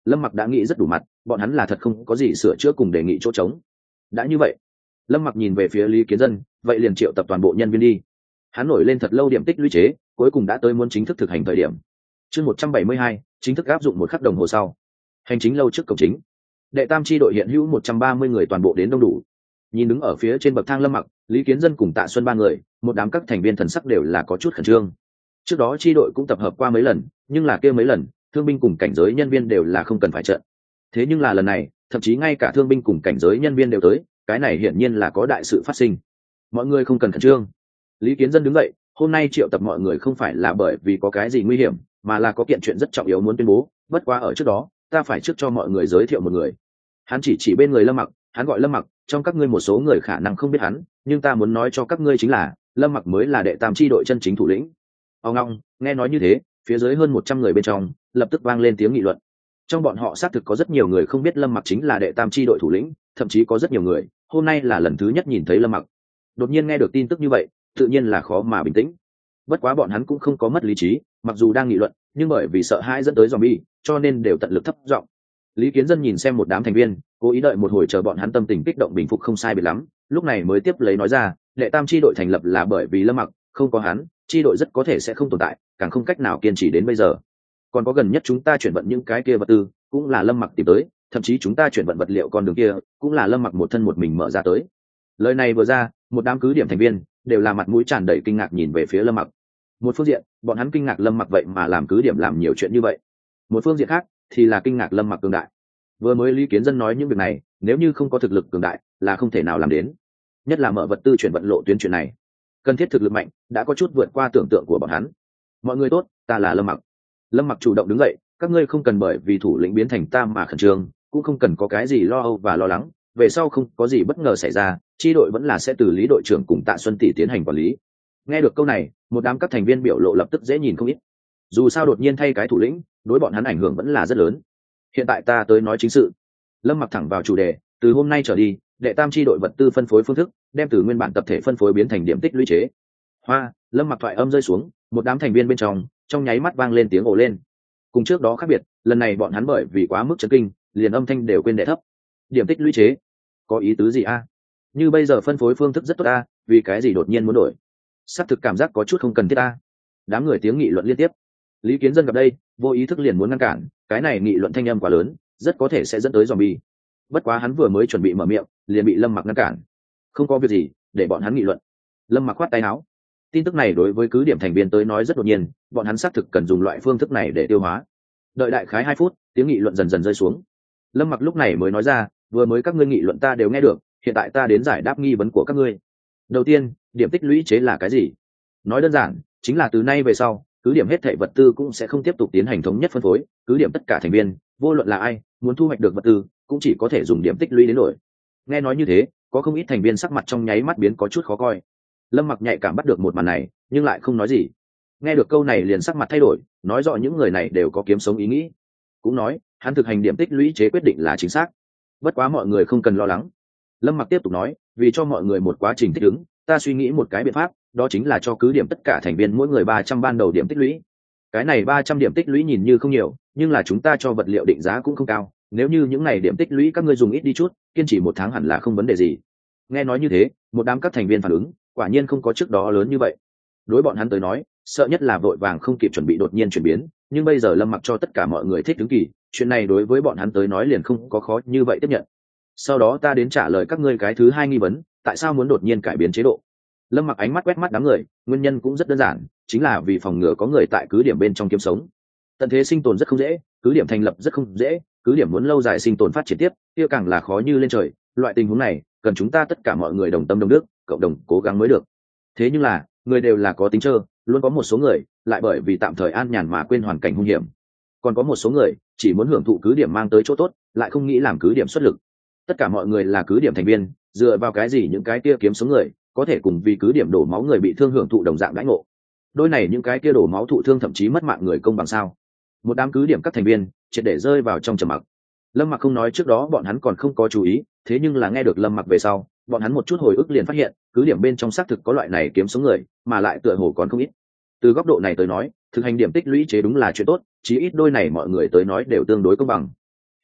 Lâm Mặc đã nghĩ rất đủ mặt, bọn hắn là thật không có gì sửa chữa cùng đề nghị chỗ trống. Đã như vậy, Lâm Mặc nhìn về phía Lý Kiến Dân, vậy liền triệu tập toàn bộ nhân viên đi. Hắn nổi lên thật lâu điểm tích lũy chế, cuối cùng đã tới muốn chính thức thực hành thời điểm. Chương 172, chính thức áp dụng một khắc đồng hồ sau. Hành chính lâu trước cổng chính. Đệ tam chi đội hiện hữu 130 người toàn bộ đến đông đủ. Nhìn đứng ở phía trên bậc thang Lâm Mặc, Lý Kiến Dân cùng Tạ Xuân ba người, một đám các thành viên thần sắc đều là có chút khẩn trương. Trước đó chi đội cũng tập hợp qua mấy lần, nhưng là kia mấy lần, thương binh cùng cảnh giới nhân viên đều là không cần phải trận. Thế nhưng là lần này, thậm chí ngay cả thương binh cùng cảnh giới nhân viên đều tới, cái này hiển nhiên là có đại sự phát sinh. Mọi người không cần khẩn trương. Lý Kiến Dân đứng dậy, hôm nay triệu tập mọi người không phải là bởi vì có cái gì nguy hiểm, mà là có kiện chuyện rất trọng yếu muốn tuyên bố. Bất quá ở trước đó, ta phải trước cho mọi người giới thiệu một người. Hắn chỉ bên người Lâm Mặc, hắn gọi Lâm Mặc, trong các ngươi một số người khả năng không biết hắn, nhưng ta muốn nói cho các ngươi chính là, Lâm Mặc mới là đệ tam chi đội chân chính thủ lĩnh. Ngong, nghe nói như thế, phía dưới hơn 100 người bên trong, lập tức vang lên tiếng nghị luận. Trong bọn họ xác thực có rất nhiều người không biết Lâm Mặc chính là đệ tam chi đội thủ lĩnh, thậm chí có rất nhiều người, hôm nay là lần thứ nhất nhìn thấy Lâm Mặc. Đột nhiên nghe được tin tức như vậy, tự nhiên là khó mà bình tĩnh. Bất quá bọn hắn cũng không có mất lý trí, mặc dù đang nghị luận, nhưng bởi vì sợ hãi dẫn tới zombie, cho nên đều tận lực thấp giọng. Lý Kiến Dân nhìn xem một đám thành viên, cố ý đợi một hồi chờ bọn hắn tâm tình kích động bình phục không sai biệt lắm, lúc này mới tiếp lấy nói ra, đệ tam chi đội thành lập là bởi vì Lâm Mặc, không có hắn, chi đội rất có thể sẽ không tồn tại, càng không cách nào kiên trì đến bây giờ. Còn có gần nhất chúng ta chuyển vận những cái kia vật tư, cũng là Lâm Mặc tìm tới, thậm chí chúng ta chuyển vận vật liệu con đường kia, cũng là Lâm Mặc một thân một mình mở ra tới. Lời này vừa ra, một đám cứ điểm thành viên đều là mặt mũi tràn đầy kinh ngạc nhìn về phía Lâm Mặc. Một phương diện, bọn hắn kinh ngạc Lâm Mặc vậy mà làm cứ điểm làm nhiều chuyện như vậy. Một phương diện khác, thì là kinh ngạc Lâm Mặc cường đại. Vừa mới Lý Kiến Dân nói những việc này, nếu như không có thực lực cường đại, là không thể nào làm đến. Nhất là mở vật tư chuyển vận lộ tuyến chuyện này, cần thiết thực lực mạnh, đã có chút vượt qua tưởng tượng của bọn hắn. Mọi người tốt, ta là Lâm Mặc. Lâm Mặc chủ động đứng dậy, các ngươi không cần bởi vì thủ lĩnh biến thành ta mà khẩn trương, cũng không cần có cái gì lo âu và lo lắng, về sau không có gì bất ngờ xảy ra, chi đội vẫn là sẽ từ Lý đội trưởng cùng Tạ Xuân tỷ tiến hành quản lý. Nghe được câu này, một đám các thành viên biểu lộ lập tức dễ nhìn không ít. Dù sao đột nhiên thay cái thủ lĩnh, đối bọn hắn ảnh hưởng vẫn là rất lớn. Hiện tại ta tới nói chính sự. Lâm Mặc thẳng vào chủ đề, từ hôm nay trở đi, đệ tam chi đội vật tư phân phối phương thức, đem từ nguyên bản tập thể phân phối biến thành điểm tích lũy chế. Hoa, Lâm Mặc thoại âm rơi xuống, một đám thành viên bên trong nháy mắt vang lên tiếng ồ lên. Cùng trước đó khác biệt, lần này bọn hắn bởi vì quá mức chấn kinh, liền âm thanh đều quên đè thấp. Điểm tích lũy chế, có ý tứ gì a? Như bây giờ phân phối phương thức rất tốt a, vì cái gì đột nhiên muốn đổi? Sắp thực cảm giác có chút không cần thiết a. Đám người tiếng nghị luận liên tiếp. Lý Kiến Dân gặp đây, vô ý thức liền muốn ngăn cản, cái này nghị luận thanh âm quá lớn, rất có thể sẽ dẫn tới zombie. Bất quá hắn vừa mới chuẩn bị mở miệng, liền bị Lâm Mặc ngăn cản. Không có việc gì, để bọn hắn nghị luận. Lâm Mặc khoát tay áo. Tin tức này đối với cứ điểm thành viên tới nói rất đột nhiên, bọn hắn xác thực cần dùng loại phương thức này để tiêu hóa. Đợi đại khái 2 phút, tiếng nghị luận dần dần rơi xuống. Lâm Mặc lúc này mới nói ra, vừa mới các ngươi nghị luận ta đều nghe được, hiện tại ta đến giải đáp nghi vấn của các ngươi. Đầu tiên, điểm tích lũy chế là cái gì? Nói đơn giản, chính là từ nay về sau, cứ điểm hết thảy vật tư cũng sẽ không tiếp tục tiến hành thống nhất phân phối, cứ điểm tất cả thành viên, vô luận là ai, muốn thu hoạch được vật tư, cũng chỉ có thể dùng điểm tích lũy đến đổi. Nghe nói như thế, có không ít thành viên sắc mặt trong nháy mắt biến có chút khó coi. Lâm Mặc nhạy cảm bắt được một màn này, nhưng lại không nói gì. Nghe được câu này liền sắc mặt thay đổi, nói rõ những người này đều có kiếm sống ý nghĩ. Cũng nói, hắn thực hành điểm tích lũy chế quyết định là chính xác. Bất quá mọi người không cần lo lắng. Lâm Mặc tiếp tục nói, vì cho mọi người một quá trình thích ứng, ta suy nghĩ một cái biện pháp, đó chính là cho cứ điểm tất cả thành viên mỗi người 300 ban đầu điểm tích lũy. Cái này 300 điểm tích lũy nhìn như không nhiều, nhưng là chúng ta cho vật liệu định giá cũng không cao, nếu như những này điểm tích lũy các ngươi dùng ít đi chút, kiên trì 1 tháng hẳn là không vấn đề gì. Nghe nói như thế, một đám các thành viên phản ứng, quả nhiên không có trước đó lớn như vậy. Đối bọn hắn tới nói, sợ nhất là vội vàng không kịp chuẩn bị đột nhiên chuyển biến, nhưng bây giờ Lâm Mặc cho tất cả mọi người thích ứng kỳ, chuyện này đối với bọn hắn tới nói liền không có khó như vậy tiếp nhận. Sau đó ta đến trả lời các ngươi cái thứ 2 nghi vấn, tại sao muốn đột nhiên cải biến chế độ? Lâm Mặc ánh mắt quét mắt đám người, nguyên nhân cũng rất đơn giản, chính là vì phòng ngừa có người tại cứ điểm bên trong kiếm sống. Tận thế sinh tồn rất không dễ, cứ điểm thành lập rất không dễ, cứ điểm muốn lâu dài sinh tồn phát triển tiếp, kia càng là khó như lên trời. Loại tình huống này, cần chúng ta tất cả mọi người đồng tâm đồng đức, cộng đồng cố gắng mới được. Thế nhưng là, người đều là có tính trơ, luôn có một số người lại bởi vì tạm thời an nhàn mà quên hoàn cảnh hung hiểm. Còn có một số người chỉ muốn hưởng thụ cứ điểm mang tới chỗ tốt, lại không nghĩ làm cứ điểm xuất lực. Tất cả mọi người là cứ điểm thành viên, dựa vào cái gì những cái kia kiếm sống người có thể cùng vì cứ điểm đổ máu người bị thương hưởng thụ đồng dạng đãi ngộ? Đôi này những cái kia đổ máu thụ thương thậm chí mất mạng người công bằng sao? Một đám cứ điểm các thành viên triệt để rơi vào trong trầm mặc. Lâm Mặc không nói trước đó bọn hắn còn không có chú ý, thế nhưng là nghe được Lâm Mặc về sau, bọn hắn một chút hồi ức liền phát hiện, cứ điểm bên trong xác thực có loại này kiếm sống người, mà lại tựa hồ còn không ít. Từ góc độ này tới nói, thực hành điểm tích lũy chế đúng là chuyện tốt, chí ít đôi này mọi người tới nói đều tương đối công bằng.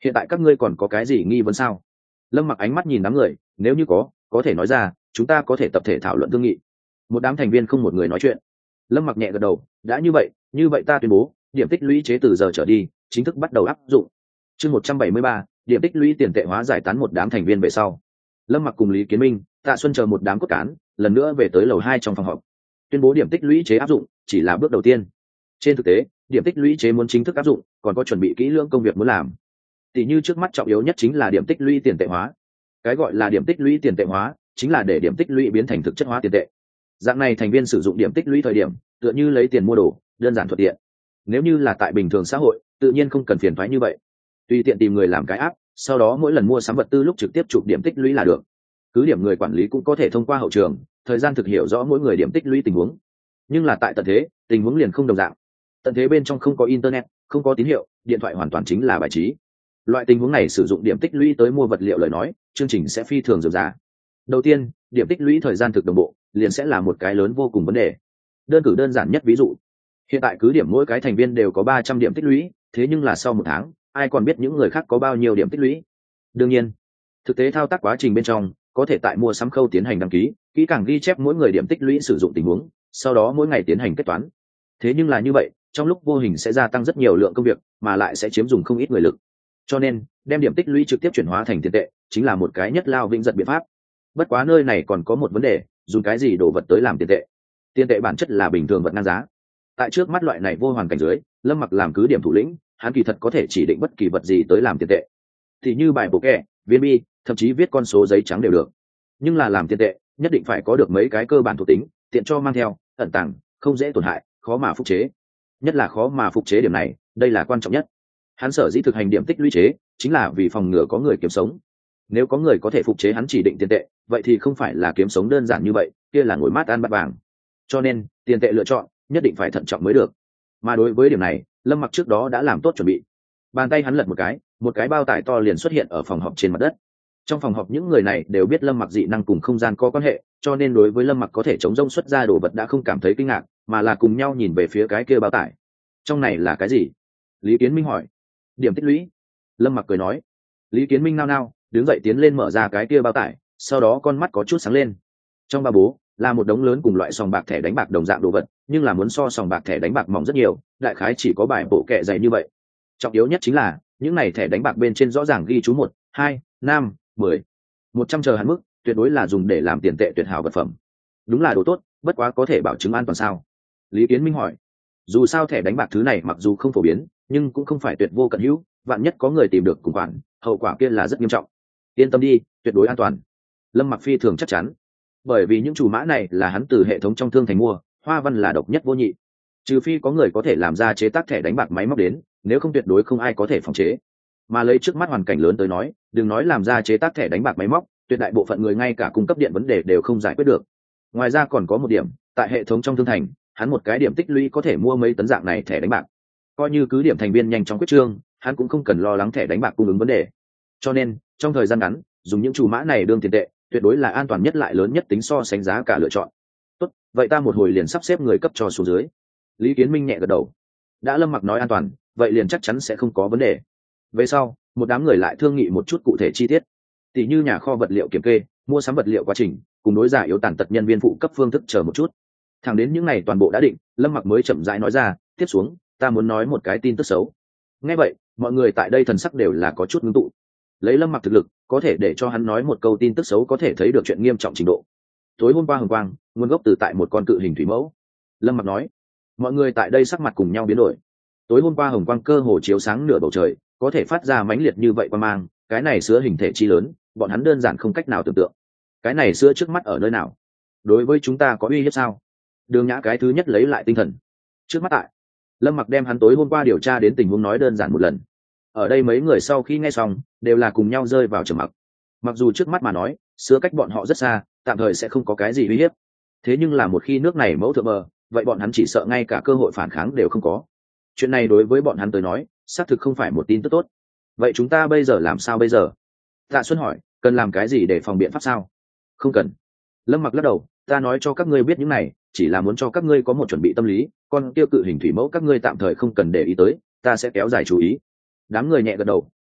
hiện tại các ngươi còn có cái gì nghi vấn sao? Lâm Mặc ánh mắt nhìn đám người, nếu như có thể nói ra, chúng ta có thể tập thể thảo luận thương nghị. Một đám thành viên không một người nói chuyện. Lâm Mặc nhẹ gật đầu, đã như vậy ta tuyên bố điểm tích lũy chế từ giờ trở đi chính thức bắt đầu áp dụng. Chương 173, điểm tích lũy tiền tệ hóa giải tán một đám thành viên về sau, Lâm Mặc cùng Lý Kiến Minh, Tạ Xuân chờ một đám cốt cán lần nữa về tới lầu 2 trong phòng họp, tuyên bố điểm tích lũy chế áp dụng chỉ là bước đầu tiên. Trên thực tế, điểm tích lũy chế muốn chính thức áp dụng còn có chuẩn bị kỹ lưỡng công việc muốn làm. Tỷ như trước mắt trọng yếu nhất chính là điểm tích lũy tiền tệ hóa. Cái gọi là điểm tích lũy tiền tệ hóa chính là để điểm tích lũy biến thành thực chất hóa tiền tệ. Dạng này thành viên sử dụng điểm tích lũy thời điểm tựa như lấy tiền mua đồ, đơn giản thuận tiện. Nếu như là tại bình thường xã hội tự nhiên không cần phiền toái như vậy, tùy tiện tìm người làm cái áp, sau đó mỗi lần mua sắm vật tư lúc trực tiếp chụp điểm tích lũy là được. Cứ điểm người quản lý cũng có thể thông qua hậu trường thời gian thực hiểu rõ mỗi người điểm tích lũy tình huống. Nhưng là tại tận thế, tình huống liền không đồng dạng. Tận thế bên trong không có internet, không có tín hiệu, điện thoại hoàn toàn chính là bài trí. Loại tình huống này sử dụng điểm tích lũy tới mua vật liệu lời nói, chương trình sẽ phi thường dườm già. Đầu tiên, điểm tích lũy thời gian thực đồng bộ liền sẽ là một cái lớn vô cùng vấn đề. Đơn cử đơn giản nhất ví dụ, hiện tại cứ điểm mỗi cái thành viên đều có 300 điểm tích lũy, thế nhưng là sau một tháng ai còn biết những người khác có bao nhiêu điểm tích lũy. Đương nhiên, thực tế thao tác quá trình bên trong có thể tại mua sắm khâu tiến hành đăng ký, kỹ càng ghi chép mỗi người điểm tích lũy sử dụng tình huống, sau đó mỗi ngày tiến hành kết toán. Thế nhưng là như vậy, trong lúc vô hình sẽ gia tăng rất nhiều lượng công việc, mà lại sẽ chiếm dùng không ít người lực. Cho nên, đem điểm tích lũy trực tiếp chuyển hóa thành tiền tệ, chính là một cái nhất lao vĩnh giật biện pháp. Bất quá nơi này còn có một vấn đề, dùng cái gì đồ vật tới làm tiền tệ? Tiền tệ bản chất là bình thường vật ngang giá. Tại trước mắt loại này vô hoàn cảnh dưới, Lâm Mặc làm cứ điểm thủ lĩnh, hắn kỳ thật có thể chỉ định bất kỳ vật gì tới làm tiền tệ. Thì như bài bộ kẻ, viên bi, thậm chí viết con số giấy trắng đều được. Nhưng là làm tiền tệ, nhất định phải có được mấy cái cơ bản thuộc tính, tiện cho mang theo, ẩn tàng, không dễ tổn hại, khó mà phục chế. Nhất là khó mà phục chế điểm này, đây là quan trọng nhất. Hắn sở dĩ thực hành điểm tích lũy chế, chính là vì phòng ngừa có người kiếm sống. Nếu có người có thể phục chế hắn chỉ định tiền tệ, vậy thì không phải là kiếm sống đơn giản như vậy, kia là ngồi mát ăn bát vàng. Cho nên, tiền tệ lựa chọn nhất định phải thận trọng mới được. Mà đối với điểm này, Lâm Mặc trước đó đã làm tốt chuẩn bị. Bàn tay hắn lật một cái bao tải to liền xuất hiện ở phòng họp trên mặt đất. Trong phòng họp những người này đều biết Lâm Mặc dị năng cùng không gian có quan hệ, cho nên đối với Lâm Mặc có thể chống rông xuất ra đồ vật đã không cảm thấy kinh ngạc, mà là cùng nhau nhìn về phía cái kia bao tải. Trong này là cái gì? Lý Kiến Minh hỏi. Điểm tích lũy. Lâm Mặc cười nói. Lý Kiến Minh nao nao đứng dậy tiến lên mở ra cái kia bao tải, sau đó con mắt có chút sáng lên. Trong ba bố là một đống lớn cùng loại sòng bạc thẻ đánh bạc đồng dạng đồ vật, nhưng là muốn so sòng bạc thẻ đánh bạc mỏng rất nhiều, đại khái chỉ có bài bộ kệ dày như vậy. Trọng yếu nhất chính là những này thẻ đánh bạc bên trên rõ ràng ghi chú 1, 2, 5, 10, 100 chờ hạn mức, tuyệt đối là dùng để làm tiền tệ tuyệt hảo vật phẩm. Đúng là đồ tốt, bất quá có thể bảo chứng an toàn sao? Lý Kiến Minh hỏi. Dù sao thẻ đánh bạc thứ này mặc dù không phổ biến, nhưng cũng không phải tuyệt vô cận hữu, vạn nhất có người tìm được cùng khoản, hậu quả kia là rất nghiêm trọng. Yên tâm đi, tuyệt đối an toàn. Lâm Mặc phi thường chắc chắn, bởi vì những chủ mã này là hắn từ hệ thống trong thương thành mua, hoa văn là độc nhất vô nhị. Trừ phi có người có thể làm ra chế tác thẻ đánh bạc máy móc đến, nếu không tuyệt đối không ai có thể phòng chế. Mà lấy trước mắt hoàn cảnh lớn tới nói, đừng nói làm ra chế tác thẻ đánh bạc máy móc, tuyệt đại bộ phận người ngay cả cung cấp điện vấn đề đều không giải quyết được. Ngoài ra còn có một điểm, tại hệ thống trong thương thành, hắn một cái điểm tích lũy có thể mua mấy tấn dạng này thẻ đánh bạc. Coi như cứ điểm thành viên nhanh chóng quyết trương, hắn cũng không cần lo lắng thẻ đánh bạc cung ứng vấn đề. Cho nên, trong thời gian ngắn, dùng những chủ mã này đương tiền tệ, tuyệt đối là an toàn nhất lại lớn nhất tính so sánh giá cả lựa chọn. Tốt, vậy ta một hồi liền sắp xếp người cấp cho xuống dưới. Lý Kiến Minh nhẹ gật đầu. Đã Lâm Mặc nói an toàn, vậy liền chắc chắn sẽ không có vấn đề. Về sau, một đám người lại thương nghị một chút cụ thể chi tiết, tỷ như nhà kho vật liệu kiểm kê, mua sắm vật liệu quá trình, cùng đối giả yếu tàn tật nhân viên phụ cấp phương thức chờ một chút. Thẳng đến những ngày toàn bộ đã định, Lâm Mặc mới chậm rãi nói ra, tiếp xuống, ta muốn nói một cái tin tức xấu. Nghe vậy, mọi người tại đây thần sắc đều là có chút ngưng tụ. Lấy Lâm Mặc thực lực, có thể để cho hắn nói một câu tin tức xấu có thể thấy được chuyện nghiêm trọng trình độ. Tối hôm qua hồng quang, nguồn gốc từ tại một con cự hình thủy mẫu. Lâm Mặc nói. Mọi người tại đây sắc mặt cùng nhau biến đổi. Tối hôm qua hồng quang cơ hồ chiếu sáng nửa bầu trời, có thể phát ra mãnh liệt như vậy qua mang, cái này sữa hình thể chi lớn, bọn hắn đơn giản không cách nào tưởng tượng. Cái này sữa trước mắt ở nơi nào? Đối với chúng ta có uy hiếp sao? Đường Nhã cái thứ nhất lấy lại tinh thần. Trước mắt tại, Lâm Mặc đem hắn tối hôm qua điều tra đến tình huống nói đơn giản một lần. Ở đây mấy người sau khi nghe xong, đều là cùng nhau rơi vào trầm mặc. Mặc dù trước mắt mà nói, sữa cách bọn họ rất xa, tạm thời sẽ không có cái gì uy hiếp. Thế nhưng là một khi nước này mẫu thượng bờ, vậy bọn hắn chỉ sợ ngay cả cơ hội phản kháng đều không có. Chuyện này đối với bọn hắn tới nói, xác thực không phải một tin tức tốt. Vậy chúng ta bây giờ làm sao bây giờ? Tạ Xuân hỏi, cần làm cái gì để phòng biện pháp sao? Không cần. Lâm Mặc lắc đầu, ta nói cho các ngươi biết những này, chỉ là muốn cho các ngươi có một chuẩn bị tâm lý, con tiêu cự hình thủy mẫu các ngươi tạm thời không cần để ý tới, ta sẽ kéo dài chú ý. Đám người nhẹ gật đầu,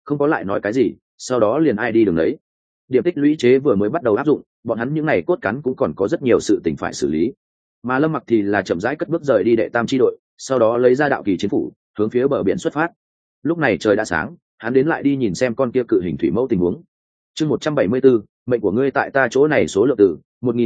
không có lại nói cái gì, sau đó liền ai đi đường đấy. Điểm tích lũy chế vừa mới bắt đầu áp dụng, bọn hắn những ngày cốt cán cũng còn có rất nhiều sự tình phải xử lý. Mà Lâm Mặc thì là chậm rãi cất bước rời đi đệ tam chi đội, sau đó lấy ra đạo kỳ chiến phủ, hướng phía bờ biển xuất phát. Lúc này trời đã sáng, hắn đến lại đi nhìn xem con kia cự hình thủy mẫu tình huống. Chương 174, mệnh của ngươi tại ta chỗ này, số lượng từ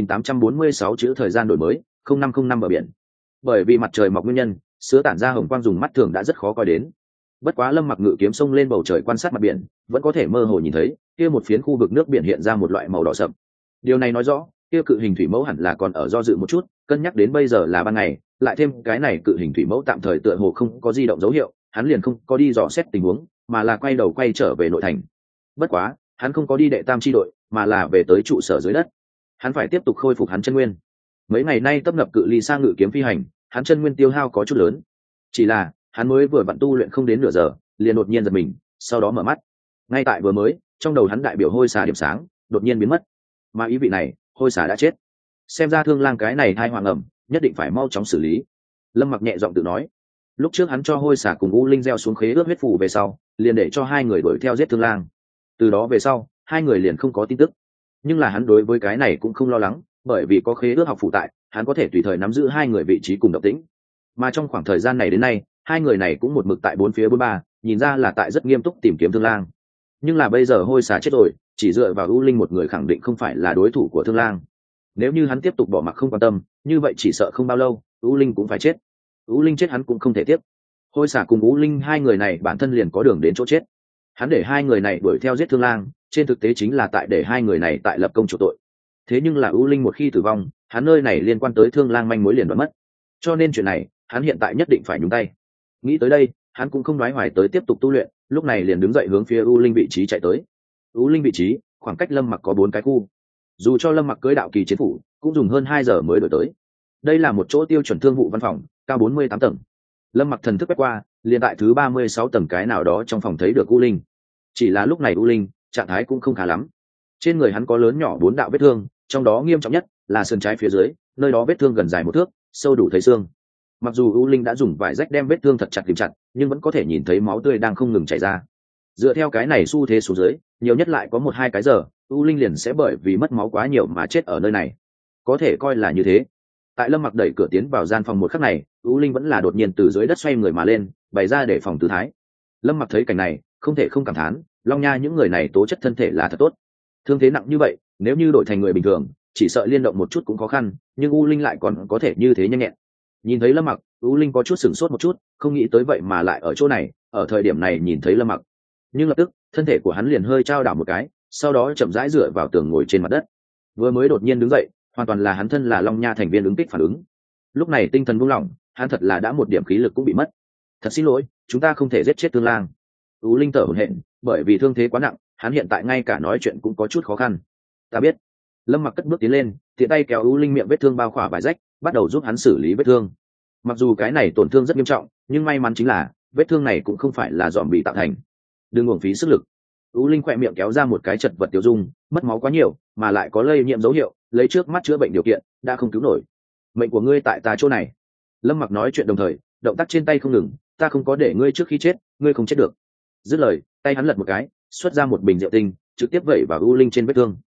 1846 chữ, thời gian đổi mới 0505 bờ biển. Bởi vì mặt trời mọc nguyên nhân, sứa tản ra hồng quang dùng mắt thường đã rất khó coi đến. Bất quá Lâm Mặc ngự kiếm xông lên bầu trời quan sát mặt biển, vẫn có thể mơ hồ nhìn thấy kia một phiến khu vực nước biển hiện ra một loại màu đỏ sậm. Điều này nói rõ kia cự hình thủy mẫu hẳn là còn ở do dự một chút, cân nhắc đến bây giờ là ban ngày, lại thêm cái này cự hình thủy mẫu tạm thời tựa hồ không có di động dấu hiệu, hắn liền không có đi dò xét tình huống, mà là quay đầu quay trở về nội thành. Bất quá hắn không có đi đệ tam chi đội, mà là về tới trụ sở dưới đất. Hắn phải tiếp tục khôi phục hắn chân nguyên. Mấy ngày nay tấp nập cự ly sang ngự kiếm phi hành, hắn chân nguyên tiêu hao có chút lớn. Chỉ là hắn mới vừa vặn tu luyện không đến nửa giờ, liền đột nhiên giật mình, sau đó mở mắt. Ngay tại vừa mới, trong đầu hắn đại biểu hôi xà điểm sáng đột nhiên biến mất, mà ý vị này hôi xà đã chết. Xem ra Thương Lang cái này thai hoàng ẩm, nhất định phải mau chóng xử lý. Lâm Mặc nhẹ giọng tự nói. Lúc trước hắn cho hôi xà cùng U Linh gieo xuống khế ước huyết phù về sau, liền để cho hai người đuổi theo giết Thương Lang. Từ đó về sau, hai người liền không có tin tức. Nhưng là hắn đối với cái này cũng không lo lắng, bởi vì có khế ước học phụ tại, hắn có thể tùy thời nắm giữ hai người vị trí cùng động tĩnh. Mà trong khoảng thời gian này đến nay, hai người này cũng một mực tại bốn phía bốn ba, nhìn ra là tại rất nghiêm túc tìm kiếm Thương Lang. Nhưng là bây giờ hôi xà chết rồi, chỉ dựa vào U Linh một người khẳng định không phải là đối thủ của Thương Lang. Nếu như hắn tiếp tục bỏ mặc không quan tâm, như vậy chỉ sợ không bao lâu U Linh cũng phải chết. U Linh chết hắn cũng không thể tiếp. Hôi xà cùng U Linh hai người này bản thân liền có đường đến chỗ chết. Hắn để hai người này đuổi theo giết Thương Lang, trên thực tế chính là tại để hai người này tại lập công chủ tội. Thế nhưng là U Linh một khi tử vong, hắn nơi này liên quan tới Thương Lang manh mối liền đoạn mất. Cho nên chuyện này, hắn hiện tại nhất định phải nhúng tay. Nghĩ tới đây, hắn cũng không đoái hoài tới tiếp tục tu luyện, lúc này liền đứng dậy hướng phía U Linh vị trí chạy tới. U Linh vị trí, khoảng cách Lâm Mặc có 4 cái khu. Dù cho Lâm Mặc cưỡi đạo kỳ chiến phủ, cũng dùng hơn 2 giờ mới đổi tới. Đây là một chỗ tiêu chuẩn thương vụ văn phòng, cao 48 tầng. Lâm Mặc thần thức quét qua, liền tại thứ 36 tầng cái nào đó trong phòng thấy được U Linh. Chỉ là lúc này U Linh trạng thái cũng không khá lắm. Trên người hắn có lớn nhỏ 4 đạo vết thương, trong đó nghiêm trọng nhất là sườn trái phía dưới, nơi đó vết thương gần dài 1 thước, sâu đủ thấy xương. Mặc dù U Linh đã dùng vải rách đem vết thương thật chặt kìm chặt, nhưng vẫn có thể nhìn thấy máu tươi đang không ngừng chảy ra. Dựa theo cái này xu thế xuống dưới, nhiều nhất lại có 1-2 cái giờ, U Linh liền sẽ bởi vì mất máu quá nhiều mà chết ở nơi này. Có thể coi là như thế. Tại Lâm Mặc đẩy cửa tiến vào gian phòng một khắc này, U Linh vẫn là đột nhiên từ dưới đất xoay người mà lên, bày ra để phòng tư thái. Lâm Mặc thấy cảnh này, không thể không cảm thán, Long Nha những người này tố chất thân thể là thật tốt. Thương thế nặng như vậy, nếu như đổi thành người bình thường, chỉ sợ liên động một chút cũng khó khăn, nhưng U Linh lại còn có thể như thế nhanh nhẹn. Nhìn thấy Lâm Mặc, U Linh có chút sửng sốt một chút, không nghĩ tới vậy mà lại ở chỗ này, ở thời điểm này nhìn thấy Lâm Mặc. Nhưng lập tức, thân thể của hắn liền hơi trao đảo một cái, sau đó chậm rãi dựa vào tường ngồi trên mặt đất. Vừa mới đột nhiên đứng dậy, hoàn toàn là hắn thân là Long Nha thành viên ứng kích phản ứng. Lúc này tinh thần buông lỏng, hắn thật là đã một điểm khí lực cũng bị mất. Thật xin lỗi, chúng ta không thể giết chết Thương Lang. U Linh thở hổn hển, bởi vì thương thế quá nặng, hắn hiện tại ngay cả nói chuyện cũng có chút khó khăn. Ta biết. Lâm Mặc cất bước tiến lên, tiện tay kéo U Linh miệng vết thương bao khỏa vải rách, bắt đầu giúp hắn xử lý vết thương. Mặc dù cái này tổn thương rất nghiêm trọng, nhưng may mắn chính là vết thương này cũng không phải là dòm bị tạo thành. Đừng uổng phí sức lực. U Linh khỏe miệng kéo ra một cái chật vật tiêu dung, mất máu quá nhiều, mà lại có lây nhiễm dấu hiệu, lấy trước mắt chữa bệnh điều kiện, đã không cứu nổi. Mệnh của ngươi tại ta chỗ này. Lâm Mặc nói chuyện đồng thời, động tác trên tay không ngừng, ta không có để ngươi trước khi chết, ngươi không chết được. Dứt lời, tay hắn lật một cái, xuất ra một bình rượu tinh, trực tiếp vẩy vào U Linh trên vết thương.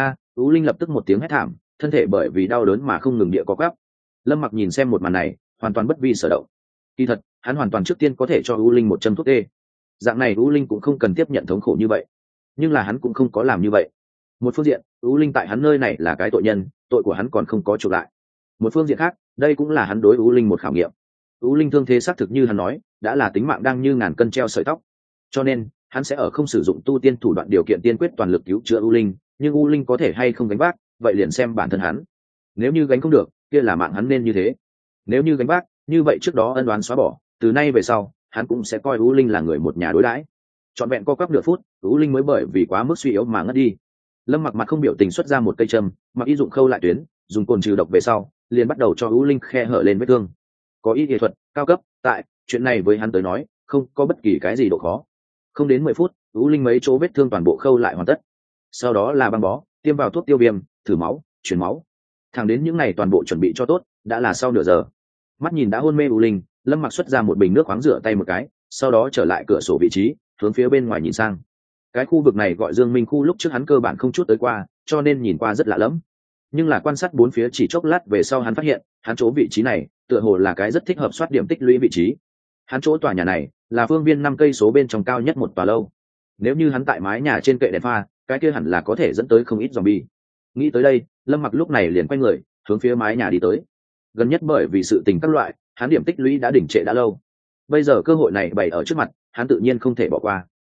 U Linh lập tức một tiếng hét thảm, thân thể bởi vì đau đớn mà không ngừng địa co quắp. Lâm Mặc nhìn xem một màn này, hoàn toàn bất vi sở động. Kỳ thật, hắn hoàn toàn trước tiên có thể cho U Linh một châm thuốc tê. Dạng này U Linh cũng không cần tiếp nhận thống khổ như vậy. Nhưng là hắn cũng không có làm như vậy. Một phương diện, U Linh tại hắn nơi này là cái tội nhân, tội của hắn còn không có chuộc lại. Một phương diện khác, đây cũng là hắn đối U Linh một khảo nghiệm. U Linh thương thế xác thực như hắn nói, đã là tính mạng đang như ngàn cân treo sợi tóc. Cho nên, hắn sẽ ở không sử dụng tu tiên thủ đoạn điều kiện tiên quyết toàn lực cứu chữa U Linh, nhưng U Linh có thể hay không gánh vác, vậy liền xem bản thân hắn. Nếu như gánh không được, kia là mạng hắn nên như thế. Nếu như gánh vác, như vậy trước đó ân oán xóa bỏ, từ nay về sau, hắn cũng sẽ coi U Linh là người một nhà đối đãi. Trọn vẹn co quắp nửa phút, U Linh mới bởi vì quá mức suy yếu mà ngất đi. Lâm Mặc mặt không biểu tình xuất ra một cây châm, mặc y dụng khâu lại tuyến, dùng cồn trừ độc về sau, liền bắt đầu cho U Linh khe hở lên vết thương. Có y y thuật cao cấp, tại chuyện này với hắn tới nói, không có bất kỳ cái gì độ khó. Không đến 10 phút, U Linh mấy chỗ vết thương toàn bộ khâu lại hoàn tất. Sau đó là băng bó, tiêm vào thuốc tiêu viêm, thử máu, chuyển máu. Thẳng đến những ngày toàn bộ chuẩn bị cho tốt, đã là sau nửa giờ. Mắt nhìn đã hôn mê U Linh, Lâm Mặc xuất ra một bình nước khoáng rửa tay một cái, sau đó trở lại cửa sổ vị trí, hướng phía bên ngoài nhìn sang. Cái khu vực này gọi Dương Minh khu, lúc trước hắn cơ bản không chút tới qua, cho nên nhìn qua rất lạ lẫm. Nhưng là quan sát bốn phía chỉ chốc lát về sau, hắn phát hiện hắn chỗ vị trí này tựa hồ là cái rất thích hợp soát điểm tích lũy vị trí. Hắn chỗ tòa nhà này là phương viên 5 cây số bên trong cao nhất một tòa lâu. Nếu như hắn tại mái nhà trên kệ đèn pha, cái kia hẳn là có thể dẫn tới không ít zombie. Nghĩ tới đây, Lâm Mặc lúc này liền quay người hướng phía mái nhà đi tới. Gần nhất bởi vì sự tình các loại, hắn điểm tích lũy đã đỉnh trệ đã lâu. Bây giờ cơ hội này bày ở trước mặt, hắn tự nhiên không thể bỏ qua.